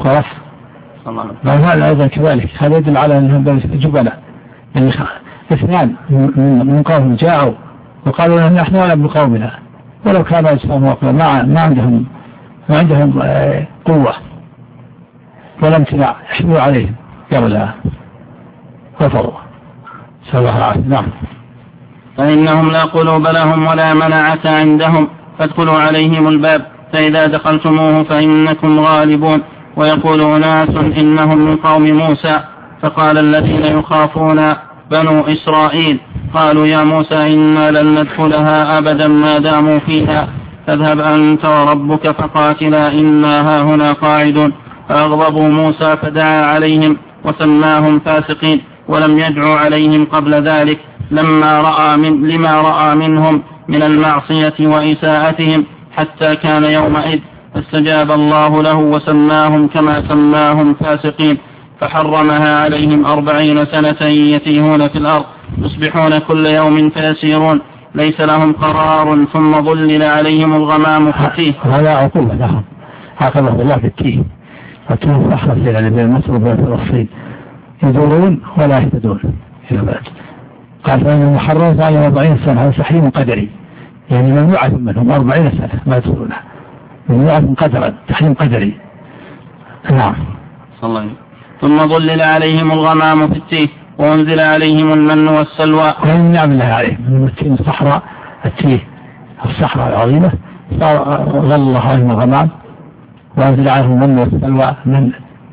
هذا أيضا كذلك هذا يدل على أنهم جبلاء يعني اثنان من قوم جاءوا وقالوا نحن أعلم بقومنا ولو كانوا أجسامهم وقلا ما عندهم قوة ولا امتناع يحملوا عليهم قبل كفروا صلى الله عليه وسلم. نعم. فإنهم لا قلوب لهم ولا منعة عندهم فادخلوا عليهم الباب فإذا دخلتموه فإنكم غالبون. ويقول أناس إنهم من قوم موسى فقال الذين يخافون بنو إسرائيل قالوا يا موسى إنا لن ندخلها أبدا ما داموا فيها فاذهب أنت وربك فقاتلا إنا هاهنا قاعدون. فأغضبوا موسى فدعا عليهم وسماهم فاسقين ولم يدعوا عليهم قبل ذلك لما رأى منهم من المعصية وإساءتهم حتى كان يومئذ فاستجاب الله له وسماهم كما سماهم فاسقين فحرمها عليهم 40 سنة يتيهون في الأرض يصبحون كل يوم فيسيرون ليس لهم قرار ثم ظلل عليهم الغمام فتيه. هذا عقوبة لهم عاقبه الله في التيه فتوه أحرص إلى بين مصر وبين فلسطين يدورون ولا يهتدون إلى بلد. قال فإن المحرم عليهم 40 سنة هذا تحريم قدري يعني ممنوعة منهم 40 سنة ما يدخلونها ممنوعة قدرا تحريم قدري. نعم. ثم ظلل عليهم الغمام في التيه وانزل عليهم المن والسلوى. ومن نعم الله عليهم من التيه الصحراء التيه الصحراء العظيمة ظل الله عليهم الغمام وانزل عليهم المن والسلوى من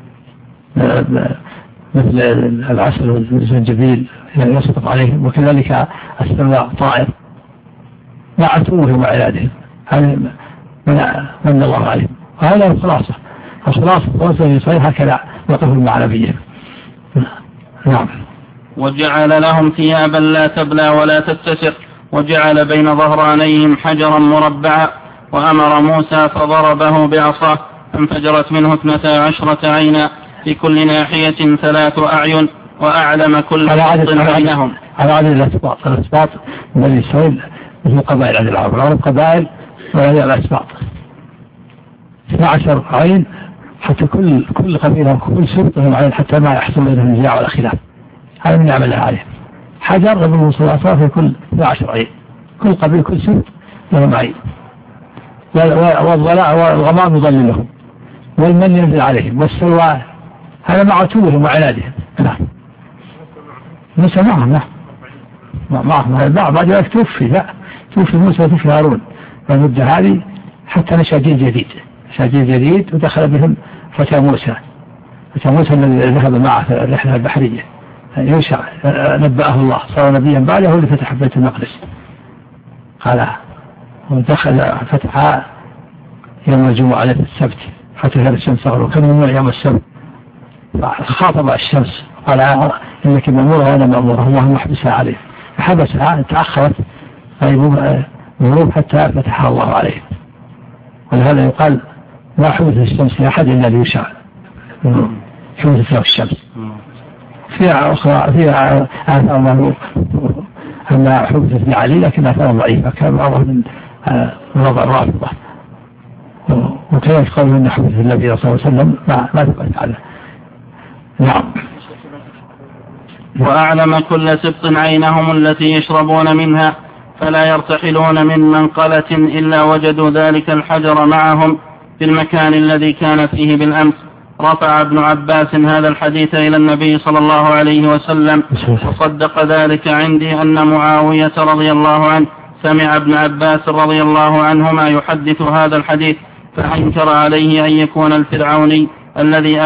مثل العسل والزنجبيل يسقط عليهم وكذلك السلوى طائر مع عتوهم وعيادهم هذا من الله عليهم. وهذا الخلاصة وصل صحيح هكذا وقفوا مع نبيهم. نعم. وجعل لهم ثيابا لا تبلى ولا تتسق وجعل بين ظهرانيهم حجرا مربعا وأمر موسى فضربه بعصاه فانفجرت منه 12 عينا في كل ناحية 3 أعين وأعلم كل خط بينهم. على عدد الأسباط بني إسرائيل مثل قبائل عدد العرب قبائل وهذه الأسباط 12 عين حتى كل قبيلة وكل سبط لهم عين حتى ما يحصل بينهم نزاع ولا خلاف. هذا من نعمل عليه حجر قبل وصول الأصوات في كل 12 عين كل قبيل كل سبط لهم عين والغمام يضللهم والمن ينزل عليهم والسلوى، هذا مع عتوبهم وعنادهم. نعم موسى معهم، نعم معهم بعد ذلك توفي، لا توفي موسى وتوفي هارون، فالمدة هذه حتى نشأ جيل جديد ودخل بهم فتى موسى الذي ذهب معه في الرحلة البحرية يوشع، نبأه الله صار نبيا بعده، هو اللي فتح بيت المقدس. قال ودخل فتح يوم الجمعة على السبت، فتح الشمس صغر وكان ممنوع يوم السبت، خاطب الشمس قال إنك مأمورة وأنا مأمورة، الله محبسها عليه، فحبسها تأخرت غروب حتى فتحها الله عليه. ولهذا يقال ما حبس الشمس لأحد إلا ليوشع، حبست له الشمس. فيها أخرى فيها آثار أنها حبست لعلي، لكن آثار ضعيفة، كان بعضها من وضع الرافضة، وكيف قالوا أن حبست النبي صلى الله عليه وسلم ما ثبت عليه. نعم. وأعلم كل سبط عينهم التي يشربون منها، فلا يرتحلون من منقلة إلا وجدوا ذلك الحجر معهم في المكان الذي كان فيه بالأمس. رفع ابن عباس هذا الحديث إلى النبي صلى الله عليه وسلم، وصدق ذلك عندي أن معاوية رضي الله عنه سمع ابن عباس رضي الله عنهما يحدث هذا الحديث، فأنكر عليه أن يكون الفرعوني الذي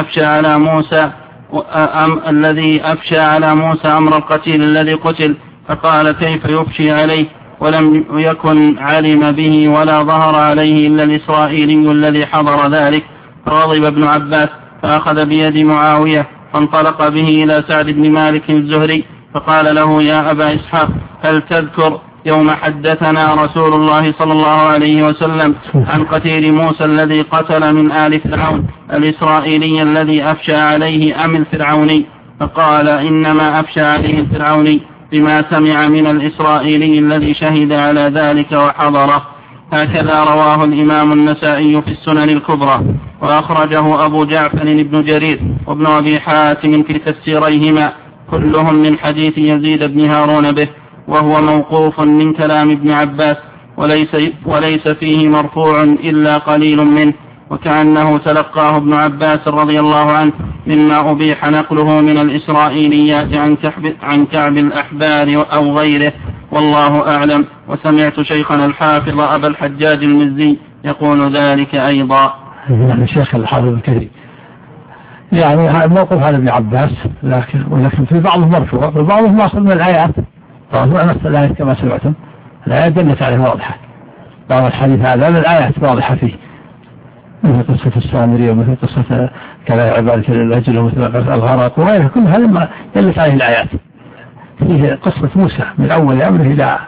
أفشى على موسى أمر القتيل الذي قتل، فقال كيف يفشي عليه ولم يكن علم به ولا ظهر عليه إلا الإسرائيلي الذي حضر ذلك. فغضب ابن عباس فأخذ بيد معاوية فانطلق به إلى سعد بن مالك الزهري فقال له يا أبا إسحاق هل تذكر يوم حدثنا رسول الله صلى الله عليه وسلم عن قتيل موسى الذي قتل من آل فرعون الإسرائيلي الذي أفشى عليه أم الفرعوني؟ فقال إنما أفشى عليه الفرعوني بما سمع من الإسرائيلي الذي شهد على ذلك وحضره. هكذا رواه الإمام النسائي في السنن الكبرى، وأخرجه أبو جعفر بن جرير وابن أبي حاتم في تفسيريهما كلهم من حديث يزيد بن هارون به، وهو موقوف من كلام ابن عباس وليس فيه مرفوع إلا قليل منه، وكأنه تلقاه ابن عباس رضي الله عنه مما أبيح نقله من الإسرائيليات عن كعب الأحبار أو غيره، والله أعلم. وسمعت شيخنا الحافظ أبا الحجاج المزي يقول ذلك أيضا. يعني شيخ الحافظ الكريم يعني موقف على ابن عباس، ولكن في بعضه مرفوع وبعضه ماخذ من الآيات، الآيات كما سمعتم الآيات دلت عليه واضحة، بعض الحديث هذا الآيات واضحة فيه، مثل قصة السامري ومثل قصة كلا عبادة الأجل ومثل قصة الغرق وغيرها، كل هذا ما دلت عليه الآيات. فيه قصة موسى من أول أمره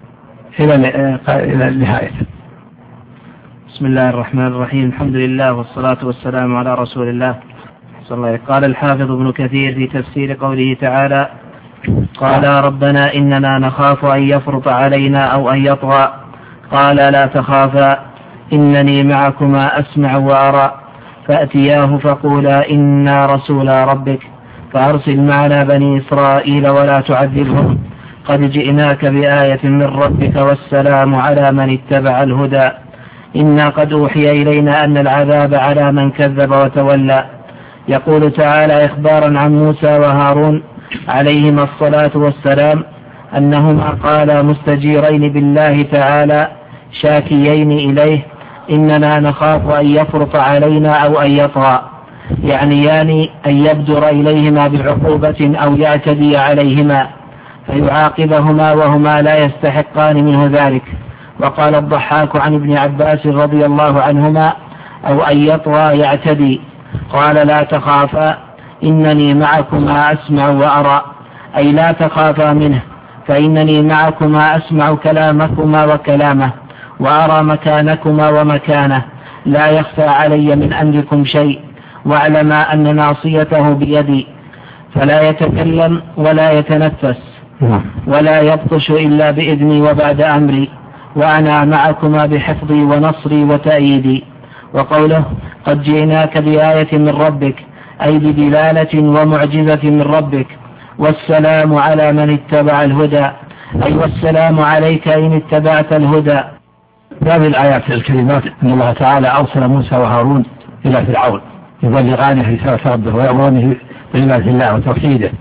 إلى نهايته. بسم الله الرحمن الرحيم، الحمد لله والصلاة والسلام على رسول الله صلى الله عليه وسلم. قال الحافظ ابن كثير في تفسير قوله تعالى قال ربنا إننا نخاف أن يفرط علينا أو أن يطغى، قال لا تخافا إنني معكما أسمع وأرى، فأتياه فقولا إنا رسولا ربك فأرسل معنا بني إسرائيل ولا تعذبهم، قد جئناك بآية من ربك والسلام على من اتبع الهدى، إنا قد أوحي إلينا أن العذاب على من كذب وتولى. يقول تعالى إخبارا عن موسى وهارون عليهما الصلاة والسلام أنهما قالا مستجيرين بالله تعالى شاكيين إليه إننا نخاف أن يفرط علينا أو أن يطغى، يعني أن يبدر إليهما بعقوبة أو يعتدي عليهما فيعاقبهما وهما لا يستحقان منه ذلك. وقال الضحاك عن ابن عباس رضي الله عنهما أو أن يطغى يعتدي، قال لا تخافا إنني معكما أسمع وأرى، أي لا تخافا منه فإنني معكما أسمع كلامكما وكلامه وأرى مكانكما ومكانه، لا يخفى علي من أمركم شيء، واعلما أن ناصيته بيدي فلا يتكلم ولا يتنفس ولا يبطش إلا بإذني وبعد أمري، وأنا معكما بحفظي ونصري وتأييدي. وقوله قد جئناك بآية من ربك أي بدلالة ومعجزة من ربك، والسلام على من اتبع الهدى أي والسلام عليك إن اتبعت الهدى. هذه الآيات الكريمات أن الله تعالى أرسل موسى وهارون إلى فرعون يبلغانه رسالة ربه ويأمرونه بعبادة الله وتوحيده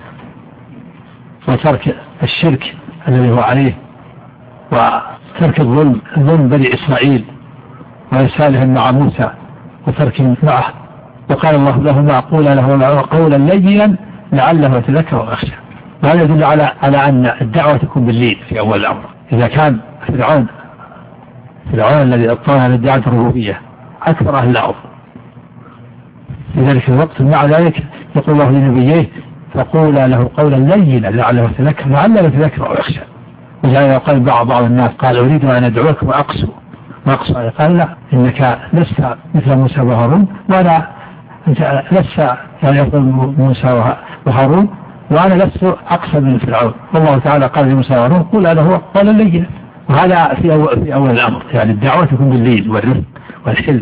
وترك الشرك الذي هو عليه وترك الظلم بني إسرائيل وإرسالهم مع موسى وتركهم معه. وقال الله لهما قولا له قولا لينا لعله يتذكر ويخشى. وهذا يدل على أن الدعوة تكون باللين في أول الأمر. إذا كان فرعون الذي أبطلها للدعوة الربوبية أكثر أهل الأرض في ذلك الوقت، مع ذلك يقول الله لنبيه فقولا له قولا لينا لعله يتذكر ويخشى. وجاء قال بعض الناس قال أريد أن أدعوك وأقسو قال لا، إنك لست مثل موسى وهارون، وأنا أنت لست يعني أفضل موسى وهارون، وأنا لست أقسى من فرعون. والله تعالى قال لموسى وهارون قل له قولا لينا. وهذا في أول الأمر، يعني الدعوة تكون باللين والرفق والحلم.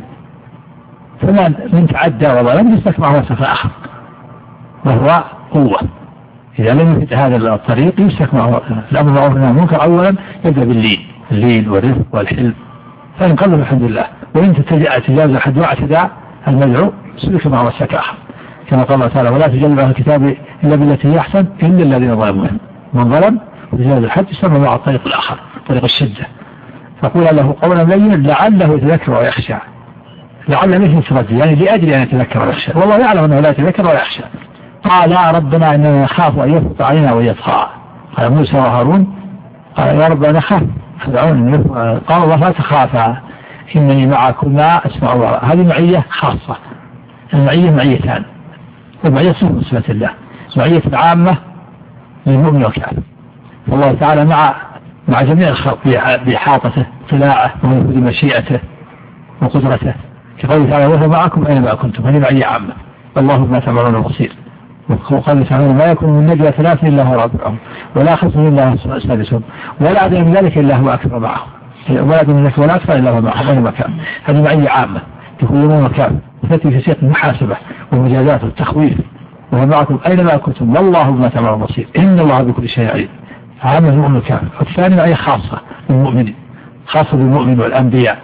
فمن تعدى وظلم يستكبر وسط آخر وهو قوة. إذا لم يفت هذا الطريق يستكبر. الأمر معروف والنهي عن المنكر أولا يبدأ باللين والرفق والحلم، فإن قل الحمد لله. وإن تجاوز الحد واعتدى المدعو سلك معه وسط آخر، كما قال الله تعالى ولا تجادلوا أهل الكتاب إلا بالتي هي أحسن إلا الذين ظلموا منهم. من ظلم وتجاوز الحد يسمى مع الطريق الآخر طريق الشدة. فقول له قولا لينا لعله يتذكر ويخشى. لعل مثل تردد يعني لأجل أن يتذكر ويخشى، والله يعلم أنه لا يتذكر ولا يخشى. قال ربنا إننا نخاف أن يفرط علينا ويطغى. قال موسى وهارون قال يا رب أنا أخاف فرعون. قال الله لا تخافا إنني معكما أسمع الله. هذه معية خاصة. المعية معيتان، المعية صفة الله، معية العامة للمؤمن والكافر. والله تعالى مع جميع الخلق بإحاطته اطلاعه ومنفذ مشيئته وقدرته، كقوله تعالى وهو معكم أينما كنتم. هذه معية عامة. والله بما تعملون بصير. وقال تعالى ما يكون من نجوى ثلاث إلا هو رابعهم ولا خمسة إلا هو سادسهم ولا أدنى من ذلك إلا هو أكبر معهم ولا أدنى من ذلك ولا أكثر إلا هو معهم أينما كان. هذه معية عامة تكون يوم مكان وتأتي في سياق المحاسبة والمجازات والتخويف. وهو معكم أينما كنتم والله بما تعملون بصير إن الله بكل شيء عليم. عامة المؤمن الكافر. والثاني معية خاصة بالمؤمنين، خاصة بالمؤمن والأنبياء،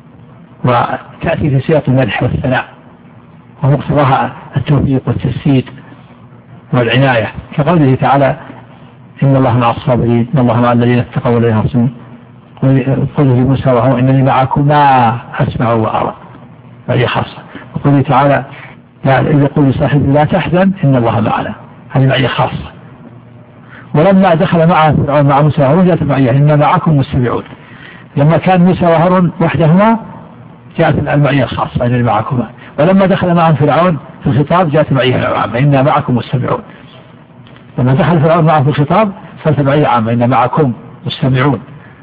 وتأتي في سياق المدح والثناء ومقتضاها التوفيق والتسديد والعناية، كقوله تعالى إن الله مع الصابرين إن الله مع الذين اتقوا والذين يحسنون. قوله لموسى وهو إنني معكما أسمع وأرى، معية خاصة. وقوله تعالى يقول لصاحبه لا تحزن إن الله معنا، هذه معية خاصة. ولما دخل معه فرعون مع موسى وهارون جاءت المعية إن معكم مستمعون. لما كان موسى وهارون وحدهما جاءت المعية الخاصة إنني معكما. ولما دخل معهم فرعون في الخطاب جاءت المعية العامة إن معكم مستمعون. لما دخل فرعون معه في الخطاب صارت المعية عامة إن معكم مستمعون.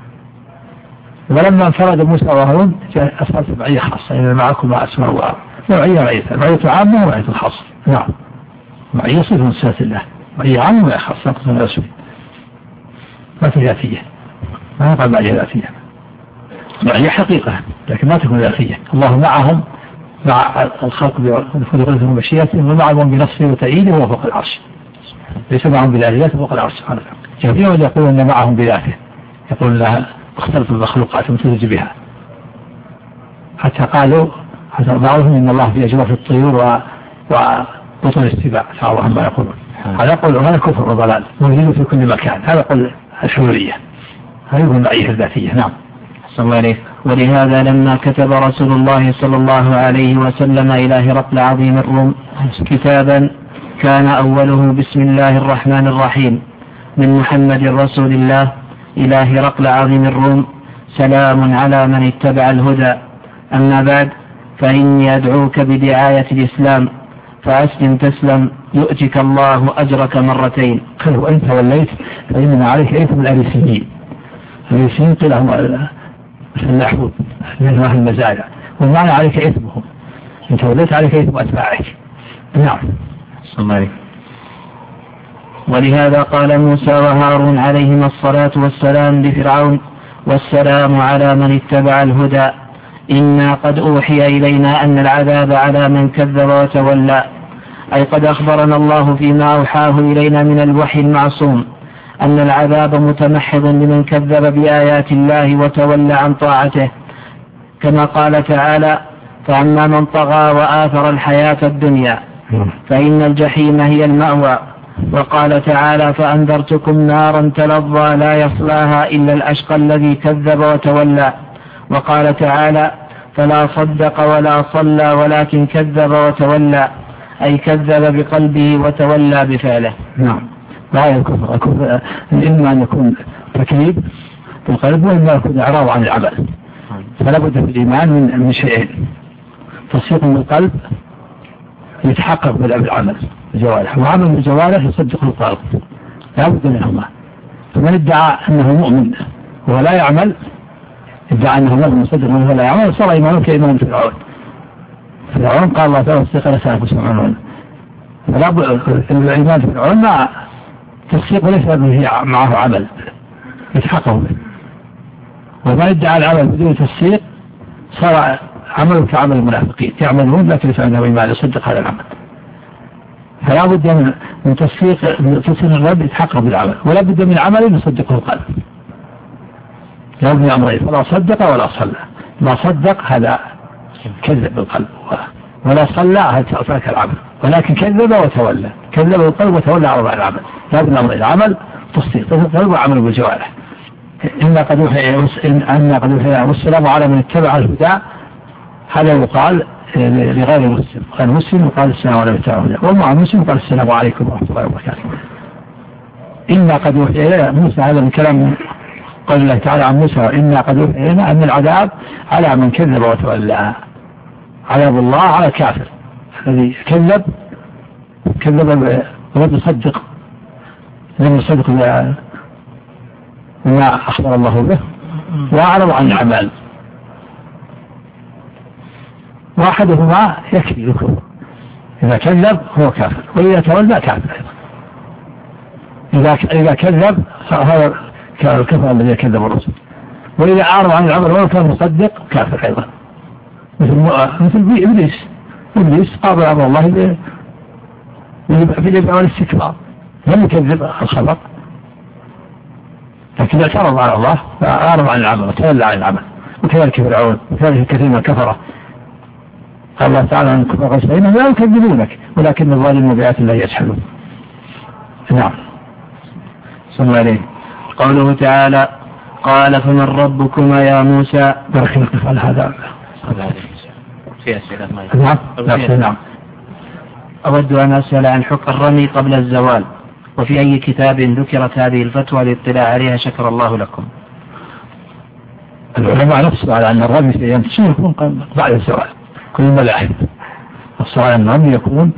ولما انفرد موسى وهارون صارت المعية خاصة إن معكم أسمع وأرى. معية عامة ومعية خاصة. نعم، معية صفة من صفات الله، معية عامة ومعية خاصة نقص من الرسول. ما في ذاتية، ما يقع معية ذاتية، معية حقيقة لكن ما تكون ذاتية. الله معهم مع الخلق بقدرته ومشيئته ومعهم بنصره وتأييده وهو فوق العرش، ليس معهم بذاته فوق العرش سبحانه وتعالى. كثيرا يقول أن معهم بذاته، يقول لها اختلط المخلوقات ومتزج بها، حتى قالوا بعضهم إن الله في أجواف الطيور وبطن السباع تعالى عما يقولون. هذا قول هذا كفر وضلال موجود في كل مكان. هذا قول الحلولية، هذه هو المعية الذاتية. نعم. صلى الله عليه. ولهذا لما كتب رسول الله صلى الله عليه وسلم إلى هرقل عظيم الروم كتابا كان أوله بسم الله الرحمن الرحيم من محمد رسول الله إلى هرقل عظيم الروم سلام على من اتبع الهدى. أما بعد فإني أدعوك بدعاية الإسلام فأسلم تسلم يؤتك الله أجرك مرتين. قال وإن توليت فإنما عليك إثم الأريسيين. الأريسيين قيل هم الفلاحون من أهل المزارع، والمعنى عليك إثمهم، إن توليت عليك إثم أتباعك. نعم. صلى الله عليه. ولهذا قال موسى وهارون عليهما الصلاة والسلام لفرعون والسلام على من اتبع الهدى إنا قد أوحي إلينا أن العذاب على من كذب وتولى. أي قد أخبرنا الله فيما أوحاه إلينا من الوحي المعصوم أن العذاب متمحض لمن كذب بآيات الله وتولى عن طاعته، كما قال تعالى فأما من طغى وآثر الحياة الدنيا فإن الجحيم هي المأوى. وقال تعالى فأنذرتكم نارا تلظى لا يصلاها إلا الأشقى الذي كذب وتولى. وقال تعالى فلا صدق ولا صلى ولكن كذب وتولى، أي كذب بقلبه وتولى بفعله. نعم. لا الكفر إما أن يكون تكذيب في القلب وإما يكون إعراض عن العمل. فلا بد في الإيمان من شيئين: تصديق بالقلب يتحقق بالعمل الجوارح، وعمل الجوارح يصدق القلب، لا بد منهما. فمن ادعى أنه مؤمن ولا يعمل، ادعى أنه مؤمن يصدق ولا يعمل، صار إيمانه كإيمان فرعون. فرعون قال الله تعالى تصديق لسانك وسمعون. فلا بد الإيمان فرعون مع تصديق وليس معه عمل يتحقق به. ومن ادعى العمل بدون تصديق صار عمله كعمل المنافقين، يعملون لكن ليس عندهم إيمان يصدق هذا العمل. فلا بد من تصديق الرب يتحقق بالعمل، ولا بد من عمل يصدقه القلب. لا بد من أمرين: فلا صدق ولا صلى. ما صدق هذا كذب بالقلب، ولا صلى هذا ترك العمل، ولكن كذب وتولى، كذب بالقلب وتولى عن العمل. لا بد من أمرين: عمل تصديق القلب وعمل بالجوارح. إنا قد أوحي والسلام على من اتبع الهدى. هذا يقال لغير المسلم، غير المسلم يقال السلام على من اتبع الهدى، ومع المسلم يقال السلام عليكم ورحمة الله وبركاته. إنا قد أوحي إلى موسى، هذا من كلام قال الله تعالى عن موسى: إنا قد أوحي إلينا أن العذاب على من كذب وتولى. عذاب الله على الكافر الذي كذب ولم يصدق بما أخبر الله به وأعرض عن الأعمال. واحدهما يكفي ذكره: إذا كذب هو كافر، وإذا تولى كافر أيضا. إذا كذب فهذا الكفر الذي كذب الرسل، وإذا أعرض عن العمل ولو كان مصدق كافر أيضا. مثل إبليس قابل أمر الله بالإبعاد والاستكبار، لم يكذب الخبر لكن اعترض على الله فأعرض عن العمل وتولى عن العمل. وكذلك فرعون وكذلك كثير من الكفرة. قال الله تعالى عن الكفار فإنهم لا يكذبونك ولكن الظالمين بآيات الله يجحدون. نعم. صلى الله عليه. قوله تعالى قال فمن ربكما يا موسى. بارك الله على هذا. في أسئلة نعم. أود أن أسأل عن حكم الرمي قبل الزوال، وفي أي كتاب ذكرت هذه الفتوى للاطلاع عليها؟ شكر الله لكم. العلماء نفسوا على أن الرمي في أيام السنة يكون بعد الزوال، كل الملاحظ نفسوا على أن الرمي يكون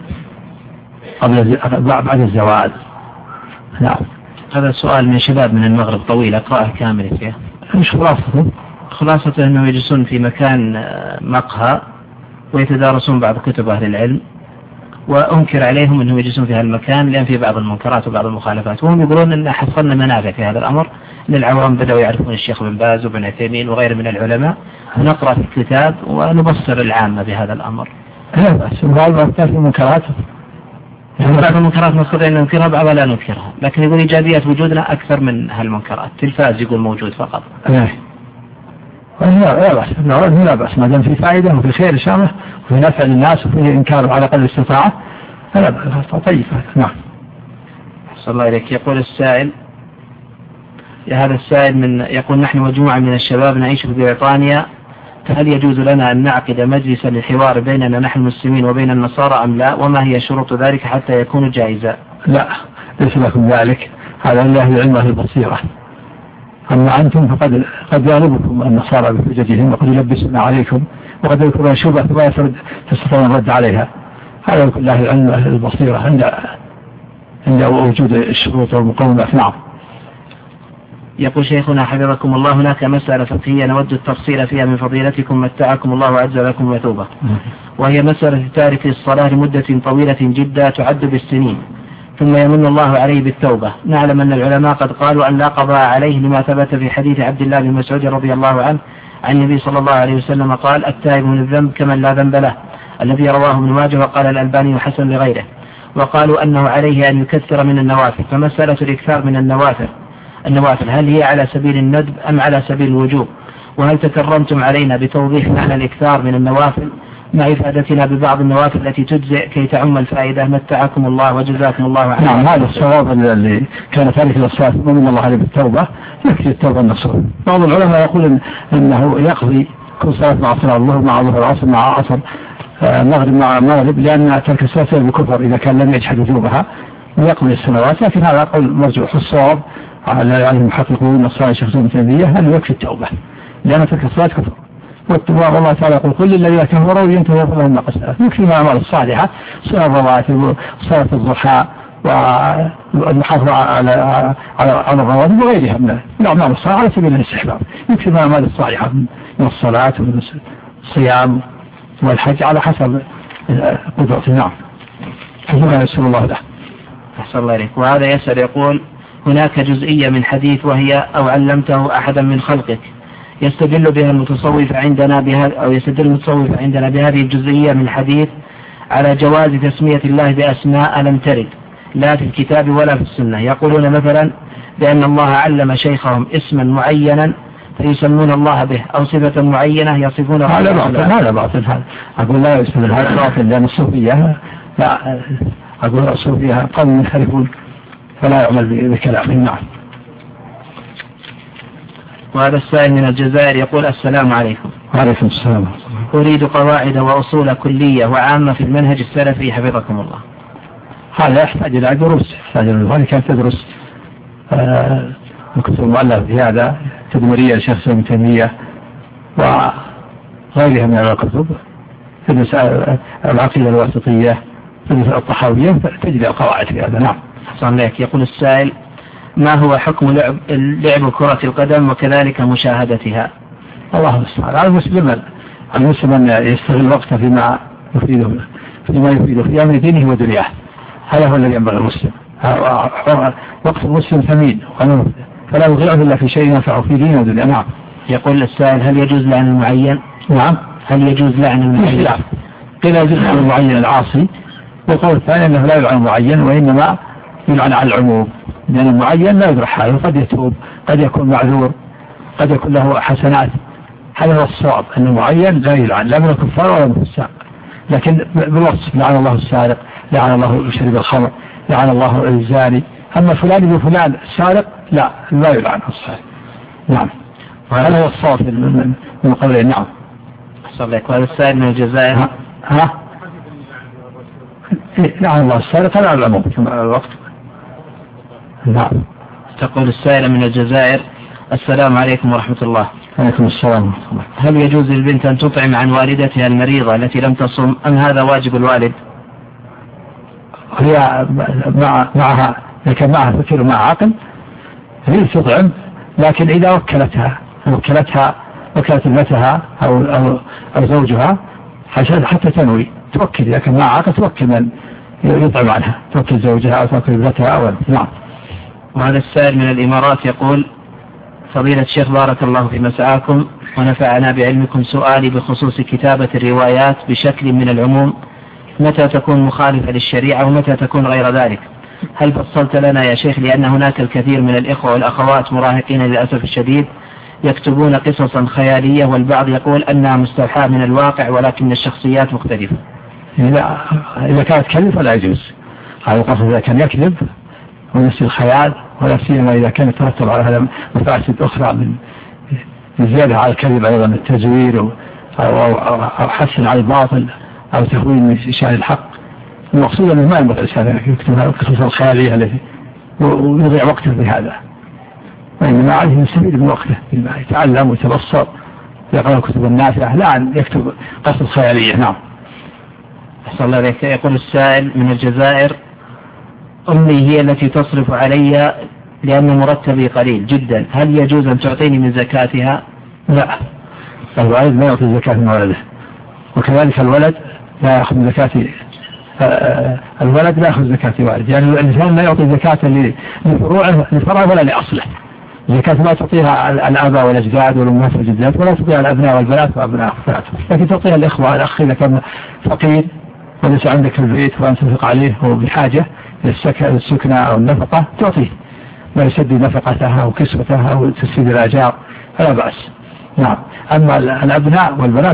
بعد الزوال. نعم. هذا سؤال من شباب من المغرب طويل، أقرأه كامل فيه. مش خلاصته أنهم يجلسون في مكان مقهى ويتدارسون بعض كتب أهل العلم، وأنكر عليهم أنهم يجلسون في هذا المكان لأن في بعض المنكرات وبعض المخالفات، وهم يقولون أن حصلنا منافع في هذا الأمر، أن العوام بدأوا يعرفون الشيخ بن باز وابن عثيمين وغيره من العلماء، ونقرأ في الكتاب ونبصر العامة بهذا الأمر. لا بأس، بعض المنكرات بعض المنكرات نستطيع أن ننكرها، بعضها لا ننكرها، لكن يقول إيجابيات وجودنا أكثر من هالمنكرات. تلفاز يقول موجود فقط. لا بأس ما دام في فائدة وفي خير شامل وفي نفع للناس وفي إنكار على قدر الاستطاعة فلا بأس. طيب. نعم. صلى الله عليك. يقول السائل، هذا السائل يقول نحن مجموعة من الشباب نعيش في بريطانيا، فهل يجوز لنا أن نعقد مجلسا للحوار بيننا نحن المسلمين وبين النصارى أم لا؟ وما هي شروط ذلك حتى يكون جائزا؟ لا، ليس لكم ذلك، هذا الله العلم البصيرة. أما أنتم فقد يغلبكم النصارى بحججهم وقد يلبسون عليكم وقد يذكرون شبهة ولا تستطيعون الرد عليها. هذا الله العلم البصيرة عند وجود الشروط والمقومات. نعم. يقول شيخنا حفظكم الله هناك مسألة فقهية نود التفصيل فيها من فضيلتكم متعكم الله وعز لكم مثوبة، وهي مسألة تارك الصلاة لمدة طويلة جدا تعد بالسنين ثم يمن الله عليه بالتوبة. نعلم أن العلماء قد قالوا أن لا قضاء عليه لما ثبت في حديث عبد الله بن مسعود رضي الله عنه عن النبي صلى الله عليه وسلم قال التائب من الذنب كمن لا ذنب له، الذي رواه ابن ماجه وقال الألباني حسن لغيره. وقالوا أنه عليه أن يكثر من النوافل. فمسألة الإكثار من النوافل هل هي على سبيل الندب أم على سبيل الوجوب؟ وهل تكرمتم علينا بتوضيح معنى الإكثار من النوافل مع إفادتنا ببعض النوافل التي تجزئ كي تعم الفائدة. متعكم الله وجزاكم الله عنه. نعم، هذا الصواب الذي كان تارك للصلاة ومن الله عليه بالتوبة يكفي التوبة النصوح. بعض العلماء يقول إنه يقضي كل صلاة مع صلاة الظهر مع ظهر العصر مع عصر مغرب مع مغرب، لأن ترك الصلاة بكفر إذا كان لم يجحد وجوبها ويقضي السنوات. لكن هذا قول مرجوح. الصواب على المحققون الصالح الشيخ ابن تيمية أنه يكفي التوبة لأن ترك الصلاة كفر. والله تعالى يقول كل الذين كفروا ينتهوا فلهم ما قد سلف. يكفي من الأعمال الصالحة صلاة الرواتب وصلاة الضحى والمحافظة على الرواتب وغيرها من الأعمال الصالحة على سبيل الاستحباب. يكفي من الأعمال الصالحة من الصلاة ومن الصيام والحج على حسب قدرته. نعم، حسنا يسر الله له. أحسن الله إليك. وهذا يسأل يقول هناك جزئية من حديث وهي أو علمته أحدا من خلقك، يستدل بها المتصوف عندنا بهذه الجزئية من الحديث على جواز تسمية الله بأسماء لم ترد لا في الكتاب ولا في السنة. يقولون مثلا بأن الله علم شيخهم اسما معينا فيسمون الله به أو صفة معينة يصفونها. هذا باطل. أقول لا يسمى هذا باطل لأن الصوفية لا، أقول الصوفية قوم ينحرفون فلا يعمل بكلامهم. نعم. وهذا السائل من الجزائر يقول السلام عليكم. وعليكم السلام. أريد قواعد وأصول كلية وعامة في المنهج السلفي حفظكم الله. هذا يحتاج إلى دروس، ولذلك كانت تدرس الكتب المؤلفة في هذا تدمرية لشيخ ابن تيمية وغيرها من الكتب، تدرس العقيدة الواسطية، تدرس الطحاوية، تجد القواعد في هذا. نعم. أحسن لك. يقول السائل ما هو حكم لعب كرة القدم وكذلك مشاهدتها؟ الله المستعان. على المسلم أن يستغل وقته فيما يفيده في أمر دينه ودنياه. هذا هو الذي ينبغي المسلم. وقت المسلم ثمين فلا يضيعه إلا في شيء ينفعه في دينه ودنياه. نعم. يقول السائل هل يجوز لعن المعين؟ نعم. هل يجوز لعن المعين؟ قيل يجوز لعن المعين العاصي، والقول الثاني أنه لا يلعن المعين وإنما يلعن على العموم، لأن المعين لا يدرى حاله، قد يتوب، قد يكون معذور، قد يكون له حسنات. هذا هو الصواب أن المعين لا يلعن لا من الكفار ولا من الفساق، لكن بالوصف لعن الله السارق، لعن الله شرب الخمر، لعن الله الزاني. أما فلان بفلان السارق لا يلعن الصحيح. نعم. وهذا هو الصواب من قولين. نعم. أحسن لك. وهذا السائل من الجزائر لعن الله السارق على العموم كما الوقت. نعم. تقول السائلة من الجزائر السلام عليكم ورحمة الله. عليكم السلام. هل يجوز للبنت أن تطعم عن والدتها المريضة التي لم تصم أم هذا واجب الوالد؟ هي معها لكن معها فكر ومع عقل هي تطعم، لكن إذا وكلت ابنتها أو زوجها حتى تنوي توكل، لكن مع عقل توكل من يطعم عنها، توكل زوجها أو توكل ابنتها. نعم. وهذا السائل من الإمارات يقول فضيلة الشيخ بارك الله في مسعاكم ونفعنا بعلمكم، سؤالي بخصوص كتابة الروايات بشكل من العموم متى تكون مخالفة للشريعة ومتى تكون غير ذلك؟ هل فصلت لنا يا شيخ؟ لأن هناك الكثير من الإخوة والأخوات مراهقين للأسف الشديد يكتبون قصصا خيالية، والبعض يقول أنها مستوحاة من الواقع ولكن الشخصيات مختلفة. إذا كانت كذب فلا يجوز. هذا القصص إذا كان يكذب ونفس الخيال، ولا سيما إذا كان يترتب على هذا مفاسد أخرى من زيادة على الكذب، أيضا التزوير أو حسن على الباطل أو تهويل من شأن الحق. المقصود أنه ما ينبغي الإنسان يكتب القصص الخيالية التي ويضيع وقته في هذا، وإنما عليه يستفيد من وقته يتعلم ويتبصر، يقرأ الكتب النافعة، لا أن يكتب قصص خيالية. نعم. أحسن الله عليك. يقول السائل من الجزائر أمي هي التي تصرف علي لأن مرتبي قليل جدا، هل يجوز أن تعطيني من زكاتها؟ لا، الوالد لا يعطي زكاة من ولده، وكذلك الولد لا يأخذ زكاة الولد لا يأخذ زكاة والد، يعني الإنسان لا يعطي زكاة لفرعه ولا لأصله. الزكاة ما تعطيها الآباء والأجداد والأمهات والجدات، ولا تعطيها الأبناء والبنات وأبناء أخوات، لكن تعطيها الإخوة. الأخ إذا كان فقير وليس عندك البيت وأن تنفق عليه وهو بحاجة للسكنة أو النفقة تعطيه ما يسدد نفقتها وكسوتها وتسديد الأجار فلا بأس. نعم. أما الأبناء والبنات لا،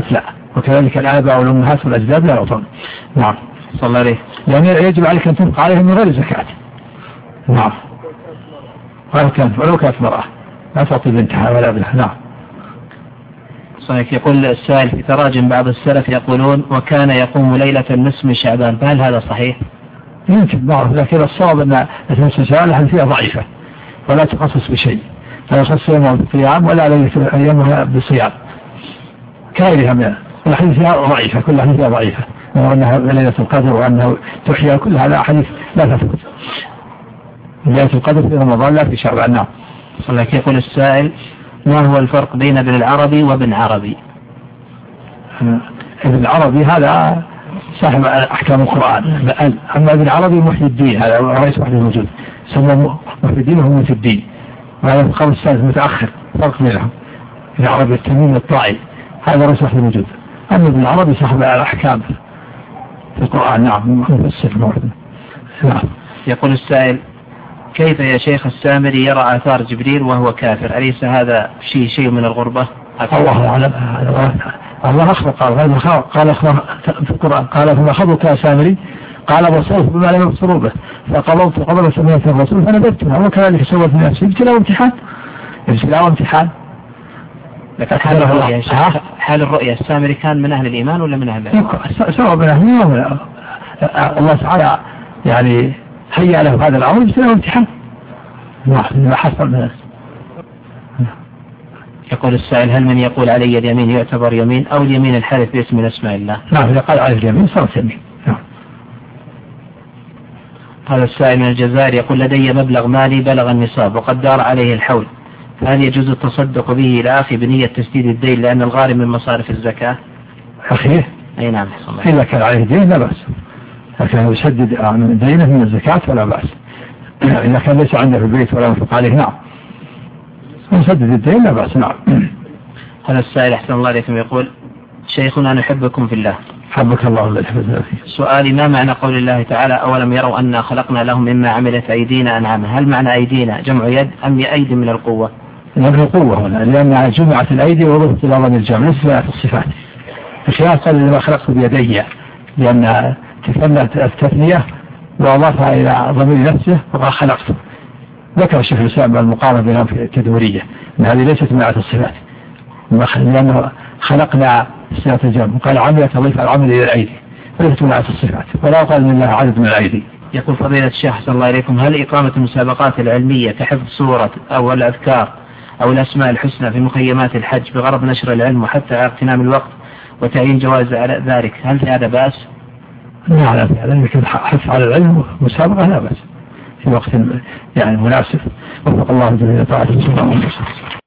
وكذلك الآباء والأمهات والأجداد لا يعطون. نعم. صلى الله عليه. يعني يجب عليك أن تنفق عليهم من غير زكاة. نعم. ولو كانت مرأة لا تعطي بنتها ولا ابنها. نعم. صحيح. يقول السائل في تراجم بعض السلف يقولون وكان يقوم ليلة النصف من شعبان، فهل هذا صحيح؟ يمكن بعض، لكن الصواب أن النصف من شعبان فيها ضعيفة ولا تخصص بشيء، لا يخصص يومها بالصيام ولا يومها بالصيام كائنها من الحديث فيها ضعيفة، كل حديث فيها ضعيفة، وأنها ليلة القدر وأنه تحيا، كل هذا حديث لا تثبت. ليلة القدر في رمضان لا في شعبان. نعم. صحيح. يقول السائل ما هو الفرق بين ابن العربي وابن عربي؟ ابن العربي هذا صاحب أحكام القرآن، أما ابن عربي محي الدين، هذا رئيس وحده الوجود، سمى محي الدين وهو محي الدين، وهذا في القرن الثالث متأخر، فرق بينهم. ابن عربي التميمي الطائي هذا رئيس وحده الوجود، أما ابن العربي صاحب الأحكام في القرآن. نعم. نعم. يقول السائل كيف يا شيخ السامري يرى آثار جبريل وهو كافر؟ أليس هذا شيء من الغربة؟ الله أعلم. الله أخبر قال في القرآن قال فما خبرك يا سامري قال بصرت بما لم يبصروا به فقبضت قبل سمية الرسول فنبذتها وكذلك سوت من نفسي ابتلاء وامتحان. لكن حال الرؤيا السامري كان من أهل الإيمان ولا من أهل الإيمان؟ سواء من أهل الإيمان. الله تعالى يعني هيأ له هذا الأمر ابتلاء وامتحان. ما حصل منه. يقول السائل هل من يقول علي اليمين يعتبر يمين أو اليمين الحلف باسم من اسماء الله؟ نعم. إذا قال علي اليمين صارت يمين. نعم. هذا السائل من الجزائر يقول لدي مبلغ مالي بلغ النصاب وقد دار عليه الحول، فهل يجوز التصدق به إلى أخي بنية تسديد الدين لأن الغارم من مصارف الزكاة؟ أخيه؟ أي نعم. إذا كان عليه دين لا بأس، لكن يسدد دينه من الزكاة ولا بأس. إذا كان ليس عنده في البيت ولا ينفق عليه نعم يسدد الدين لا بأس. نعم. هذا السائل أحسن الله عليكم يقول شيخنا نحبكم في الله. حبك الله الذي حببنا فيه. سؤالي ما معنى قول الله تعالى أولم يروا أنا خلقنا لهم مما عملت أيدينا أنعاما؟ هل معنى أيدينا جمع يد أم أيدي من القوة؟ من القوة هنا، لأنها جمعت الأيدي وضفت إلى ضمن الجمع ليس في الصفات. الخلاف قال لما خلقت بيدي لأن تثنت التثنية وأضافها إلى ضمير نفسه وقال خلقته. ذكر الشيخ الإسلام المقارنة بينهم في التدورية أن هذه ليست من الصفات، لأنه خلقنا صيغة الجمع وقال عملت تضيف العمل إلى الأيدي فليست من الصفات، ولا قال من الله عدد من الأيدي. يقول فضيلة الشيخ أحسن الله إليكم هل إقامة المسابقات العلمية كحفظ سورة أو الأذكار أو الأسماء الحسنى في مخيمات الحج بغرض نشر العلم وحتى اغتنام الوقت وتعيين جواز على ذلك هل في هذا بأس؟ نعم في هذا، لكن حث على العلم مسابقة لا بأس في وقت يعني مناسب. وفق الله جل وعلا.